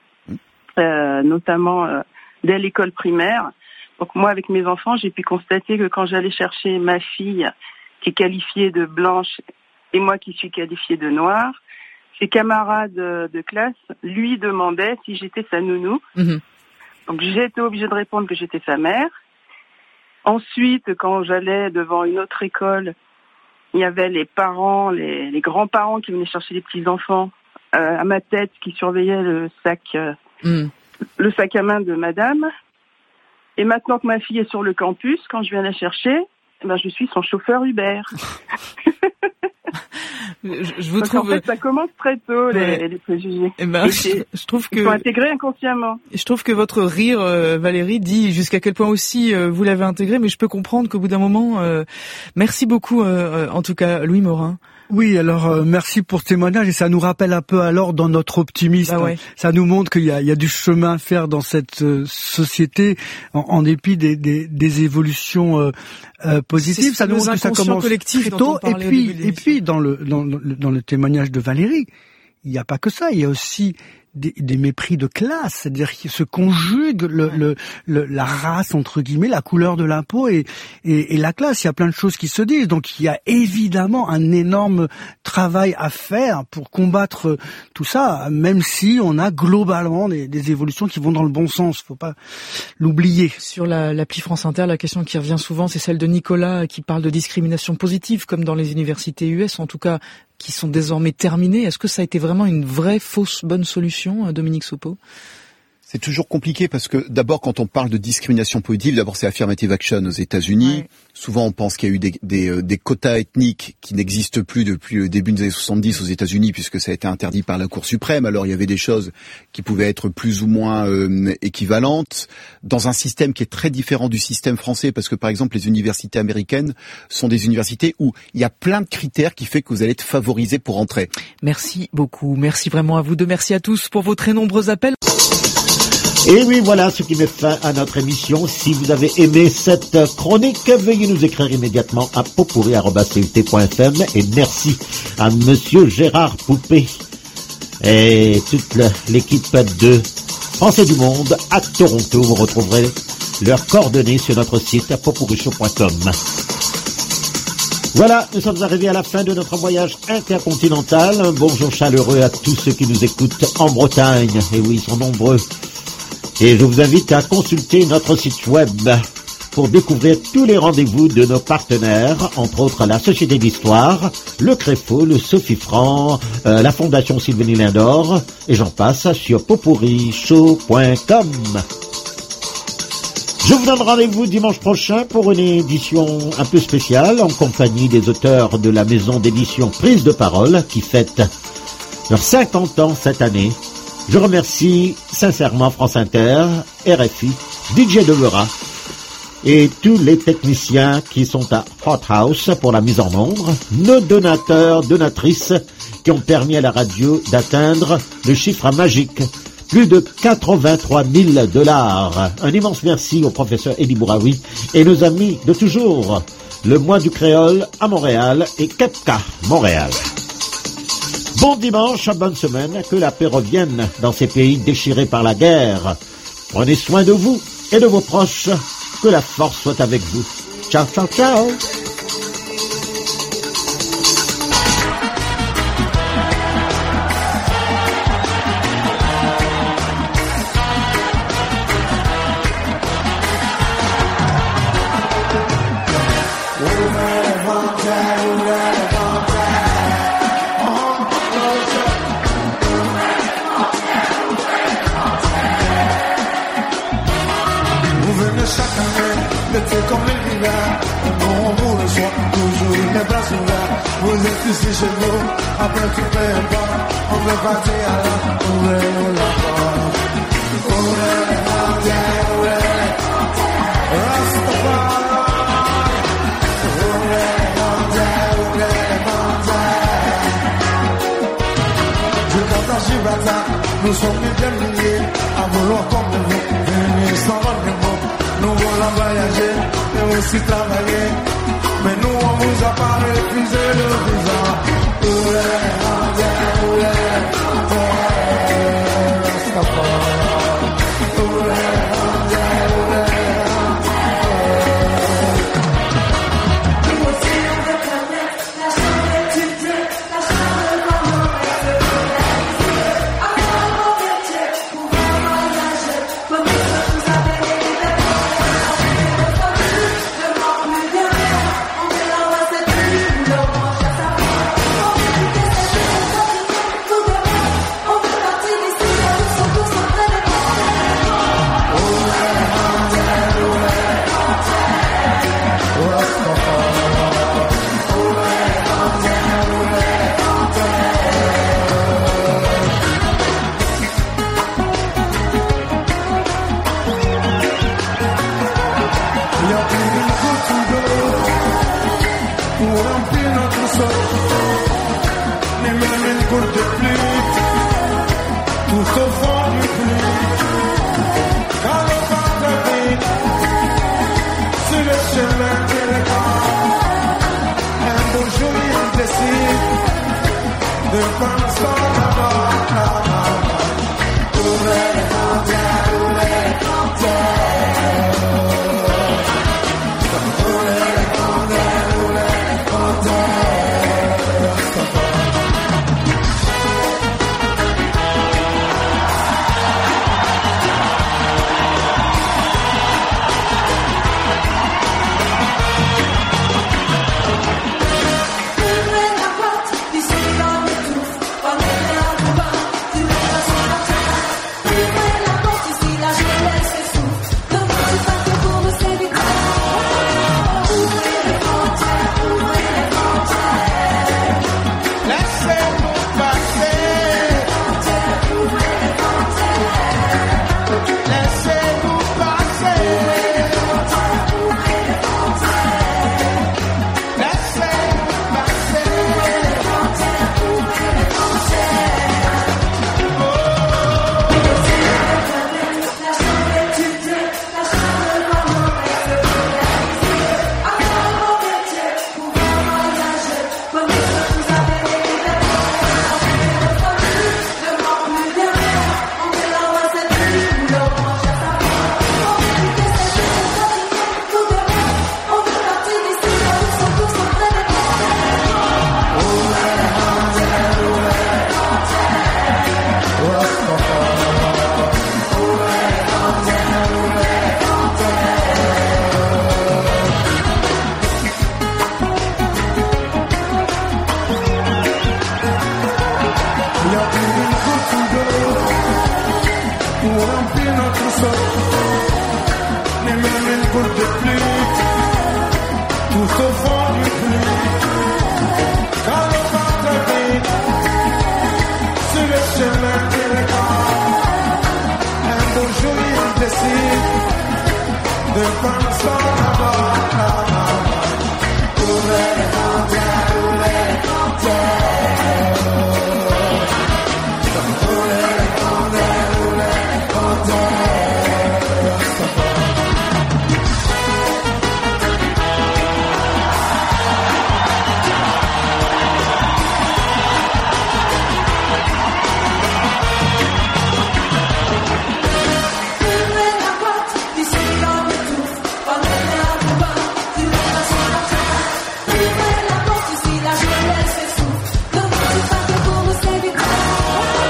euh, notamment euh, dès l'école primaire. Donc moi, avec mes enfants, j'ai pu constater que quand j'allais chercher ma fille qui est qualifiée de blanche et moi qui suis qualifiée de noire, ses camarades de classe lui demandaient si j'étais sa nounou. Mmh. Donc j'étais obligée de répondre que j'étais sa mère. Ensuite, quand j'allais devant une autre école, il y avait les parents, les, les grands-parents qui venaient chercher les petits-enfants euh, à ma tête, qui surveillaient le sac, euh, mmh. le sac à main de madame. Et maintenant que ma fille est sur le campus, quand je viens la chercher, ben, je suis son chauffeur Uber. Je, je vous Donc trouve... en fait, ça commence très tôt, les, ouais. les préjugés. Eh ben, je, je trouve que... Ils sont intégrés inconsciemment. Je trouve que votre rire, euh, Valérie, dit jusqu'à quel point aussi euh, vous l'avez intégré, mais je peux comprendre qu'au bout d'un moment... Euh, merci beaucoup, euh, en tout cas, Louis Morin. Oui, alors euh, merci pour ce témoignage, et ça nous rappelle un peu alors dans notre optimisme. Ah ouais. Ça nous montre qu'il y a, il y a du chemin à faire dans cette euh, société, en, en dépit des, des, des évolutions euh, euh, positives. Ça nous montre que ça commence très tôt. Et puis, et puis dans le dans le, dans le témoignage de Valérie, il n'y a pas que ça. Il y a aussi des, des mépris de classe, c'est-à-dire qu'il se conjugue le, le, le, la race, entre guillemets, la couleur de la peau et, et, et la classe. Il y a plein de choses qui se disent. Donc il y a évidemment un énorme travail à faire pour combattre tout ça, même si on a globalement des, des évolutions qui vont dans le bon sens. Faut pas l'oublier. Sur la, l'appli France Inter, la question qui revient souvent, c'est celle de Nicolas qui parle de discrimination positive, comme dans les universités U S, en tout cas, qui sont désormais terminées. Est-ce que ça a été vraiment une vraie fausse bonne solution, Dominique Sopo? C'est toujours compliqué parce que d'abord quand on parle de discrimination positive, d'abord c'est affirmative action aux États-Unis. Ouais. Souvent on pense qu'il y a eu des, des, des quotas ethniques qui n'existent plus depuis le début des années soixante-dix aux États-Unis puisque ça a été interdit par la Cour suprême. Alors il y avait des choses qui pouvaient être plus ou moins euh, équivalentes dans un système qui est très différent du système français parce que par exemple les universités américaines sont des universités où il y a plein de critères qui fait que vous allez être favorisé pour entrer. Merci beaucoup. Merci vraiment à vous deux. Merci à tous pour vos très nombreux appels. Et oui, voilà ce qui met fin à notre émission. Si vous avez aimé cette chronique, veuillez nous écrire immédiatement à potpourri arobase c u t point f m. Et merci à Monsieur Gérard Poupé et toute l'équipe de Français du Monde à Toronto. Vous retrouverez leurs coordonnées sur notre site potpourrishow point com. Voilà, nous sommes arrivés à la fin de notre voyage intercontinental. Un bonjour chaleureux à tous ceux qui nous écoutent en Bretagne. Et oui, ils sont nombreux. Et je vous invite à consulter notre site web pour découvrir tous les rendez-vous de nos partenaires, entre autres la Société d'Histoire, le Créfo, le Sophie Franc, euh, la Fondation Sylvanie Lindor, et j'en passe sur potpourrishow point com. Je vous donne rendez-vous dimanche prochain pour une édition un peu spéciale en compagnie des auteurs de la maison d'édition Prise de Parole qui fête leurs cinquante ans cette année. Je remercie sincèrement France Inter, R F I, D J Devera et tous les techniciens qui sont à Hot House pour la mise en onde, nos donateurs, donatrices qui ont permis à la radio d'atteindre le chiffre magique, plus de quatre-vingt-trois mille dollars. Un immense merci au professeur Eddie Bouraoui et nos amis de toujours, le Mois du Créole à Montréal et Kepka Montréal. Bon dimanche, bonne semaine, que la paix revienne dans ces pays déchirés par la guerre. Prenez soin de vous et de vos proches, que la force soit avec vous. Ciao, ciao, ciao. Ici chez nous, après tout fait pas, on veut partir à la, ouvrez la porte. Ouvrez les portes, ouvrez les portes, Rastafari. Ouvrez les portes, ouvrez les portes. Du Cap à Gibraltar, nous sommes des milliers, à vouloir comme vous, venir sans rendez-vous. Nous voulons voyager, et aussi travailler. Mais nous, on vous a pas refusé le visa. Ouvrez les portes, ouvrez les portes, Rastafari. Ouvrez les portes, ouvrez les portes. Nous aussi, on réclamait la chambre étudiée, la chambre vraiment réalisée. Avoir un bon métier, pouvoir voyager, comme vous avez les goutte d'eau pour remplir notre sol, ni même une goutte de pluie, tout au fond du puits. Quand le vent revient sur le chemin élégant, un beau jour il décide de prendre son aval. Ouvrez les frontières, ouvrez les frontières. Ouvrez les frontières, ouvrez les frontières. Ouvrez la porte, d'ici dans le tout, prenez un pouvoir, tu verras sur la terre. Ouvrez la porte, ici la jeunesse s'essouffle, le monde se bat pour nous séduire.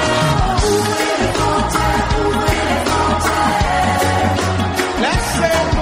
Ouvrez les frontières, ouvrez les frontières. Laissez-moi